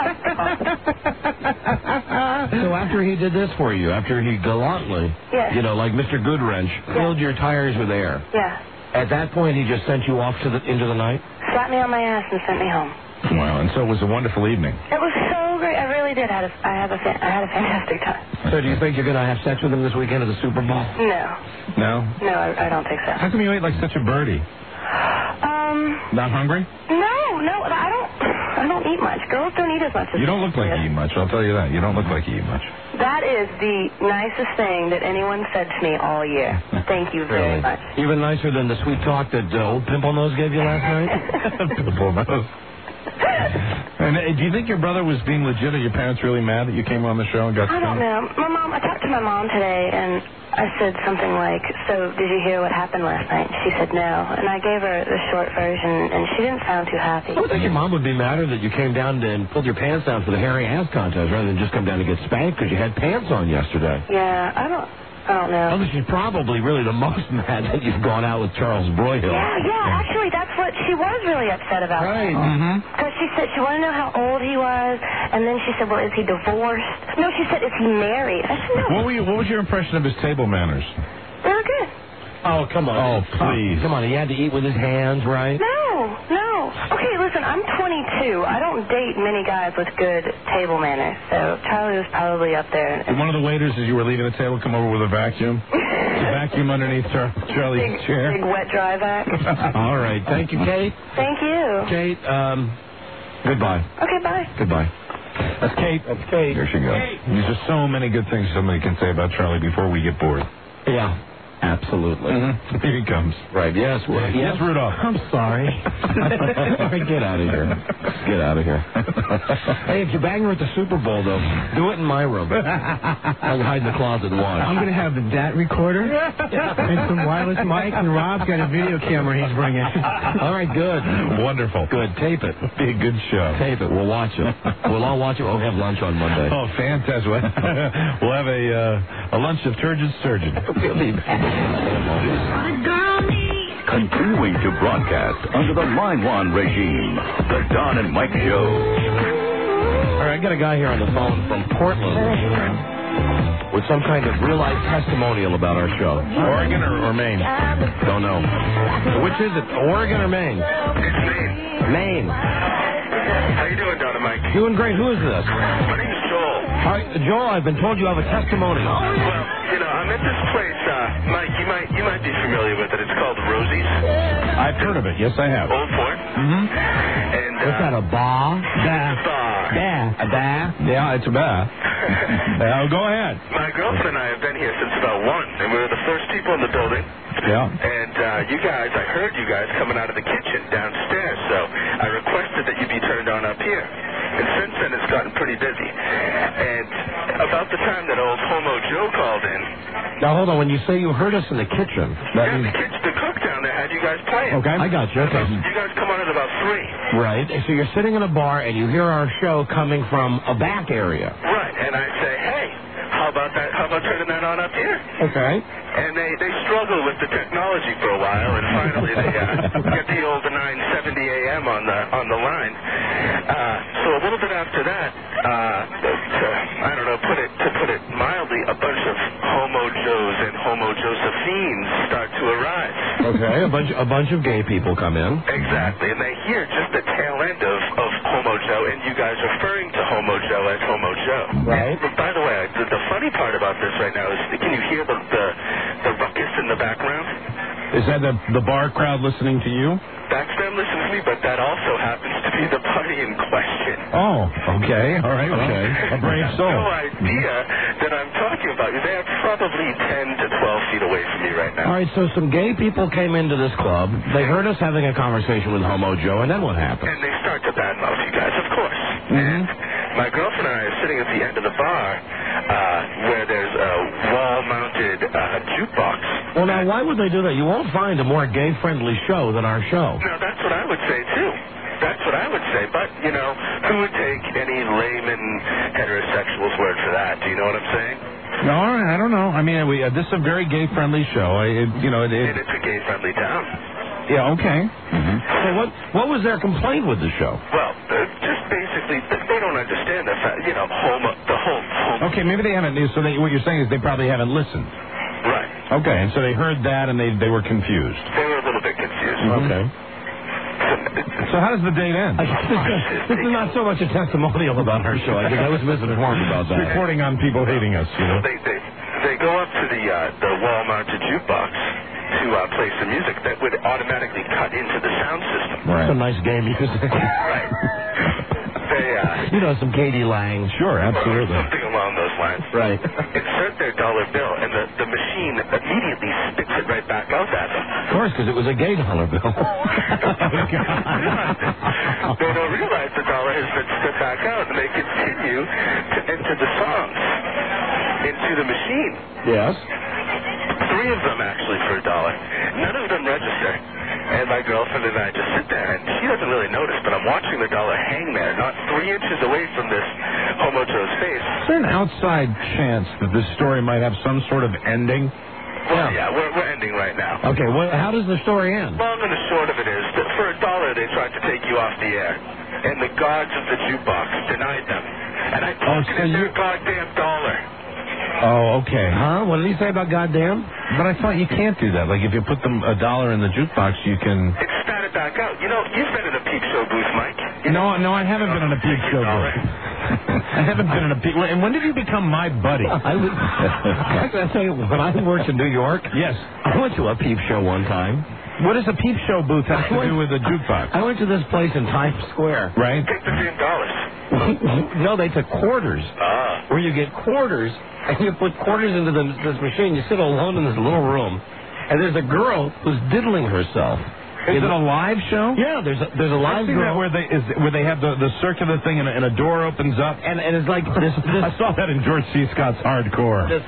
So after he did this for you, after he gallantly, like Mr. Goodwrench, filled your tires with air. Yeah. At that point, he just sent you off into the night? Slapped me on my ass and sent me home. Wow, and so it was a wonderful evening. It was so great. I really did. I had a fantastic time. So do you think you're going to have sex with him this weekend at the Super Bowl? No. No? No, I don't think so. How come you ate like such a birdie? Not hungry? No, I don't eat much. Girls don't eat as much as you don't look like you eat much, I'll tell you that. You don't look like you eat much. That is the nicest thing that anyone said to me all year. Thank you very much. Even nicer than the sweet talk that old Pimple Nose gave you last night? Pimple Nose. And do you think your brother was being legit? Are your parents really mad that you came on the show and got I don't know. I talked to my mom today, and I said something like, so did you hear what happened last night? She said no. And I gave her the short version, and she didn't sound too happy. I would think your mom would be madder that you came down and pulled your pants down for the hairy ass contest rather than just come down to get spanked because you had pants on yesterday. Yeah, I don't know. Well, she's probably really the most mad that you've gone out with Charles Broyhill. Yeah, actually, that's what she was really upset about. Right. Because she said she wanted to know how old he was, and then she said, well, is he divorced? No, she said, is he married? I said, no. What was your impression of his table manners? They were good. Oh, come on. Oh, please. Come on, he had to eat with his hands, right? No. Okay, listen, I'm 22. I don't date many guys with good table manners, so Charlie was probably up there. Did one of the waiters, as you were leaving the table, come over with a vacuum? A vacuum underneath Charlie's chair? Big wet dry vac. All right. Thank you, Kate. Thank you. Kate, goodbye. Okay, bye. Goodbye. That's Kate. Kate. Here she goes. These are so many good things somebody can say about Charlie before we get bored. Yeah. Absolutely. Here he comes. Right, yes. Yes, Rudolph. I'm sorry. Get out of here. Get out of here. Hey, if you bang her at the Super Bowl, though, do it in my room. I'll hide in the closet and watch. I'm going to have the DAT recorder and some wireless mic, and Rob's got a video camera he's bringing. All right, good. Wonderful. Good. Tape it. Be a good show. Tape it. We'll watch it. We'll all watch it. We'll have lunch on Monday. Oh, fantastic. We'll have a lunch of turgid sturgeon. We'll be back. Continuing to broadcast under the Line One regime, the Don and Mike Show. All right, I got a guy here on the phone from Portland with some kind of real-life testimonial about our show. Oregon or Maine? Don't know. Which is it, Oregon or Maine? It's Maine. Maine. How you doing, Don and Mike? Doing great. Who is this? My name is Joel. All right, Joel, I've been told you have a testimonial. Well, I'm at this place, Mike, you might be familiar with it. It's called Rosie's. I've heard of it. Yes, I have. Old Fort. And, What's that, a bar? A bar? Yeah, it's a bar. Go ahead. My girlfriend and I have been here since about 1, and we were the first people in the building. Yeah. And I heard you guys coming out of the kitchen downstairs, so I requested that you be turned on up here. And since then, it's gotten pretty busy. And about the time that old Homo Joe called in. Now, hold on. When you say you heard us in the kitchen, that means... The cook down there had you guys playing. Okay, I got you. Okay. You guys come on at about 3. Right. So you're sitting in a bar and you hear our show coming from a back area. Right. And I say, hey, how about that? How about turning that on up here? Okay. And they struggle with the technology for a while, and finally they get the old 970 AM on the line. So a little bit after that, I don't know, to put it mildly, a bunch of Homo Joes and Homo Josephines start to arrive. Okay, a bunch of gay people come in. Exactly, and they hear just the tail end of Homo Joe, and you guys referring to Homo Joe as Homo Joe. Right. But by the way, the funny part about this right now is, can you hear the ruckus in the background? Is that the bar crowd listening to you? That's them listening to me, but that also happens to be the party in question. Oh, okay. All right, okay. A brave soul. No idea that I'm talking about you. They are probably 10 to 12 feet away from me right now. All right, so some gay people came into this club. They heard us having a conversation with Homo Joe, and then what happened? And they start to badmouth you guys, of course. And my girlfriend and I are sitting at the end of the bar where there's a wall-mounted jukebox. Well, now, why would they do that? You won't find a more gay-friendly show than our show. No, that's what I would say, too. That's what I would say. But, who would take any layman heterosexual's word for that? Do you know what I'm saying? No, I don't know. I mean, this is a very gay-friendly show. And it's a gay-friendly town. Yeah, okay. So what was their complaint with the show? Well, just basically, they don't understand the fact, the whole homo. Okay, maybe they haven't. So what you're saying is they probably haven't listened. Right. Okay, and so they heard that and they were confused. They were a little bit confused. Okay. So how does the date end? This is not so much a testimonial about our show. I think I was misinformed about that. Reporting on people hating us, you know. They go up to the wall-mounted jukebox to play some music that would automatically cut into the sound system. Right. Some nice game music. Right. Some Katie Lang. Sure, absolutely. Something along those lines. Right. Insert their dollar bill, and the machine immediately spits it right back out at them. Of course, because it was a gay dollar bill. They don't realize the dollar has been spit back out, and they continue to enter the songs into the machine. Yes. 3 of them, actually, for $1. None of them register. And my girlfriend and I just sit there, and she doesn't really notice, but I'm watching the dollar hang there, not 3 inches away from this Homo Joe's face. Is there an outside chance that this story might have some sort of ending? Well, yeah, we're ending right now. Okay, how does the story end? Long and the short of it is that for $1 they tried to take you off the air, and the gods of the jukebox denied them. And I took their goddamn dollar. Oh, okay. Huh? What did he say about goddamn? But I thought you can't do that. Like, if you put $1 in the jukebox, you can... It's spat it back out. You've been in a peep show booth, Mike. No, I haven't been in a peep show booth. I haven't been in a peep... And when did you become my buddy? I can tell you, when I worked in New York... Yes. I went to a peep show one time. What does a peep show booth have to do with a jukebox? I went to this place in Times Square. Right. Take the $10. No, they took quarters. Where you get quarters, and you put quarters into this machine. You sit alone in this little room, and there's a girl who's diddling herself. Is it a live show? Yeah, there's a live I've seen girl. that where they have the circular thing and a door opens up. And it's like this. I saw that in George C. Scott's Hardcore. This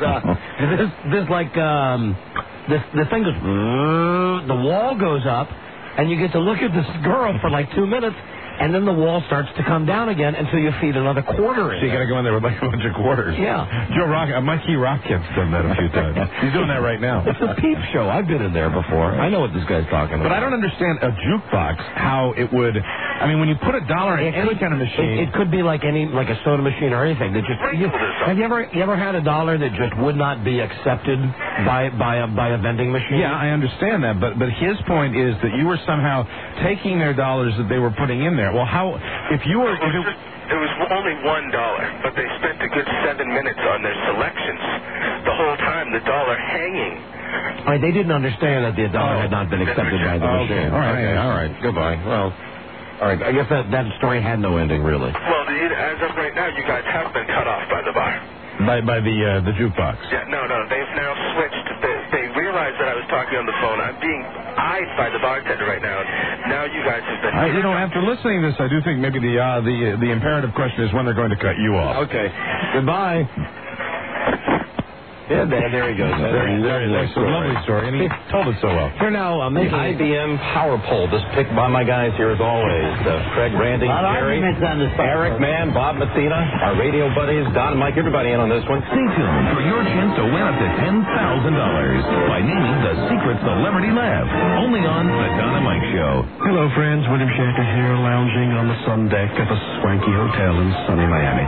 thing goes. The wall goes up, and you get to look at this girl for like 2 minutes. And then the wall starts to come down again until you feed another quarter in. So you got to go in there with like a bunch of quarters. Yeah. Joe Rock, Mikey Rocket's done that a few times. He's doing that right now. It's a peep show. I've been in there before. I know what this guy's talking about. But I don't understand a jukebox, how it would... I mean, when you put $1 in any kind of machine... It could be like a soda machine or anything. That just have you ever had $1 that just would not be accepted by a vending machine? Yeah, I understand that. But his point is that you were somehow taking their dollars that they were putting in there. Well, how... If you were... It was only $1, but they spent a good 7 minutes on their selections. The whole time, the dollar hanging. All right, they didn't understand that the $1 had not been accepted by the machine. Okay, all right. Goodbye. Well, all right. I guess that story had no ending, really. Well, as of right now, you guys have been cut off by the bar. By the jukebox. Yeah, no. They've now switched. They realized that I was talking on the phone. I'm being eyed by the bartender right now. Now you guys have been... after listening to this, I do think maybe the imperative question is when they're going to cut you off. Okay. Goodbye. Yeah, there he goes. It's a lovely story, and he told it so well. Here now, making IBM Power Poll, just picked by my guys here as always. Craig Randy, Jerry, Eric Mann, Bob Messina, our radio buddies, Don and Mike, everybody in on this one. Stay tuned for your chance to win up to $10,000 by naming the secret celebrity laugh. Only on the Don and Mike Show. Hello, friends. William Shatner here, lounging on the sun deck of a swanky hotel in sunny Miami.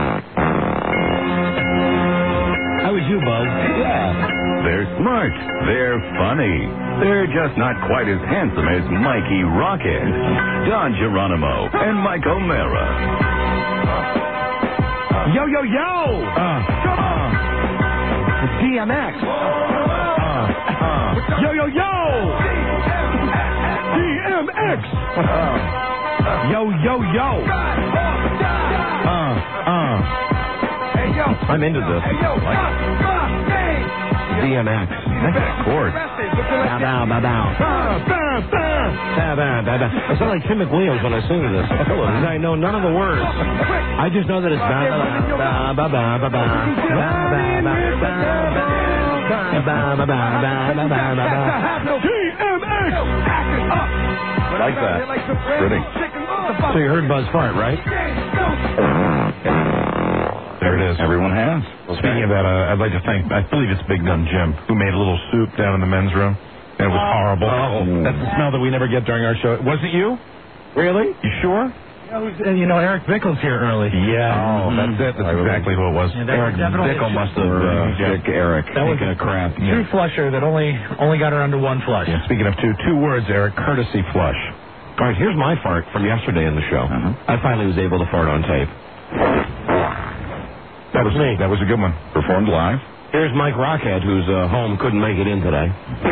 How was you, Buzz? Yeah. They're smart. They're funny. They're just not quite as handsome as Mikey Rocket, Don Geronimo, and Mike O'Mara. Yo, yo, yo! Come on! It's DMX. Yo, yo, yo! DMX! Yo, yo, yo! I'm into this. DMX. That's a chord. Bow, bow, bow. I sound like Tim McWilliams when I sing this. I know none of the words. I just know that it's ba ba ba ba ba ba Like that. Pretty. So you heard Buzz fart, right? There it is. Everyone has. Speaking of that, I'd like to thank, I believe it's Big Gun Jim, who made a little soup down in the men's room. And it was horrible. That's the smell that we never get during our show. Was it you? Really? You sure? Eric Bickle's here early. Yeah. Oh, that's it. That's exactly who it was. Yeah, Eric Bickle must have Dick Eric. That was taking a crap. True flusher that only got her under one flush. Yeah, speaking of two words, Eric, courtesy flush. All right, here's my fart from yesterday in the show. I finally was able to fart on tape. That was me. That was a good one. Performed live. Here's Mike Rockhead, who's home, couldn't make it in today.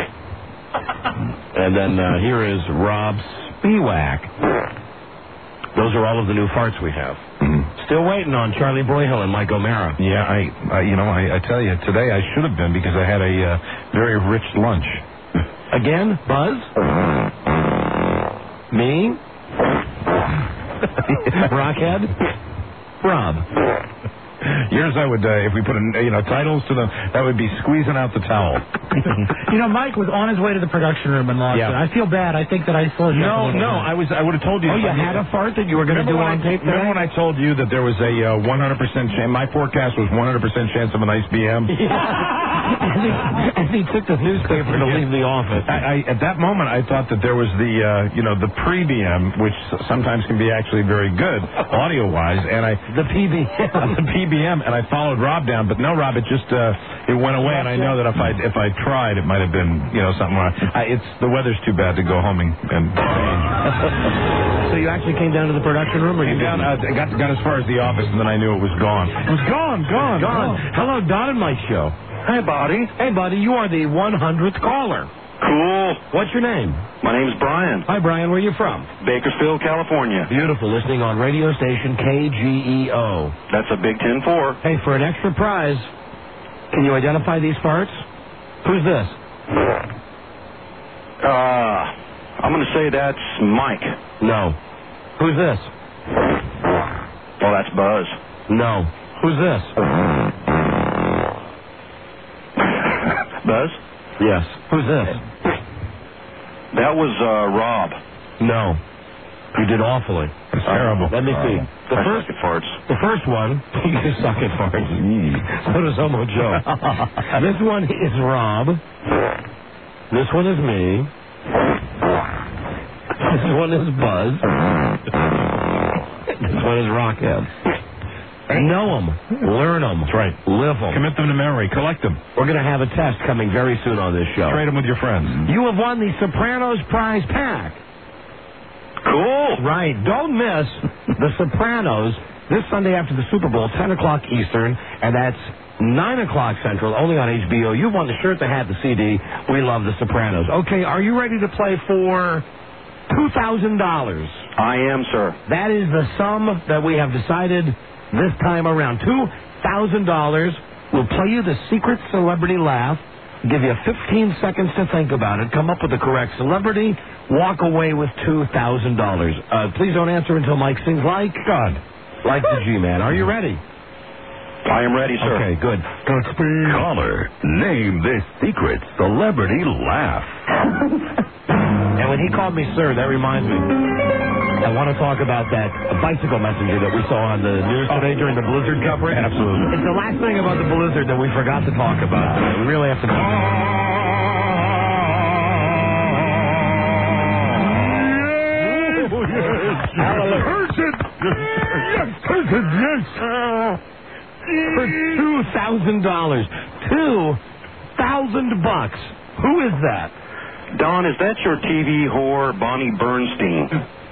And then here is Rob Spiewak. Those are all of the new farts we have. Still waiting on Charlie Broyhill and Mike O'Mara. Yeah, I tell you, today I should have been because I had a very rich lunch. Again, Buzz? Me? Rockhead? Rob? Yours, I would, if we put titles to them, that would be squeezing out the towel. Mike was on his way to the production room and lost it. I feel bad. I think that I slowed you No, I would have told you. Oh, you had a fart that you were going to do on tape today? Remember when I told you that there was a 100% chance, my forecast was 100% chance of a nice BM? As he took the newspaper to leave the office. At that moment, I thought that there was the pre-BM, which sometimes can be actually very good, audio-wise, and the PBM, and I followed Rob down, but no, Rob, it just it went away, and I know that if I tried, it might have been something wrong. It's the weather's too bad to go home and So you actually came down to the production room, or you down? Got as far as the office, and then I knew it was gone. It was gone. Hello, Don and Mike Show. Hey, buddy. Hey, buddy, you are the 100th caller. Cool. What's your name? My name's Brian. Hi, Brian. Where are you from? Bakersfield, California. Beautiful. Listening on radio station KGEO. That's a Big 10-4. Hey, for an extra prize, can you identify these farts? Who's this? I'm going to say that's Mike. No. Who's this? Oh, that's Buzz. No. Who's this? Buzz? Yes. Who's this? That was Rob. No. You did awfully. It's terrible. Let me see. The first one, you suck at farts. So does Homo Joe. This one is Rob. This one is me. This one is Buzz. This one is Rockhead. Know them. Learn them. That's right. Live them. Commit them to memory. Collect them. We're going to have a test coming very soon on this show. Trade them with your friends. You have won the Sopranos prize pack. Cool. Right. Don't miss The Sopranos this Sunday after the Super Bowl, 10 o'clock Eastern, and that's 9 o'clock Central, only on HBO. You won the shirt, the hat, the CD. We love The Sopranos. Okay, are you ready to play for $2,000? I am, sir. That is the sum that we have decided this time around. $2,000. We'll play you the secret celebrity laugh. Give you 15 seconds to think about it. Come up with the correct celebrity. Walk away with $2,000. Please don't answer until Mike sings Like God. Like the G-Man. Are you ready? I am ready, sir. Okay, good. Caller, name this secret celebrity laugh. And when he called me sir, that reminds me. I want to talk about that bicycle messenger that we saw on the news today during the blizzard coverage. Absolutely. It's the last thing about the blizzard that we forgot to talk about. We really have to talk about it. Yes. For $2,000. $2,000. Who is that? Don, is that your TV whore, Bonnie Bernstein?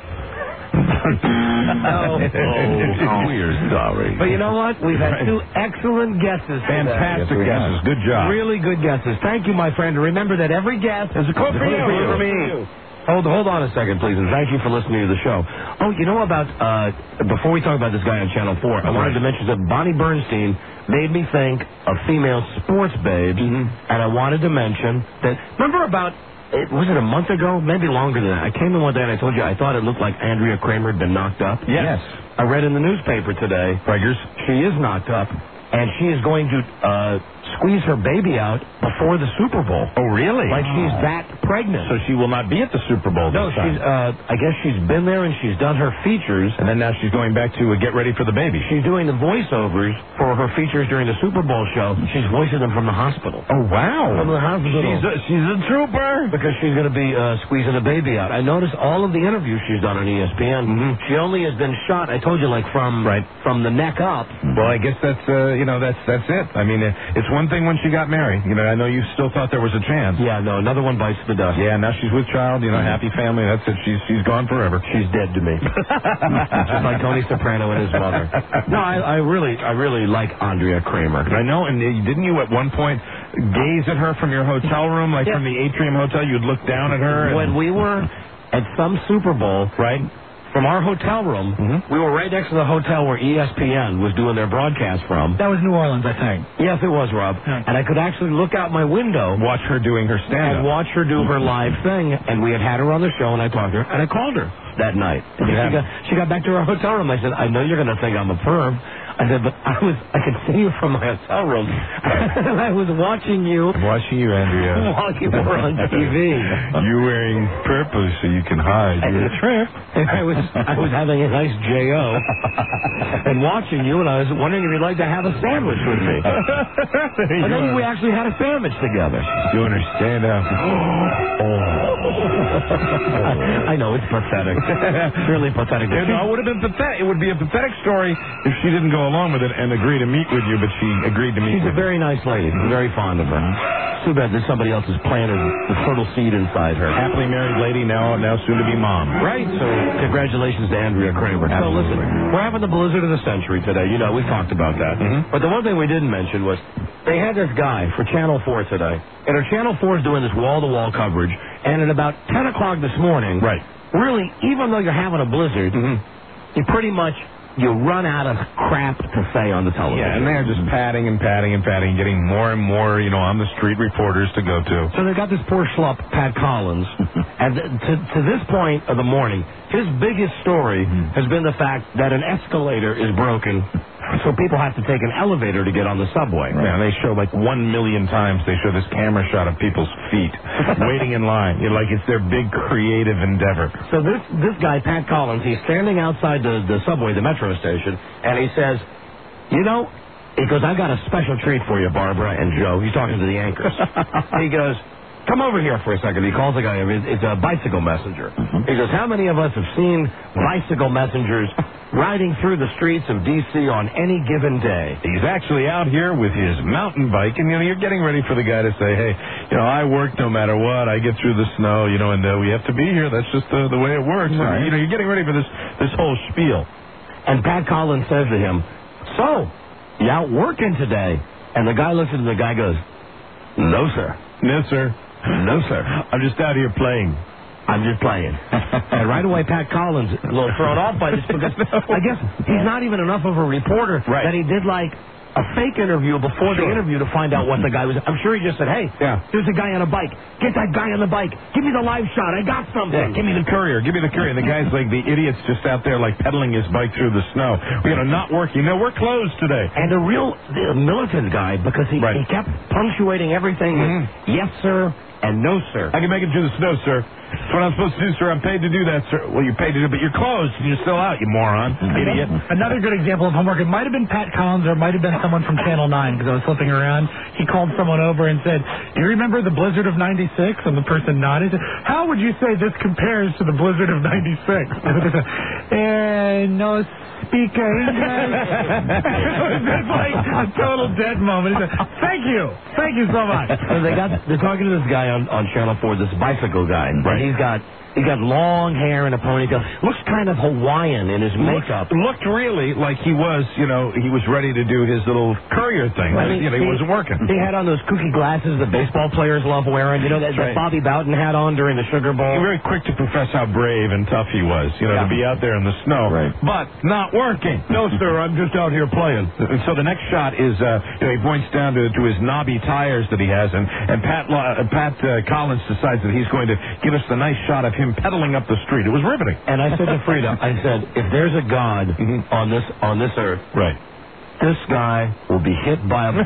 We're sorry. But you know what? We've had two excellent guesses. Fantastic guesses. Good job. Really good guesses. Thank you, my friend. Remember that every guess is a quote for you. For me. Hold on a second, please, and thank you for listening to the show. Oh, you know about, before we talk about this guy on Channel 4, I wanted to mention that Bonnie Bernstein made me think of female sports babes, and I wanted to mention that, remember about, was it a month ago? Maybe longer than that. I came in one day and I told you I thought it looked like Andrea Kramer had been knocked up. Yes. I read in the newspaper today, she is knocked up, and she is going to squeeze her baby out before the Super Bowl. Oh, really? Like she's that pregnant. So she will not be at the Super Bowl No, this time. I guess she's been there and she's done her features. And then now she's going back to get ready for the baby. She's doing the voiceovers for her features during the Super Bowl show. She's voicing them from the hospital. Oh, wow. From the hospital. She's a trooper. Because she's going to be squeezing the baby out. I noticed all of the interviews she's done on ESPN. She only has been shot, I told you, like from the neck up. Well, I guess that's that's it. I mean, it's one thing when she got married. I know you still thought there was a chance. Yeah, no, another one bites the dust. Yeah, now she's with child, happy family. That's it. She's gone forever. She's dead to me. Just like Tony Soprano and his mother. No, I really like Andrea Kramer. I know, and didn't you at one point gaze at her from your hotel room, like from the Atrium Hotel? You'd look down at her. When we were at some Super Bowl, right? From our hotel room, we were right next to the hotel where ESPN was doing their broadcast from. That was New Orleans, I think. Yes, it was, Rob. And I could actually look out my window. Watch her doing her stand-up. And watch her do her live thing. And we had her on the show, and I talked to her, and I called her that night. She got back to her hotel room. I said, I know you're going to think I'm a perv. I said, but I could see you from my hotel room. And I was watching you. Watching you, Andrea. While you were on TV. You wearing purple so you can hide. You're a trip. And I was having a nice J.O. and watching you, and I was wondering if you'd like to have a sandwich with me. And then we actually had a sandwich together. Doing her stand-up. I know, it's pathetic. It's really pathetic. It would have been pathetic. It would be a pathetic story if she didn't go along with it and agree to meet with you, but she agreed to meet with you. She's a very nice lady. I'm very fond of her. Too bad that somebody else has planted the fertile seed inside her. Happily married lady, now soon to be mom. Right. So congratulations to Andrea Kramer. Absolutely. So listen, we're having the blizzard of the century today. We've talked about that. But the one thing we didn't mention was they had this guy for Channel 4 today. And Channel 4 is doing this wall-to-wall coverage. And at about 10 o'clock this morning, really, even though you're having a blizzard, you pretty much... You run out of crap to say on the television. Yeah, and they're just padding and padding and padding, getting more and more, on the street reporters to go to. So they got this poor schlup, Pat Collins, and to this point of the morning, his biggest story has been the fact that an escalator is broken, so people have to take an elevator to get on the subway. Yeah, and they show 1 million times, they show this camera shot of people's feet waiting in line. Like it's their big creative endeavor. So this guy, Pat Collins, he's standing outside the subway, the metro station, and he says, he goes, I got a special treat for you, Barbara and Joe. He's talking to the anchors. He goes, come over here for a second. He calls the guy, it's a bicycle messenger. He goes, how many of us have seen bicycle messengers riding through the streets of D.C. on any given day? He's actually out here with his mountain bike, and you're getting ready for the guy to say, hey, I work no matter what. I get through the snow, and we have to be here. That's just the way it works. Right. And, you're getting ready for this whole spiel. And Pat Collins says to him, so, you out working today? And the guy looks at him, the guy goes, no, sir. No, sir. No, sir. I'm just out here playing. I'm just playing. And right away, Pat Collins, a little thrown off by this, because I guess he's not even enough of a reporter that he did a fake interview before the interview to find out what the guy was. I'm sure he just said, hey, there's a guy on a bike. Get that guy on the bike. Give me the live shot. I got something. Yeah, give me the courier. Give me the courier. And the guy's like the idiot's just out there pedaling his bike through the snow. Not working. No, we're closed today. And a real militant guy, because he kept punctuating everything with yes, sir, and no, sir. I can make it through the snow, sir. That's what I'm supposed to do, sir. I'm paid to do that, sir. Well, you're paid to do it, but you're closed. You're still out, you moron. Idiot. Another good example of homework. It might have been Pat Collins or it might have been someone from Channel 9 because I was flipping around. He called someone over and said, do you remember the blizzard of 96? And the person nodded. How would you say this compares to the blizzard of 96? And no speaker English. It's like a total dead moment. He said, thank you. Thank you so much. So they're talking to this guy on Channel 4, this bicycle guy. Right. He's got long hair and a ponytail. Looks kind of Hawaiian in his makeup. Looked really like he was, he was ready to do his little courier thing. He wasn't working. He had on those kooky glasses that baseball players love wearing. That Bobby Bowden had on during the Sugar Bowl. He was very quick to profess how brave and tough he was, to be out there in the snow. Right. But not working. No, sir, I'm just out here playing. And so the next shot is, he points down to his knobby tires that he has, and Pat Collins decides that he's going to give us the nice shot of him pedaling up the street. It was riveting. And I said to Frida, if there's a God on this earth, this guy will be hit by a bus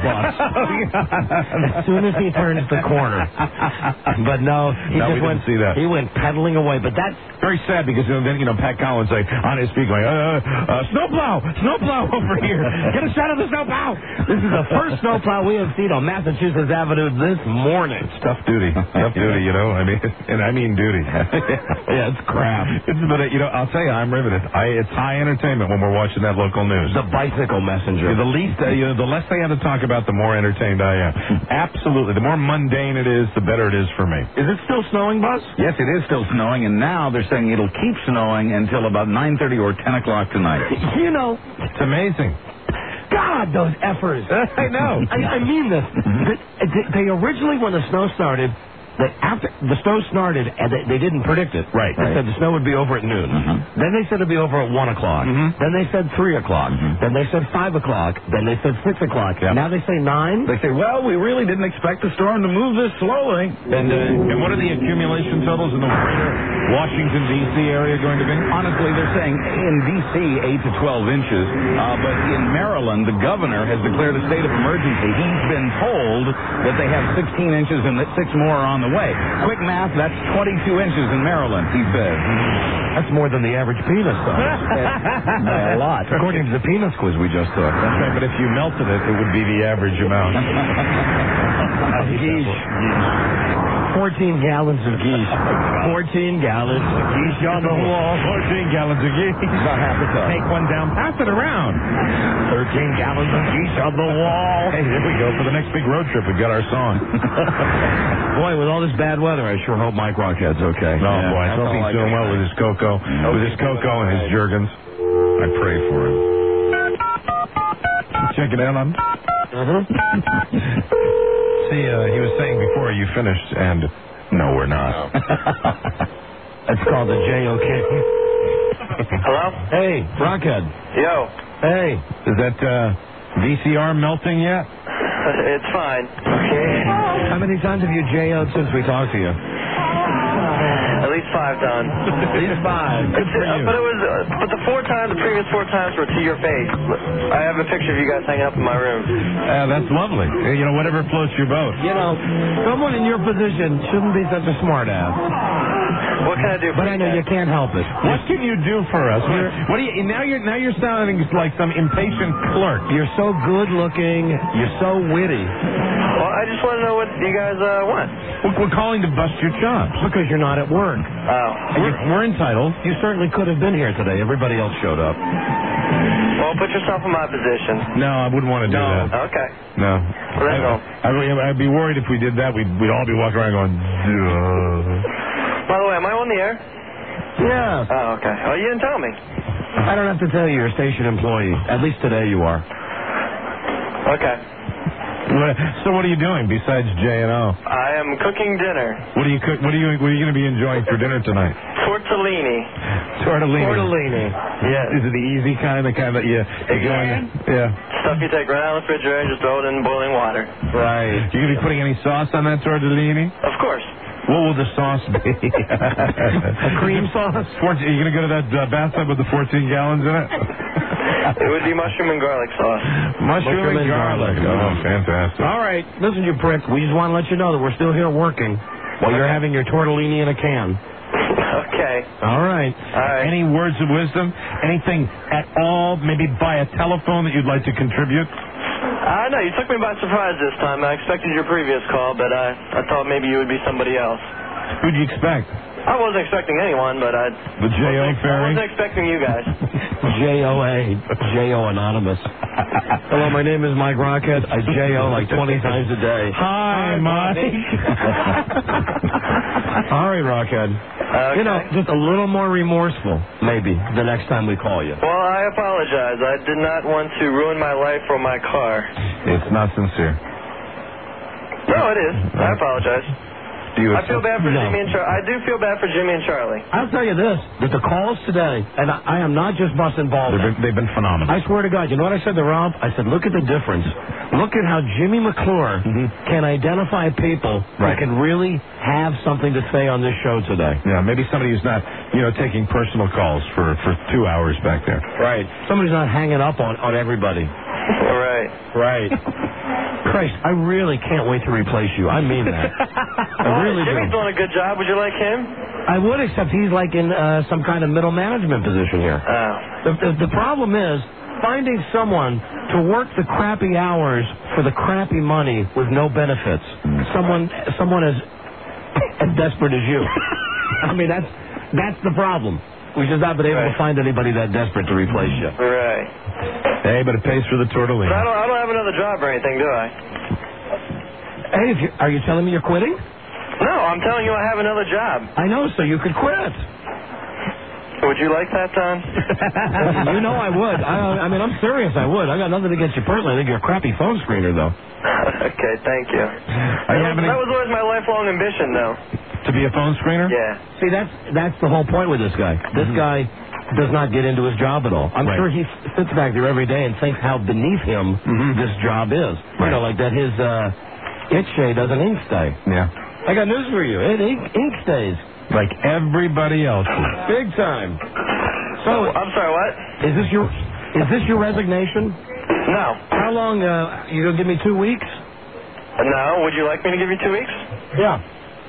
as soon as he turns the corner. But no, he went pedaling away. But that's very sad because then Pat Collins on his feet going, snowplow over here. Get a shot of the snowplow. This is the first snowplow we have seen on Massachusetts Avenue this morning. It's tough duty, and I mean duty. Yeah, it's crap. But I'll tell you, I'm riveted. It's high entertainment when we're watching that local news. The bicycle messenger. The less they have to talk about, the more entertained I am. Absolutely. The more mundane it is, the better it is for me. Is it still snowing, Buzz? Yes, it is still snowing, and now they're saying it'll keep snowing until about 9:30 or 10 o'clock tonight. It's amazing. God, those effers. I know. I mean this. They originally, when the snow started, after the snow started, and they didn't predict it. Right. They said the snow would be over at noon. Then they said it'd be over at 1 o'clock. Then they said 3 o'clock. Then they said 5 o'clock. Then they said 6 o'clock. Now they say 9. They say, well, we really didn't expect the storm to move this slowly. And what are the accumulation totals in the greater Washington, D.C. area going to be? Honestly, they're saying in D.C. 8 to 12 inches. But in Maryland, the governor has declared a state of emergency. He's been told that they have 16 inches and that 6 more are on the way. Quick math, that's 22 inches in Maryland, he said. That's more than the average penis size. By a lot. According to the penis quiz we just took. That's right, but if you melted it, it would be the average amount. Geesh. 14 gallons of geese. 14 gallons of geese on the wall. 14 gallons of geese. About half a ton. Take one down, pass it around. 13 gallons of geese on the wall. Hey, there we go. For the next big road trip, we've got our song. Boy, with all this bad weather, I sure hope Mike Rockhead's okay. Oh, boy. I hope he's doing well with his cocoa. With his cocoa and his Jergens. I pray for him. Check it out on See, he was saying before you finished, and no, we're not. It's called the JOK. Hello? Hey, Rockhead. Yo. Hey. Is that VCR melting yet? It's fine. How many times have you JO'd since we talked to you? At least 5, Don. At least 5. Good for you. But it was, but the previous 4 times were to your face. I have a picture of you guys hanging up in my room. That's lovely. You know, whatever floats your boat. You know, someone in your position shouldn't be such a smart ass. What can I do for But I know you can't help it. What can you do for us? What do you? Now you're sounding like some impatient clerk. You're so good looking. You're so witty. Well, I just want to know what you guys want. We're calling to bust your chops. Because you're not at work. Oh. We're entitled. You certainly could have been here today. Everybody else showed up. Well, put yourself in my position. No, I wouldn't want to do that. Okay. No. I'd be worried if we did that. We'd all be walking around going, duh. By the way, am I on the air? Yeah. Oh, okay. Oh, you didn't tell me. I don't have to tell you, you're a station employee. At least today you are. Okay. So what are you doing besides J&O? I am cooking dinner. What are you going to be enjoying for dinner tonight? Tortellini. Tortellini. Yeah. Is it the easy kind, the kind that you go in? Yeah. Stuff you take right out of the refrigerator, just throw it in boiling water. Right. You going to be putting any sauce on that tortellini? Of course. What will the sauce be? A cream sauce? Are you going to go to that bathtub with the 14 gallons in it? It would be mushroom and garlic sauce. Mushroom and garlic. Oh, fantastic. All right. Listen, you prick. We just want to let you know that we're still here working while you're having your tortellini in a can. Okay. All right. Any words of wisdom? Anything at all, maybe by a telephone that you'd like to contribute? No, you took me by surprise this time. I expected your previous call, but I thought maybe you would be somebody else. Who'd you expect? I wasn't expecting anyone, but The J.O. Ferry? I wasn't expecting you guys. J.O.A. J.O. Anonymous. Hello, my name is Mike Rockhead. I J.O. like 20 times a day. Hi, Mike. All right, Rockhead. Okay. You know, just a little more remorseful, maybe, the next time we call you. Well, I apologize. I did not want to ruin my life or my car. It's not sincere. No, it is. I apologize. I feel bad for No. Jimmy and Charlie. I do feel bad for Jimmy and Charlie. I'll tell you this, that the calls today, and I am not just busting balls. They've been phenomenal. I swear to God, you know what I said to Rob? I said, look at the difference. Look at how Jimmy McClure can identify people who can really have something to say on this show today. Yeah, maybe somebody who's not, taking personal calls for 2 hours back there. Right. Somebody's not hanging up on everybody. Right. Christ, I really can't wait to replace you. I mean that. I really Jimmy's do. doing a good job. Would you like him? I would, except he's like in some kind of middle management position here. The problem is finding someone to work the crappy hours for the crappy money with no benefits. Someone as desperate as you. I mean, that's the problem. We just not been able to find anybody that desperate to replace you. Right. Hey, but it pays for the tortellini. But I don't have another job or anything, do I? Hey, are you telling me you're quitting? No, I'm telling you I have another job. I know, so you could quit. Would you like that, Don? You know I would. I mean, I'm serious, I would. I got nothing against you personally. I think you're a crappy phone screener, though. Okay, thank you. That was always my lifelong ambition, though. To be a phone screener? Yeah. See, that's the whole point with this guy. This guy does not get into his job at all. I'm sure he sits back there every day and thinks how beneath him this job is. You know, like that his it shade doesn't ink stay. Yeah. I got news for you. It ink stays. Like everybody else. Big time. So I'm sorry, what? Is this your resignation? No. How long? You gonna give me 2 weeks? No. Would you like me to give you 2 weeks? Yeah.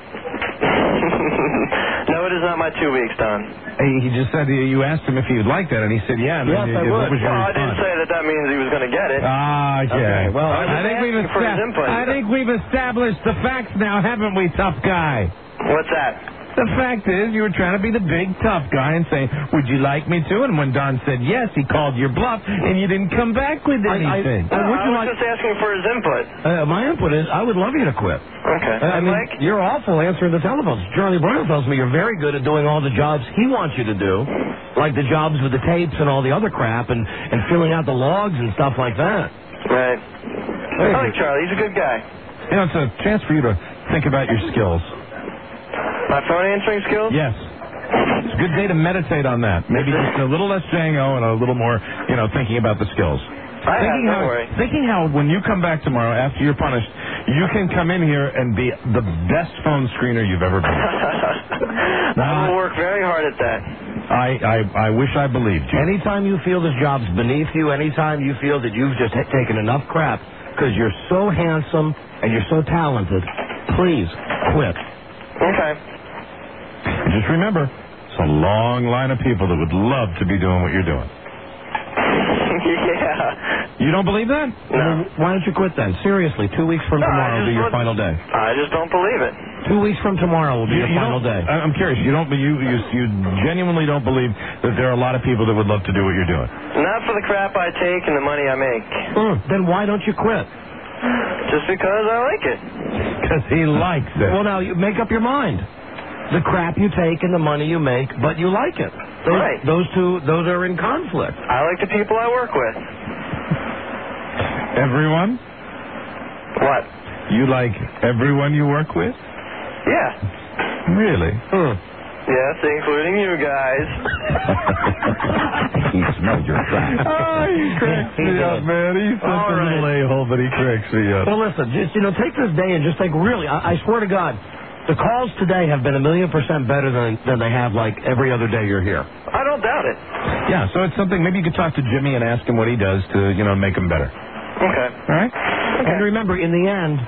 No, it is not my 2 weeks, Don. He just said you asked him if he would like that, and he said, yeah. Yes, I would. What was your I didn't response? say that means he was going to get it. Ah, okay. Well, I think we've established the facts now, haven't we, tough guy? What's that? The fact is, you were trying to be the big tough guy and say, would you like me to? And when Don said yes, he called your bluff, and you didn't come back with anything. I was just asking for his input. My input is I would love you to quit. Okay. I mean, you're awful answering the telephones. Charlie Brown tells me you're very good at doing all the jobs he wants you to do, like the jobs with the tapes and all the other crap and filling out the logs and stuff like that. Right. I like Charlie. He's a good guy. You know, it's a chance for you to think about your skills. My phone answering skills? Yes. It's a good day to meditate on that. Maybe just a little less Django and a little more, thinking about the skills. Thinking how when you come back tomorrow after you're punished, you can come in here and be the best phone screener you've ever been. I will work very hard at that. I wish I believed you. Anytime you feel this job's beneath you, anytime you feel that you've just taken enough crap because you're so handsome and you're so talented, please quit. Okay. Just remember, it's a long line of people that would love to be doing what you're doing. Yeah. You don't believe that? No. Why don't you quit then? Seriously, 2 weeks from tomorrow will be your final day. I just don't believe it. 2 weeks from tomorrow will be your final day. I'm curious. You genuinely don't believe that there are a lot of people that would love to do what you're doing? Not for the crap I take and the money I make. Then why don't you quit? Just because I like it. Because he likes it. Well, now, you make up your mind. The crap you take and the money you make, but you like it. Right. Those are in conflict. I like the people I work with. Everyone? What? You like everyone you work with? Yeah. Really? Yes, including you guys. He smelled your crap. Oh, he cracks me up, man. He's such a little a-hole, but he cracks me up. Well, listen, just, take this day and just think, really, I swear to God, the calls today have been 1,000,000% better than they have, like, every other day you're here. I don't doubt it. Yeah, so it's something, maybe you could talk to Jimmy and ask him what he does to, make him better. Okay. All right? Okay. And remember, in the end,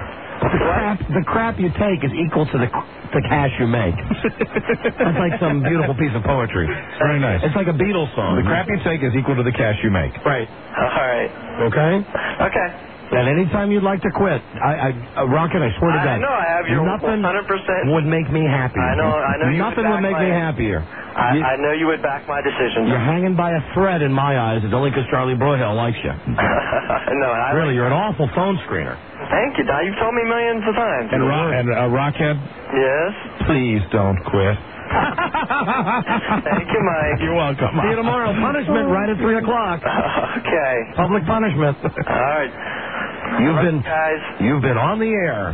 the crap you take is equal to the cash you make. That's like some beautiful piece of poetry. Very nice. It's like a Beatles song. The crap you take is equal to the cash you make. Right. All right. Okay? Okay. And anytime you'd like to quit, Rocket, I swear to God. I know I have your nothing 100%. would make me happy. I know. Nothing would make me happier. I know you would back my decisions. You're hanging by a thread in my eyes. It's only because Charlie Broyhill likes you. No, really, you're an awful phone screener. Thank you, Doc. You've told me millions of times. And Rockhead? Yes? Please don't quit. Thank you, Mike. You're welcome. See you tomorrow. Punishment right at 3 o'clock. Okay. Public punishment. All right. You've been on the air.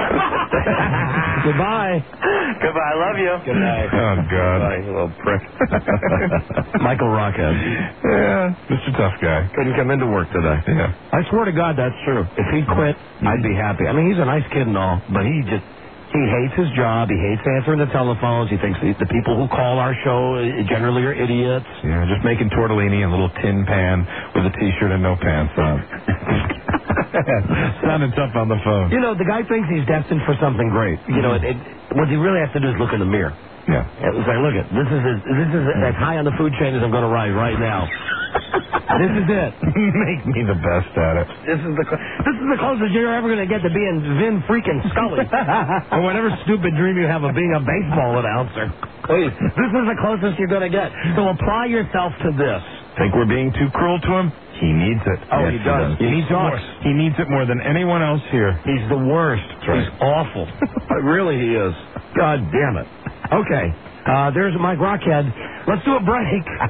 Goodbye. Goodbye. I love you. Good night. Oh, God. Bye, you little prick. Michael Rockhead. Yeah, Mr. Tough Guy. Couldn't come into work today. Yeah. I swear to God, that's true. If he quit, I'd be happy. I mean, he's a nice kid and all, but he hates his job. He hates answering the telephones. He thinks the people who call our show generally are idiots. Yeah, just making tortellini in a little tin pan with a T-shirt and no pants on. Sounded tough on the phone. The guy thinks he's destined for something great. What he really has to do is look in the mirror. Yeah. It's like, look at this is as high on the food chain as I'm going to ride right now. This is it. Make me the best at it. This is the closest you're ever going to get to being Vin freaking Scully, or whatever stupid dream you have of being a baseball announcer. Please, this is the closest you're going to get. So apply yourself to this. Think we're being too cruel to him? He needs it. Oh, yes, he does. He needs it more than anyone else here. He's the worst. Right. He's awful. Really, he is. God damn it. Okay. There's Mike Rockhead. Let's do a break.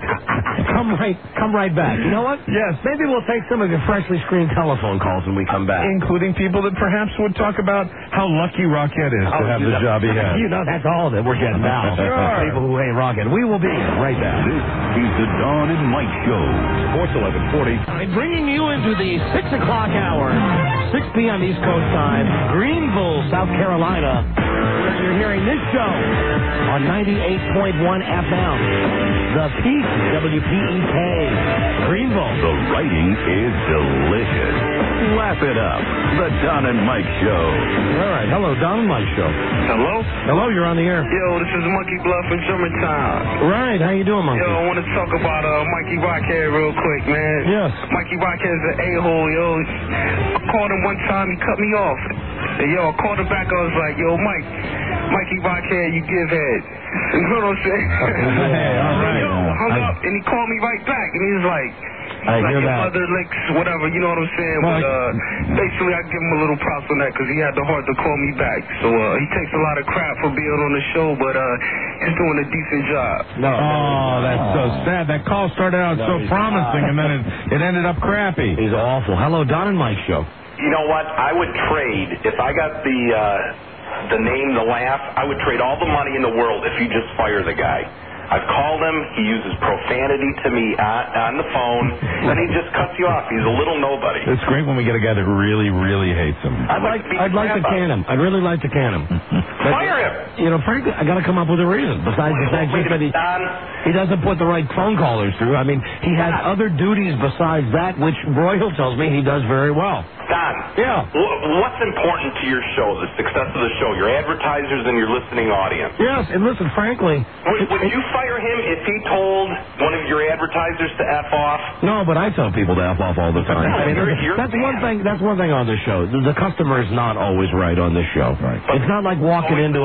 Come right back. You know what? Yes. Maybe we'll take some of your freshly screened telephone calls when we come back. Including people that perhaps would talk about how lucky Rockhead is to have the job he has. That's all that we're getting now. Sure. People who hate Rockhead. We will be right back. This is the Don and Mike Show. Sports 1140. Bringing you into the 6 o'clock hour, 6 p.m. East Coast time, Greenville, South Carolina, where you're hearing this show on 98.1 FM. The Peak, WPEK, Greenville. The writing is delicious. Laugh it up. The Don and Mike Show. All right. Hello, Don and Mike Show. Hello? Hello, you're on the air. Yo, this is Monkey Bluff in Germantown. Right. How you doing, Monkey? Yo, I want to talk about Mikey Rockhead real quick, man. Yes. Mikey Rockhead's an a-hole, yo. I called him one time. He cut me off. And, yo, I called him back. I was like, yo, Mikey Rockhead, you give head. You know what I'm saying? Hey, all right. Yo, hung up, and he called me right back. And he was like, I hear your that. mother licks, whatever, you know what I'm saying? Well, But basically, I give him a little props on that because he had the heart to call me back. So he takes a lot of crap for being on the show, but he's doing a decent job. No. Oh, that's so sad. That call started out so promising, and then it ended up crappy. He's awful. Hello, Don and Mike Show. you know what? I would trade, if I got the name, the laugh, I would trade all the money in the world if you just fire the guy. I've called him. He uses profanity to me on the phone, and he just cuts you off. He's a little nobody. It's great when we get a guy that really, really hates him. I'd like to can him. I'd really like to can him. Fire him. You know, frankly, I got to come up with a reason. Besides the fact that he doesn't put the right phone callers through. I mean, he has other duties besides that, which Royal tells me he does very well. Don. Yeah. What's important to your show, the success of the show, your advertisers and your listening audience? Yes, and listen, frankly... Would you fire him if he told one of your advertisers to F off? No, but I tell people to F off all the time. I mean, that's one thing on this show. The customer is not always right on this show. Right. It's not like walking into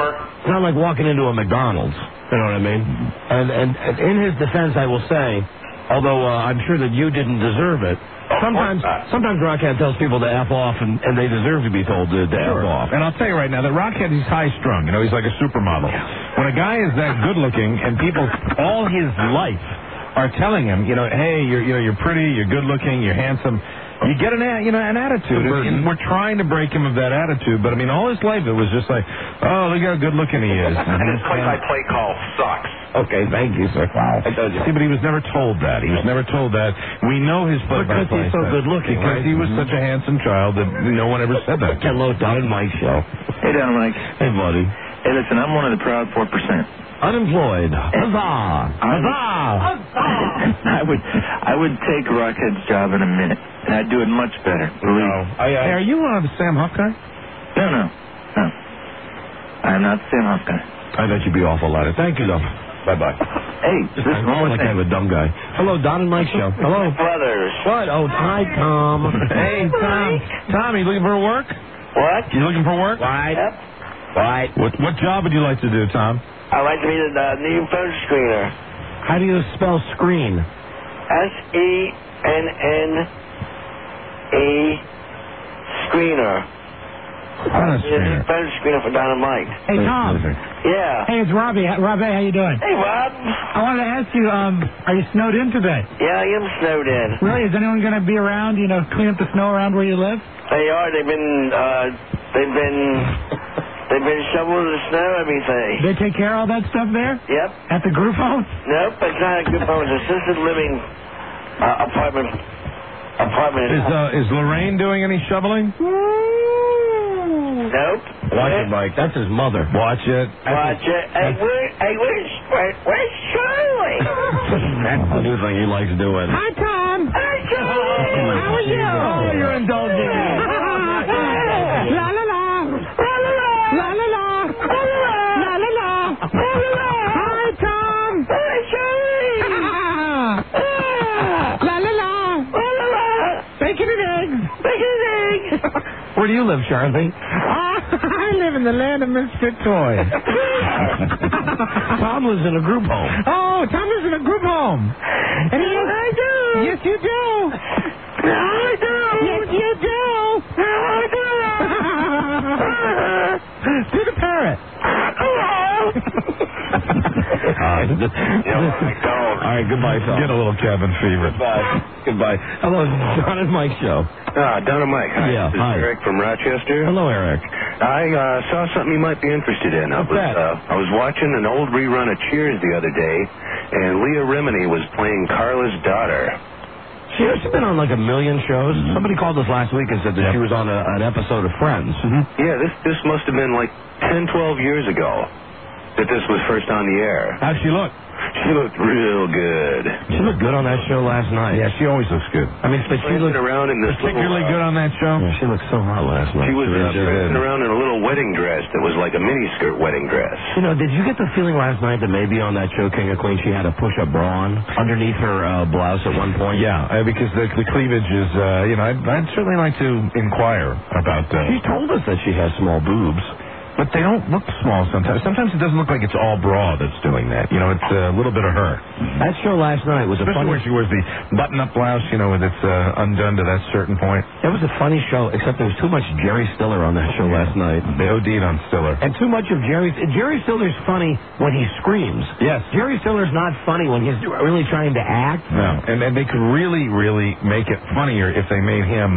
a McDonald's. You know what I mean? And in his defense, I will say, although I'm sure that you didn't deserve it, sometimes Rockhead tells people to F off, and they deserve to be told to F off. And I'll tell you right now, that Rockhead, he's high-strung. You know, he's like a supermodel. When a guy is that good-looking, and people all his life are telling him, you know, hey, you're pretty, you're good-looking, you're handsome, you get an attitude. And we're trying to break him of that attitude, but I mean, all his life it was just like, oh, look how good-looking he is. And his play-by-play call sucks. Okay, thank you, sir. Wow. I told you. See, but he was never told that. He was never told that. We know his play-by-play. Because he's so good-looking, because he was such a handsome child that no one ever said that. Hello, Don and Mike show. Hey, Don and Mike. Hey, buddy. Hey, listen, I'm one of the proud 4%. Unemployed. Huzzah! Huzzah! I would take Rockhead's job in a minute, and I'd do it much better. Believe me. Hey, are you Sam Huff guy? No. I'm not Sam Huff guy. I bet you'd be awful at it. Thank you, though. Bye-bye. Hey, this is one more like thing. kind of a dumb guy. Hello, Don and Mike show. Hello. Brothers. What? Oh, hi, Tom. Hey, Tom. Tom, you looking for work? What? You looking for work? Right. Yep. Right. What job would you like to do, Tom? I'd like to be the new phone screener. How do you spell screen? SENNE screener. Phone screener for Don and Mike. Hey, Tom. Yeah. Hey, it's Robbie. Robbie, how you doing? Hey, Rob. I wanted to ask you, are you snowed in today? Yeah, I am snowed in. Really? Is anyone going to be around, clean up the snow around where you live? They are. They've been shoveling the snow, everything. They take care of all that stuff there? Yep. At the group home? Nope, it's not a group home. It's assisted living apartment. Is Lorraine doing any shoveling? Nope. Watch it, Mike. That's his mother. Watch it. Watch it. Hey, where's Charlie? That's the new thing he likes doing. Hi, Tom. Hi, Charlie. How are you? Oh, you're indulging me. La la la. La la la. La la la. La la la. Hi, Tom. Hi, Charlie. La la la. Bacon and eggs. Bacon and eggs. Where do you live, Charlie? I live in the land of misfit toys. Tom lives in a group home. Oh, Tom lives in a group home. And I do. Yes, you do. I do. Yes, you do. I do. Do the parrot. All right, goodbye, Tom. Get a little cabin fever. Goodbye. Hello, Don and Mike show. Don and Mike. Hi. Yeah, This is hi. Eric from Rochester. Hello, Eric. I saw something you might be interested in. What's that? I was watching an old rerun of Cheers the other day, and Leah Remini was playing Carla's daughter. She's been on like a million shows. Somebody called us last week and said that she was on an episode of Friends. Yeah, this must have been like 10, 12 years ago that this was first on the air. How'd she look? She looked real good. She looked good on that show last night. Yeah, she always looks good. I mean, but she looked around in this particularly good on that show. Yeah, she looked so hot last night. She was prancing around in a little wedding dress that was like a miniskirt wedding dress. You know, did you get the feeling last night that maybe on that show, King of Queens, she had a push-up bra on underneath her blouse at one point? Yeah, because the cleavage is, I'd certainly like to inquire about that. She told us that she has small boobs. But they don't look small sometimes. Sometimes it doesn't look like it's all bra that's doing that. It's a little bit of her. That show last night was Especially a funny... where she wears the button-up blouse, when it's undone to that certain point. It was a funny show, except there was too much Jerry Stiller on that show last night. They OD'd on Stiller. And too much of Jerry Stiller's funny when he screams. Yes. Jerry Stiller's not funny when he's really trying to act. No, and they could really, really make it funnier if they made him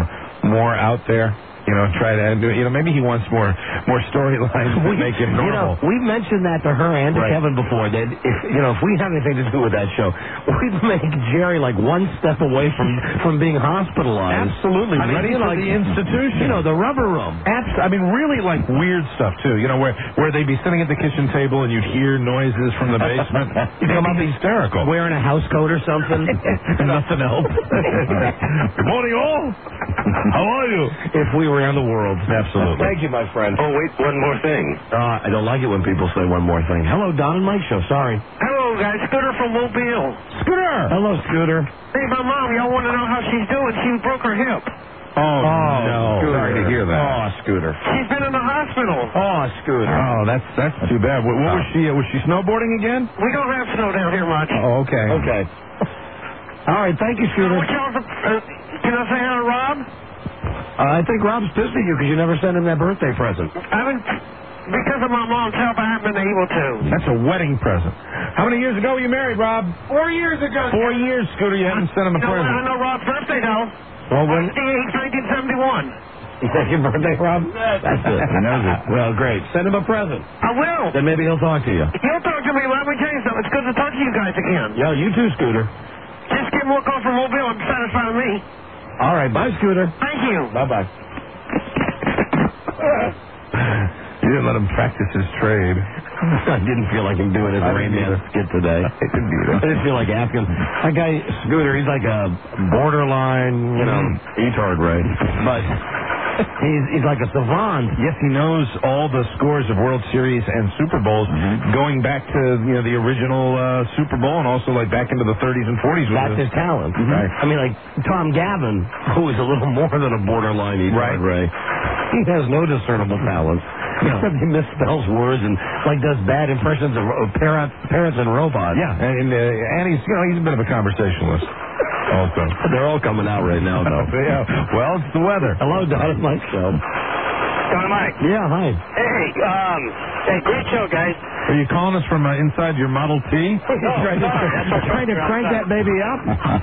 more out there. Try to, maybe he wants more storylines to make him normal. We've mentioned that to her and to Kevin before, that if we have anything to do with that show, we'd make Jerry like one step away from being hospitalized. Absolutely. Ready for the institution. The rubber room. Really like weird stuff, too. Where they'd be sitting at the kitchen table and you'd hear noises from the basement. You'd come up hysterical. Wearing a house coat or something. Nothing else. Good morning, all. How are you? If we were around the world. Absolutely. Thank you, my friend. Oh, wait, one more thing. I don't like it when people say one more thing. Hello, Don and Mike Show. Sorry. Hello, guys. Scooter from Mobile. Scooter! Hello, Scooter. Hey, my mom, y'all want to know how she's doing? She broke her hip. Oh, no. Scooter. Sorry to hear that. Oh, Scooter. She's been in the hospital. Oh, Scooter. Oh, that's too bad. What was she? Was she snowboarding again? We don't have snow down here much. Oh, okay. Okay. All right, thank you, Scooter. Can I say hi to Rob? I think Rob's pissed at you because you never sent him that birthday present. Because of my mom's help, I haven't been able to. That's a wedding present. How many years ago were you married, Rob? 4 years ago. 4 years, Scooter. You haven't sent him a present. I know Rob's birthday, though. Well, when? 1971. Is that your birthday, Rob? That's it. He knows it. Well, great. Send him a present. I will. Then maybe he'll talk to you. He'll talk to me. Let me tell you something. It's good to talk to you guys again. Yeah, you too, Scooter. Just give him a call from Mobile. I'm satisfied with me. All right. Bye, Scooter. Thank you. Bye-bye. You didn't let him practice his trade. I didn't feel like him doing his Rain Man skit today. I didn't either. I didn't feel like asking. That guy, Scooter, he's like a borderline, retard, right? But he's like a savant. Yes, he knows all the scores of World Series and Super Bowls going back to the original Super Bowl and also like back into the 30s and 40s. That's his talent. Right. I mean, like Tom Gavin, who is a little more than a borderline retard, Ray. He has no discernible talent. Except he misspells words and like does bad impressions of parents and robots. Yeah, and he's he's a bit of a conversationalist. Also, they're all coming out right now, though. Yeah. Well, it's the weather. Hello, Don and Mike Show. Don and Mike. Yeah, hi. Hey, great show, guys. Are you calling us from inside your Model T? Trying to crank that baby up.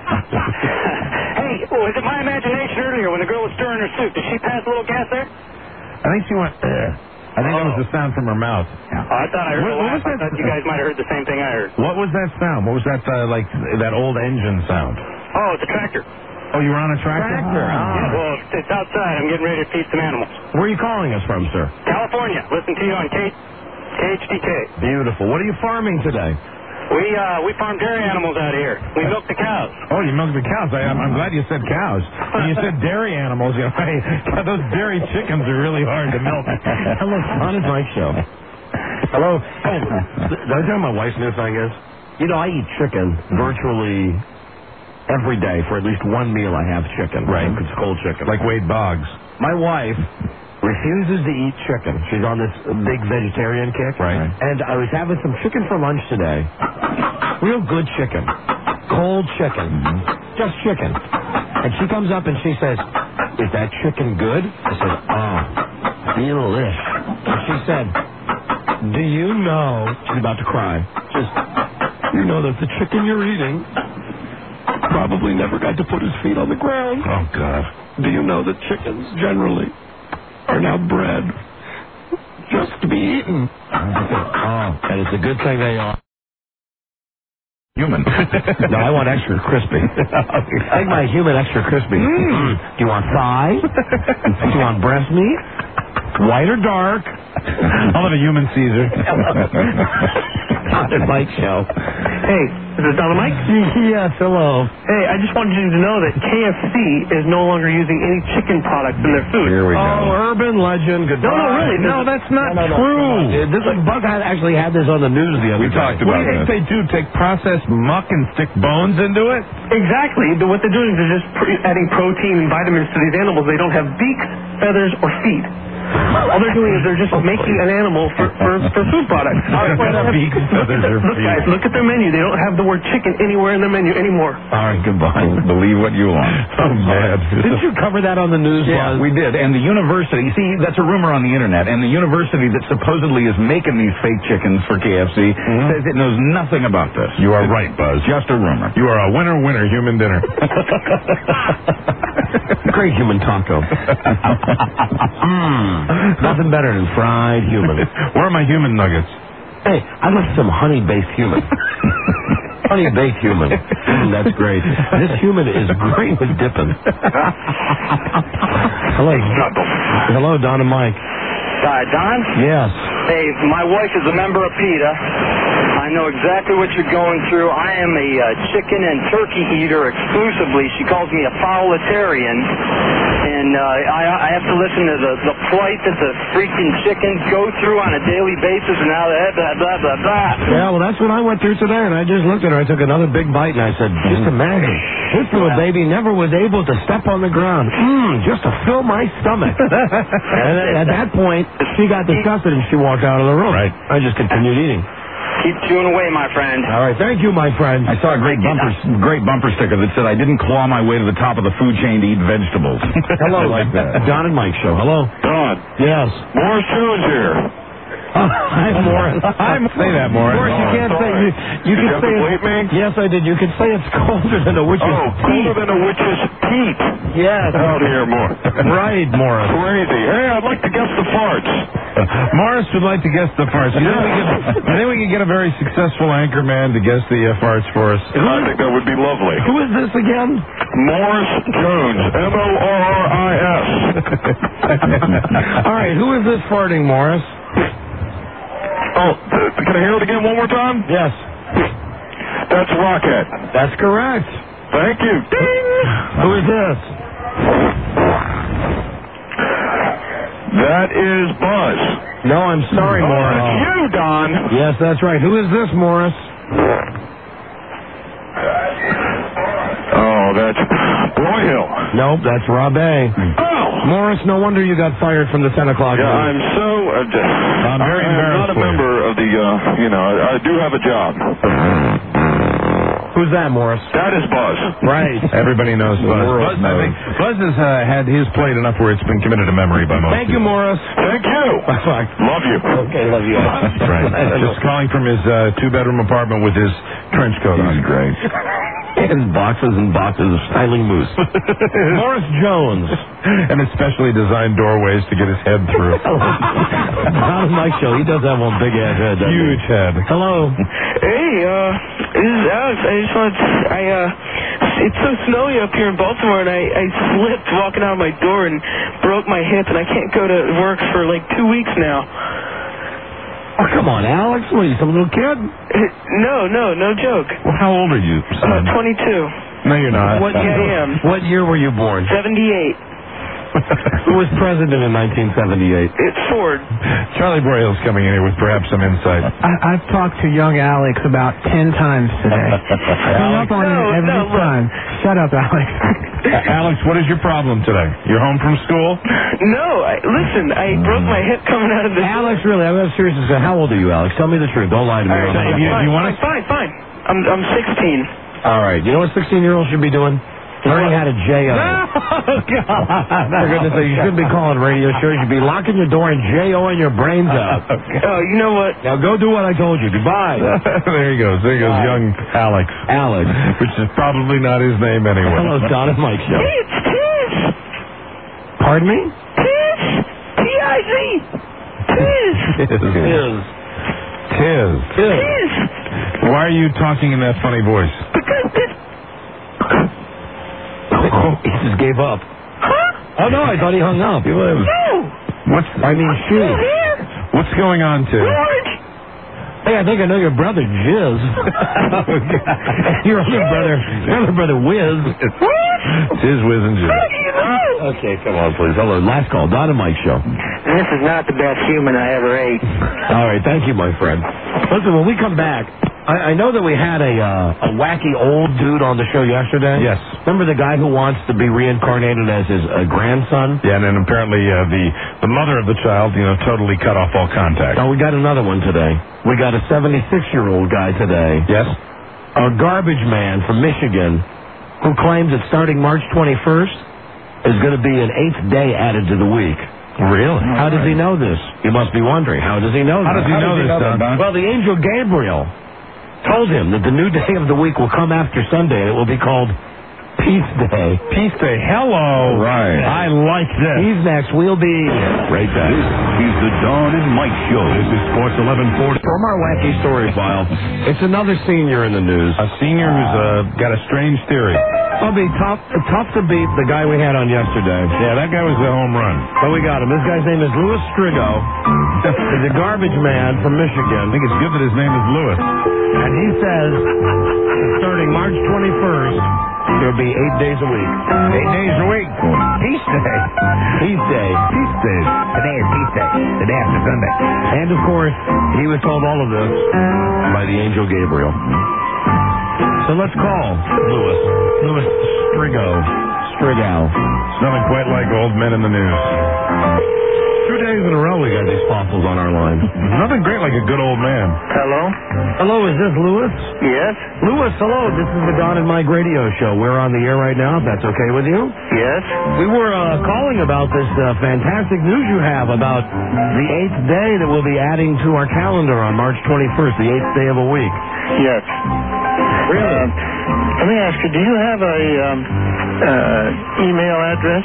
Hey, was it my imagination earlier when the girl was stirring her soup? Did she pass a little gas there? I think she went. I think that was the sound from her mouth. Oh, I thought I heard a laugh. I thought you guys might have heard the same thing I heard. What was that sound? What was that like that old engine sound? Oh, it's a tractor. Oh, you were on a tractor? Yeah, well, it's outside. I'm getting ready to feed some animals. Where are you calling us from, sir? California. Listen to you on KHDK. Beautiful. What are you farming today? We farm dairy animals out here. We milk the cows. Oh, you milk the cows. I'm glad you said cows. When you said dairy animals, those dairy chickens are really hard to milk. Hello, Don and Mike Show. Hello. Did I tell you my wife's new thing is? I eat chicken virtually every day. For at least one meal I have chicken. Right. It's cold chicken. Like Wade Boggs. My wife refuses to eat chicken. She's on this big vegetarian kick. Right. And I was having some chicken for lunch today. Real good chicken. Cold chicken. Just chicken. And she comes up and she says, "Is that chicken good?" I said, "Oh, delish." And she said, "Do you know," she's about to cry, "you know that the chicken you're eating probably never got to put his feet on the ground. Oh, God. Do you know that chickens generally are now bred just to be eaten?" And it's a good thing they are. Human. No, I want extra crispy. I think my human extra crispy. Do you want thigh? Do you want breast meat? White or dark? I'll have a human Caesar. Don and Mike Show. Hey, is this Don and Mike? Yes, hello. Hey, I just wanted you to know that KFC is no longer using any chicken products in their food. Here we go. Oh, urban legend. Goodbye. No, really. No, that's not true. This Bug actually had this on the news the other day. We talked about it. What do you think they do? Take processed muck and stick bones into it? Exactly. What they're doing is they're just adding protein and vitamins to these animals. They don't have beaks, feathers, or feet. All they're doing is they're just making an animal for food products. Beaks, feathers, or look, feet. guys, look at their menu. They don't have the word chicken anywhere in their menu anymore. All right, goodbye. Believe what you want. Oh, man. Didn't you cover that on the news? Yeah, we did. And the university, see, that's a rumor on the internet, and the university that supposedly is making these fake chickens for KFC says it knows nothing about this. You are right, Buzz. Just a rumor. You are a winner, human dinner. Great human taco. Nothing better than fried human. Where are my human nuggets? Hey, I love some honey-based human. Honey-baked human. That's great. This human is great with dipping. Hello, Don and Mike. Hi, Don? Yes. Hey, my wife is a member of PETA. I know exactly what you're going through. I am a chicken and turkey eater exclusively. She calls me a fowletarian. And I have to listen to the plight that the freaking chickens go through on a daily basis and how blah, blah, blah, blah. Yeah, well, that's what I went through today, and I just looked at her. I took another big bite, and I said, just imagine, this little baby never was able to step on the ground, just to fill my stomach. And at that point, she got disgusted, and she walked out of the room. Right. I just continued eating. Keep chewing away, my friend. All right, thank you, my friend. I saw a great bumper sticker that said, I didn't claw my way to the top of the food chain to eat vegetables. Hello. I like that. Don and Mike show. Hello. Don. Yes. Morris Jones here. Hi, Morris. Say that, Morris. Morris, you can't say... You can say bleep me? Yes, I did. You can say it's colder than a witch's colder than a witch's teeth. Yes. Out here, more. Right, Morris. Crazy. Hey, I'd like to guess the farts. Morris would like to guess the farts. You think we could get a very successful anchor man to guess the farts for us? I think that would be lovely. Who is this again? Morris Jones. M-O-R-R-I-S. All right, who is this farting, Morris? Oh, can I hear it again one more time? Yes. That's Rocket. That's correct. Thank you. Ding! Who is this? That is Buzz. No, I'm sorry, Morris. It's you, Don. Yes, that's right. Who is this, Morris? Oh, that's Broyhill. Nope, that's Rob A. Oh! Morris, no wonder you got fired from the 10 o'clock. Yeah, news. I'm so... I'm very not embarrassed a member of the, I do have a job. Who's that, Morris? That is Buzz. Right. Everybody knows Buzz. I think Buzz has had his plate enough where it's been committed to memory by most Thank you, people. Morris. Thank you. Love you. Okay, love you. That's right. Just calling from his two-bedroom apartment with his trench coat on. He's great. And boxes and boxes of styling mousse. Morris Jones. And especially designed doorways to get his head through. Don and Mike show. He does have one big-ass head. Huge head. Hello. Hey, this is Alex. I just want to... it's so snowy up here in Baltimore, and I slipped walking out my door and broke my hip, and I can't go to work for like 2 weeks now. Oh, come on, Alex. What are you, some little kid? No joke. Well, how old are you, son? 22. No, you're not. Yeah, I am. What year were you born? 78. Who was president in 1978? It's Ford. Charlie Broyhill's coming in here with perhaps some insight. I've talked to young Alex about 10 times today. Hung up on him every time. Shut up, Alex. Alex, what is your problem today? You're home from school? No, listen, I broke my hip coming out of the... Alex, really, I'm serious. How old are you, Alex? Tell me the truth. Don't lie to me. Fine. I'm 16. All right. You know what 16-year-olds should be doing? Learning how to J-O. Oh, God. For goodness sake, you shouldn't be calling radio shows. You should be locking your door and J-O-ing your brains out. Oh, you know what? Now go do what I told you. Goodbye. There he goes. There goes young Alex. Alex. Which is probably not his name anyway. Hello, Don and Mike show. Hey, it's Tiz. Pardon me? Tiz. T-I-Z. Tiz. Tiz. Why are you talking in that funny voice? Because this... He just gave up. Huh? Oh, no, I thought he hung up. No. She. What's going on, Tiz? George. Hey, I think I know your brother, Jizz. Your other brother, Wiz. Tiz, Wiz, and Jizz. How do you know? Okay, come on, please. Hello, last call. Don and Mike show. This is not the best human I ever ate. All right, thank you, my friend. Listen, when we come back, I know that we had a wacky old dude on the show yesterday. Yes. Remember the guy who wants to be reincarnated as his grandson? Yeah, and then apparently the mother of the child, totally cut off all contact. Oh, we got another one today. We got a 76-year-old guy today. Yes? A garbage man from Michigan who claims that starting March 21st is going to be an 8th day added to the week. Really? How does he know this? You must be wondering. How does he know How does he know this, Don? Well, the angel Gabriel told him that the new day of the week will come after Sunday, and it will be called Peace Day. Peace Day. Hello. Right. I like this. He's next. We'll be Right back. This is the Don and Mike Show. This is Sports 1140. from our wacky story file. It's another senior in the news. A senior who's got a strange theory. It'll be tough to beat the guy we had on yesterday. Yeah, that guy was the home run. But we got him. This guy's name is Louis Strigo. He's a garbage man from Michigan. I think it's good that his name is Louis. And he says, starting March 21st, there'll be 8 days a week. 8 days a week. Peace Day. Peace Day. Peace Day. Today is Peace Day. The day after Sunday. And, of course, he was told all of this by the angel Gabriel. So let's call Louis Strigo. It's nothing quite like old men in the news. 2 days in a row we got these fossils on our line. Nothing great like a good old man. Hello? Hello, is this Louis? Yes? Louis, hello. This is the Don and Mike radio show. We're on the air right now, if that's okay with you. Yes? We were calling about this fantastic news you have about the 8th day that we'll be adding to our calendar on March 21st, the 8th day of a week. Yes. Really? Let me ask you, do you have a email address?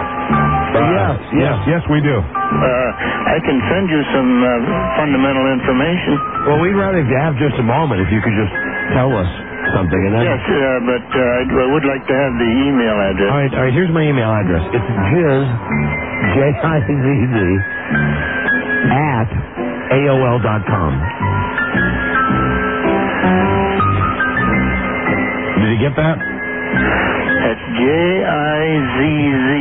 Yes, we do. I can send you some fundamental information. Well, we'd rather if you have just a moment, if you could just tell us something. And then... Yes, but I would like to have the email address. All right, here's my email address. It's Jizz, Jizz, at AOL.com. Did you get that? That's Jizz.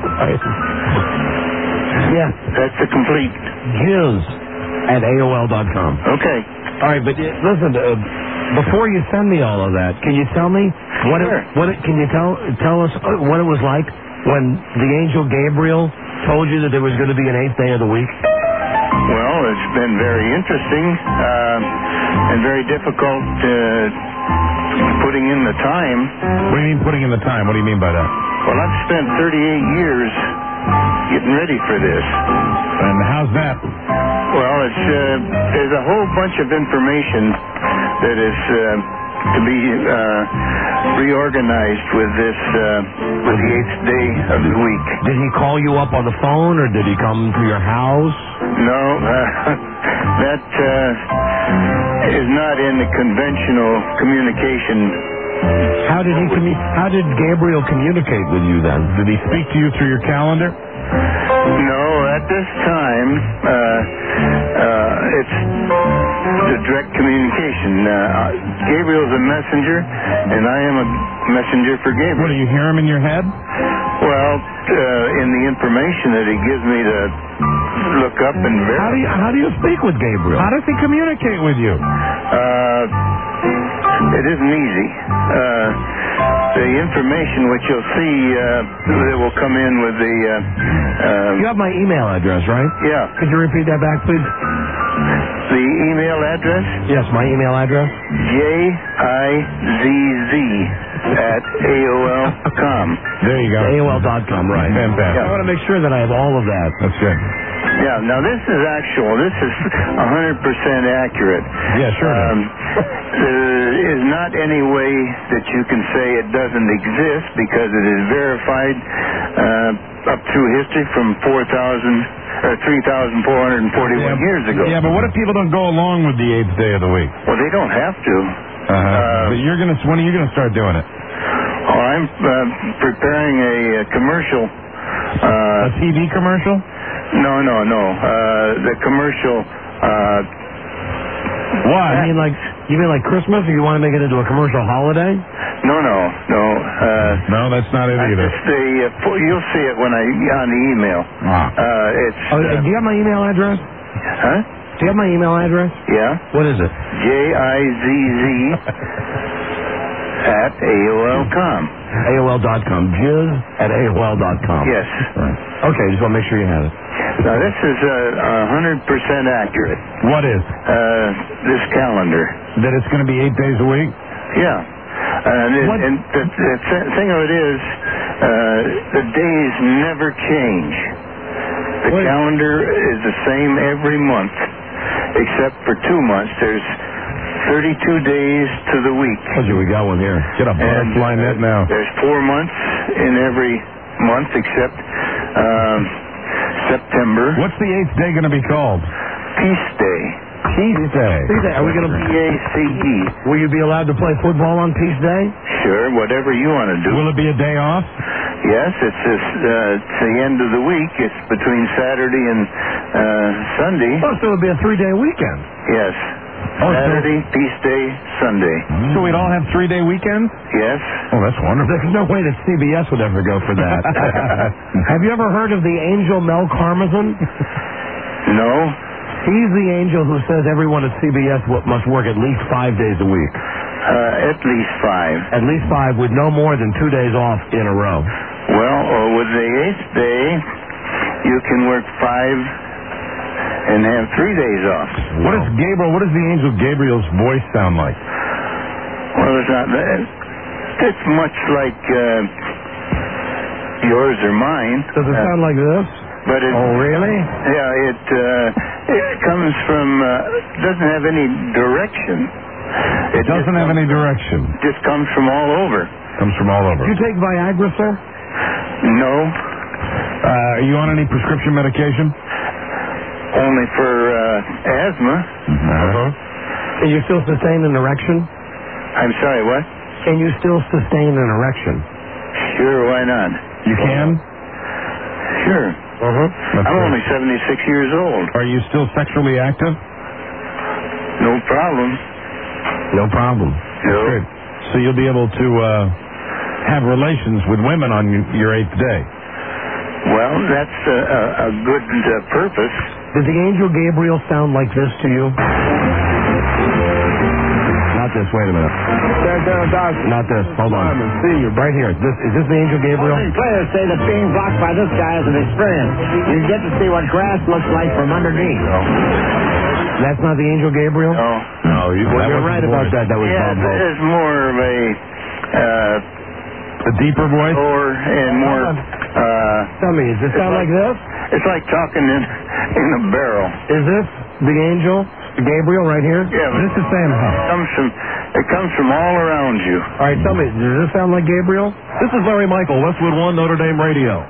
Yeah. That's the complete. Jizz at AOL.com. Okay. All right, but listen, before you send me all of that, can you tell me can you tell us what it was like when the angel Gabriel told you that there was going to be an 8th day of the week? Well, it's been very interesting and very difficult putting in the time. What do you mean putting in the time? What do you mean by that? Well, I've spent 38 years getting ready for this. And how's that? Well, there's a whole bunch of information that is to be reorganized with this with the 8th day of the week. Did he call you up on the phone, or did he come to your house? No, that is not in the conventional communication. How did Gabriel communicate with you then? Did he speak to you through your calendar? No, at this time, it's the direct communication. Gabriel's a messenger, and I am a messenger for Gabriel. What, do you hear him in your head? Well, in the information that he gives me to look up and verify. How do you speak with Gabriel? How does he communicate with you? It isn't easy. The information which you'll see that will come in with the... you have my email address, right? Yeah. Could you repeat that back, please? The email address? Yes, my email address. JIZZ at AOL.com. There you go. AOL.com, right. Fantastic. Yeah. I want to make sure that I have all of that. That's good. Yeah, now this is actual. This is 100% accurate. Yeah, sure. There is not any way that you can say it doesn't exist because it is verified up through history from 3,441 years ago. Yeah, but what if people don't go along with the 8th day of the week? Well, they don't have to. But when are you gonna start doing it? Oh, I'm preparing a commercial. A TV commercial? No. The commercial. Why? You mean like Christmas, or you want to make it into a commercial holiday? No. No, that's not it either. You'll see it when on the email. Do you have my email address? Huh? Do you have my email address? Yeah. What is it? JIZZ at AOL.com. AOL.com. Jizz at AOL.com. Yes. Right. Okay, just want to make sure you have it. Now, this is 100% accurate. What is? This calendar. That it's going to be 8 days a week? Yeah. And the thing of it is, the days never change. The calendar is the same every month, except for 2 months. There's 32 days to the week. We got one here. Get a butterfly net now. There's 4 months in every month except September. What's the 8th day going to be called? Peace Day. Peace Day. Are we going to P-A-C-E. Will you be allowed to play football on Peace Day? Sure, whatever you want to do. Will it be a day off? Yes, it's the end of the week. It's between Saturday and Sunday. Oh, so it'll be a 3-day weekend. Yes. Saturday, Peace Day, Sunday. So we'd all have 3-day weekends? Yes. Oh, that's wonderful. There's no way that CBS would ever go for that. Have you ever heard of the angel Mel Karmazin? No. He's the angel who says everyone at CBS must work at least 5 days a week. At least 5. At least 5 with no more than 2 days off in a row. Well, with the 8th day, you can work 5 and have 3 days off. What does the angel Gabriel's voice sound like? Well, it's not that. It's much like yours or mine. Does it sound like this? But really? Yeah, it comes from, doesn't have any direction. It doesn't have any direction. Just comes from all over. Comes from all over. Do you take Viagra, sir? No. Are you on any prescription medication? Only for asthma. Can you still sustain an erection? I'm sorry, what? Can you still sustain an erection? Sure, why not? You can? Sure. I'm only 76 years old. Are you still sexually active? No problem. No problem. No. Good. So you'll be able to have relations with women on your 8th day. Well, that's a good purpose. Does the angel Gabriel sound like this to you? Not this. Wait a minute. Not this. Hold on. Senior, right here. Is this the angel Gabriel? All these players say that being blocked by this guy is an experience. You get to see what grass looks like from underneath. That's not the angel Gabriel? No. You're right about that. That was Bob. It's more of a deeper voice? And more... Tell me, does it sound like this? It's like talking in a barrel. Is this the angel Gabriel right here? Yeah, this is Sam. It comes from all around you. All right, tell me, does this sound like Gabriel? This is Larry Michael, Westwood One, Notre Dame Radio.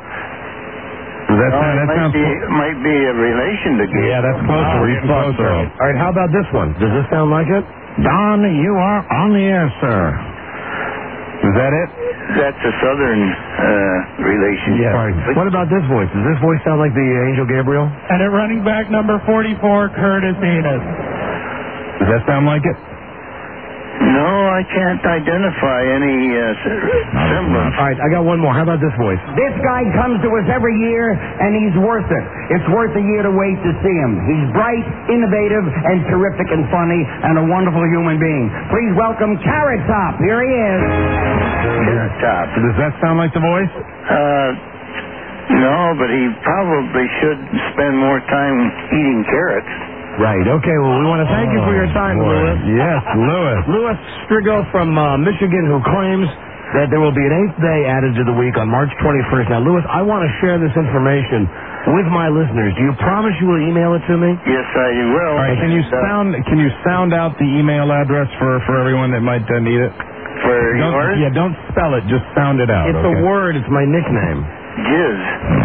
Might be a relation to Gabriel. Yeah, that's closer. Even closer. All right, how about this one? Does this sound like it? Don, you are on the air, sir. Is that it? That's a southern relation. Yeah. What about this voice? Does this voice sound like the angel Gabriel? And at running back number 44, Curtis Enos. Does that sound like it? No, I can't identify any semblance. All right, I got one more. How about this voice? This guy comes to us every year, and he's worth it. It's worth a year to wait to see him. He's bright, innovative, and terrific and funny, and a wonderful human being. Please welcome Carrot Top. Here he is. Carrot Top. Does that sound like the voice? No, but he probably should spend more time eating carrots. Right. Okay, well, we want to thank you for your time, Louis. Yes, Louis. Louis Strigo from Michigan, who claims that there will be an 8th day added to the week on March 21st. Now, Louis, I want to share this information with my listeners. Do you promise you will email it to me? Yes, I will. All right, can you sound out the email address for everyone that might need it? For yours? Yeah, don't spell it, just sound it out. It's a word. It's my nickname. Jizz.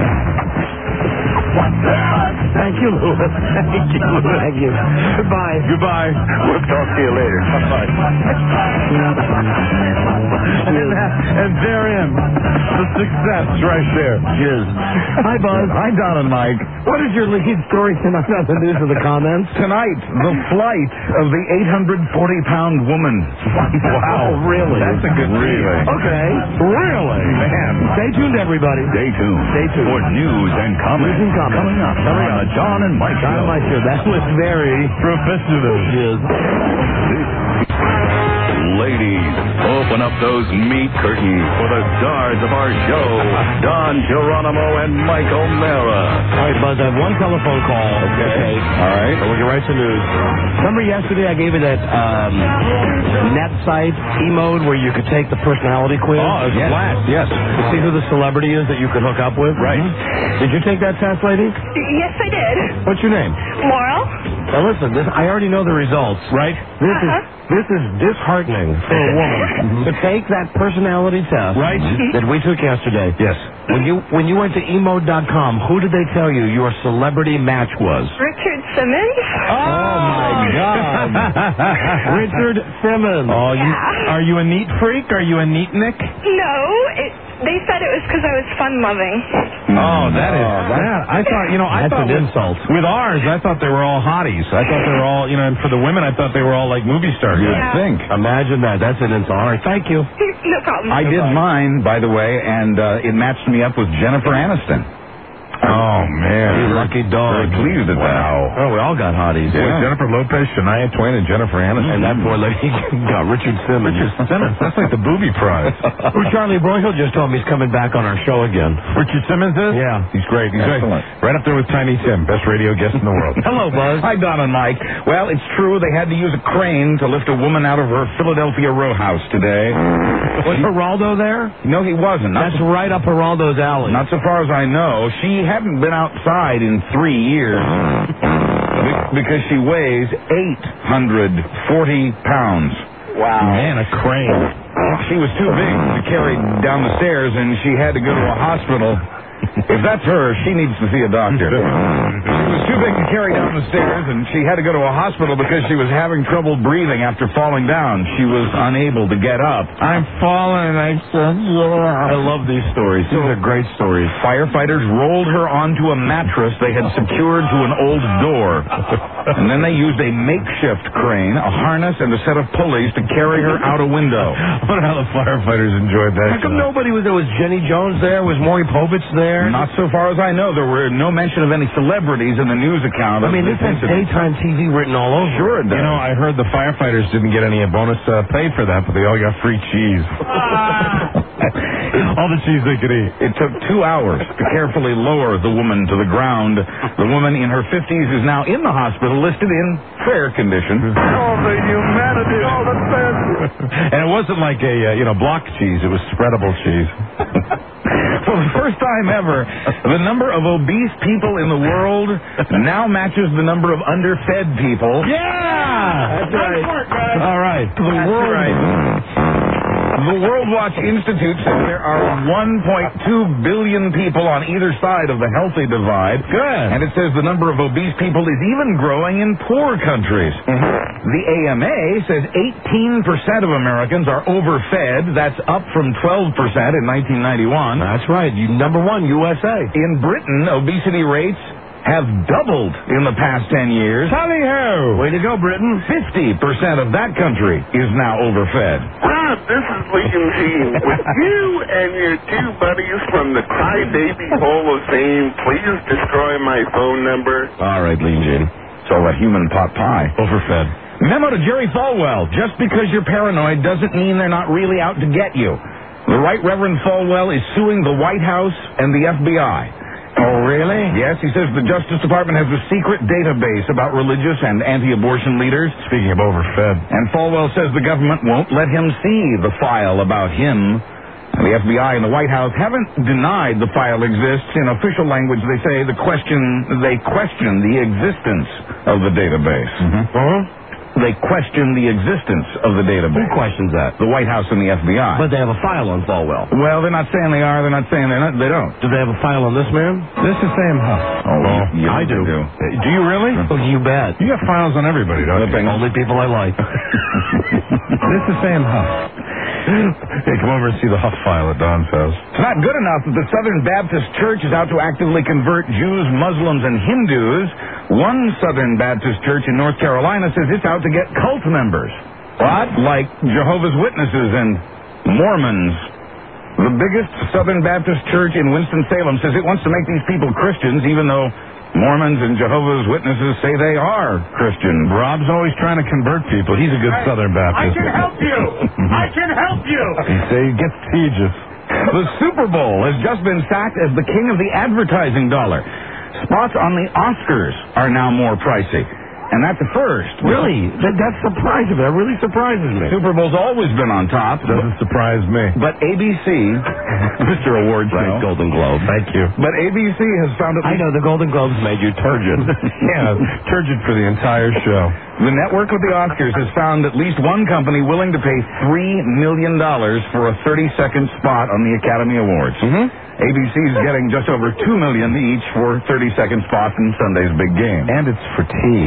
Thank you, Louis. Thank you. Thank you. Goodbye. Goodbye. We'll talk to you later. Bye-bye. And therein, the success right there. Jizz. Hi, Buzz. Hi, Don and Mike. What is your lead story tonight on the news of the comments? Tonight, the flight of the 840-pound woman. Wow. Oh, really? That's a good Really? Okay. Really? Man. Stay tuned, everybody. Stay tuned. Stay tuned. For news and comments. Coming up on the John and Mike Show. John and Mike Show. That was very professional. Ladies, open up those meat curtains for the stars of our show, Don Geronimo and Mike O'Mara. All right, Buzz, I have one telephone call. Okay. All right. So we can write some news. Remember yesterday I gave you that net site, E-Mode, where you could take the personality quiz? Oh, it's flat. Yes. To see who the celebrity is that you could hook up with? Right. Did you take that test, lady? Yes, I did. What's your name? Laurel? Now listen, I already know the results. Right? This is disheartening for a woman to take that personality test that we took yesterday. Yes. When you went to emo.com, who did they tell you your celebrity match was? Richard Simmons? Oh my God. Richard Simmons. Oh, are you a neat freak? Are you a neat Nick? No, they said it was because I was fun-loving. Oh, that is. I thought, that's an insult. With ours, I thought they were all hotties. I thought they were all, and for the women, I thought they were all like movie stars. You'd think. Imagine that. That's an insult. All right, thank you. No problem. I did mine, by the way, and it matched me up with Jennifer Aniston. Oh, man. You lucky dog. Very pleased at that. Oh, we all got hotties. Yeah. Jennifer Lopez, Shania Twain, and Jennifer Aniston. And that poor lady got Richard Simmons. That's like the booby prize. Charlie Broyhill just told me he's coming back on our show again. Richard Simmons is? Yeah. He's great. He's excellent. Right up there with Tiny Tim, best radio guest in the world. Hello, Buzz. Hi, Don and Mike. Well, it's true they had to use a crane to lift a woman out of her Philadelphia row house today. Was Geraldo there? No, he wasn't. That's right up Geraldo's alley. Not so far as I know. She hadn't been outside in 3 years because she weighs 840 pounds. Wow. Man, a crane. She was too big to carry down the stairs, and she had to go to a hospital. If that's her, she needs to see a doctor. She was too big to carry down the stairs, and she had to go to a hospital because she was having trouble breathing after falling down. She was unable to get up. I'm falling. I said, I love these stories. These are great stories. Firefighters rolled her onto a mattress they had secured to an old door. And then they used a makeshift crane, a harness, and a set of pulleys to carry her out a window. I wonder how the firefighters enjoyed that. How come nobody was there? Was Jenny Jones there? Was Maury Povich there? Not so far as I know. There were no mention of any celebrities in the news account. I mean, this has daytime TV written all over. Sure it does. I heard the firefighters didn't get any bonus pay for that, but they all got free cheese. All the cheese they could eat. It took 2 hours to carefully lower the woman to the ground. The woman in her 50s is now in the hospital, listed in fair condition. Oh, the humanity, all the best. And it wasn't like a, block cheese. It was spreadable cheese. For the first time ever, the number of obese people in the world now matches the number of underfed people. Yeah! That's right. All right. The World Watch Institute says there are 1.2 billion people on either side of the healthy divide. Good. And it says the number of obese people is even growing in poor countries. The AMA says 18% of Americans are overfed. That's up from 12% in 1991. That's right. Number one, USA. In Britain, obesity rates have doubled in the past 10 years. Tally-ho! Way to go, Britain. 50% of that country is now overfed. This is William Jean. With you and your two buddies from the Crybaby Hall of Fame, please destroy my phone number. All right, Lean Jean. It's all that human pot pie. Overfed. Memo to Jerry Falwell. Just because you're paranoid doesn't mean they're not really out to get you. The Right Reverend Falwell is suing the White House and the FBI. Oh, really? Yes, he says the Justice Department has a secret database about religious and anti-abortion leaders. Speaking of overfed. And Falwell says the government won't let him see the file about him. The FBI and the White House haven't denied the file exists. In official language, they say they question the existence of the database. They question the existence of the database. Who questions that? The White House and the FBI. But they have a file on Falwell. Well, they're not saying they are. They're not saying they don't. Do they have a file on this man? This is Sam Huff. Oh, yeah, I do. Do you really? Oh, you bet. You got files on everybody, don't you? Only people I like. This is Sam Huff. Hey, come over and see the Huff file at Don's house. It's not good enough that the Southern Baptist Church is out to actively convert Jews, Muslims, and Hindus. One Southern Baptist church in North Carolina says it's out to get cult members. What? Like Jehovah's Witnesses and Mormons. The biggest Southern Baptist church in Winston-Salem says it wants to make these people Christians, even though Mormons and Jehovah's Witnesses say they are Christian. Rob's always trying to convert people. He's a good Southern Baptist. I can help you. I can help you. He gets teaches. The Super Bowl has just been sacked as the king of the advertising dollar. Spots on the Oscars are now more pricey. And that's a first. Really? That's surprising. That really surprises me. Super Bowl's always been on top. Doesn't surprise me. But ABC, Mr. Award Show. Right, Golden Globe. Thank you. But ABC has found at I least... know, the Golden Globes made you turgid. Yeah, turgid for the entire show. The network with the Oscars has found at least one company willing to pay $3 million for a 30-second spot on the Academy Awards. ABC is getting just over $2 million each for 30-second spots in Sunday's big game. And it's for tea.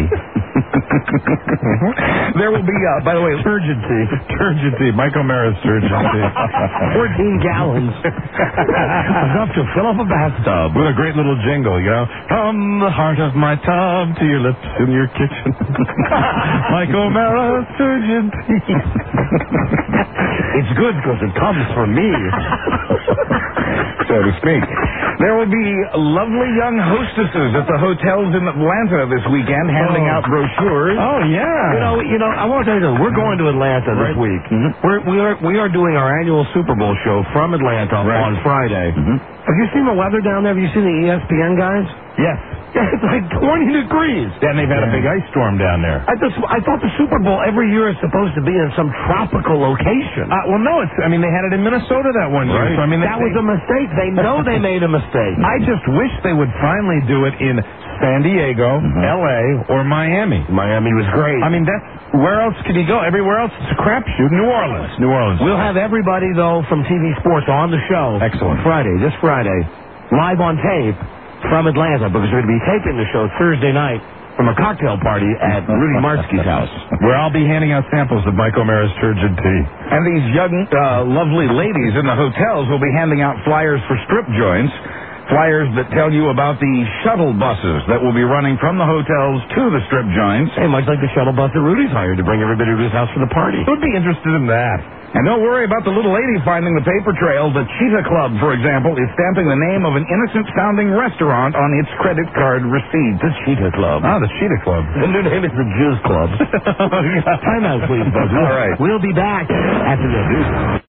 There will be, by the way, turgid tea. Turgid tea. Mike O'Mara's turgid tea. 14 gallons. Enough to fill up a bathtub. With a great little jingle, you know. From the heart of my tub to your lips in your kitchen. Mike O'Mara's turgid tea. It's good because it comes from me. So to speak. There will be lovely young hostesses at the hotels in Atlanta this weekend handing out brochures. Oh, yeah. You know, I want to tell you this. We're going to Atlanta this week. We are doing our annual Super Bowl show from Atlanta on Friday. Have you seen the weather down there? Have you seen the ESPN guys? Yes. Yeah, it's like 20 degrees. Yeah, and they've had a big ice storm down there. I thought the Super Bowl every year is supposed to be in some tropical location. Well, no, they had it in Minnesota that one year. Right. So, that was a mistake. They know they made a mistake. I just wish they would finally do it in San Diego, L.A., or Miami. Miami was great. I mean, where else could you go? Everywhere else, it's a crapshoot. New Orleans. We'll have everybody, though, from TV Sports on the show. Excellent. This Friday, live on tape from Atlanta, because we're going to be taping the show Thursday night from a cocktail party at Rudy Martzke's house, where I'll be handing out samples of Mike O'Mara's turgid tea. And these young, lovely ladies in the hotels will be handing out flyers for strip joints. Flyers that tell you about the shuttle buses that will be running from the hotels to the strip joints. Hey, much like the shuttle bus that Rudy's hired to bring everybody to his house for the party. Who'd be interested in that? And don't worry about the little lady finding the paper trail. The Cheetah Club, for example, is stamping the name of an innocent-sounding restaurant on its credit card receipt. The Cheetah Club. Ah, the Cheetah Club. The new name is the Jizz Club. Time out, please, Buzz. All right. We'll be back after the news.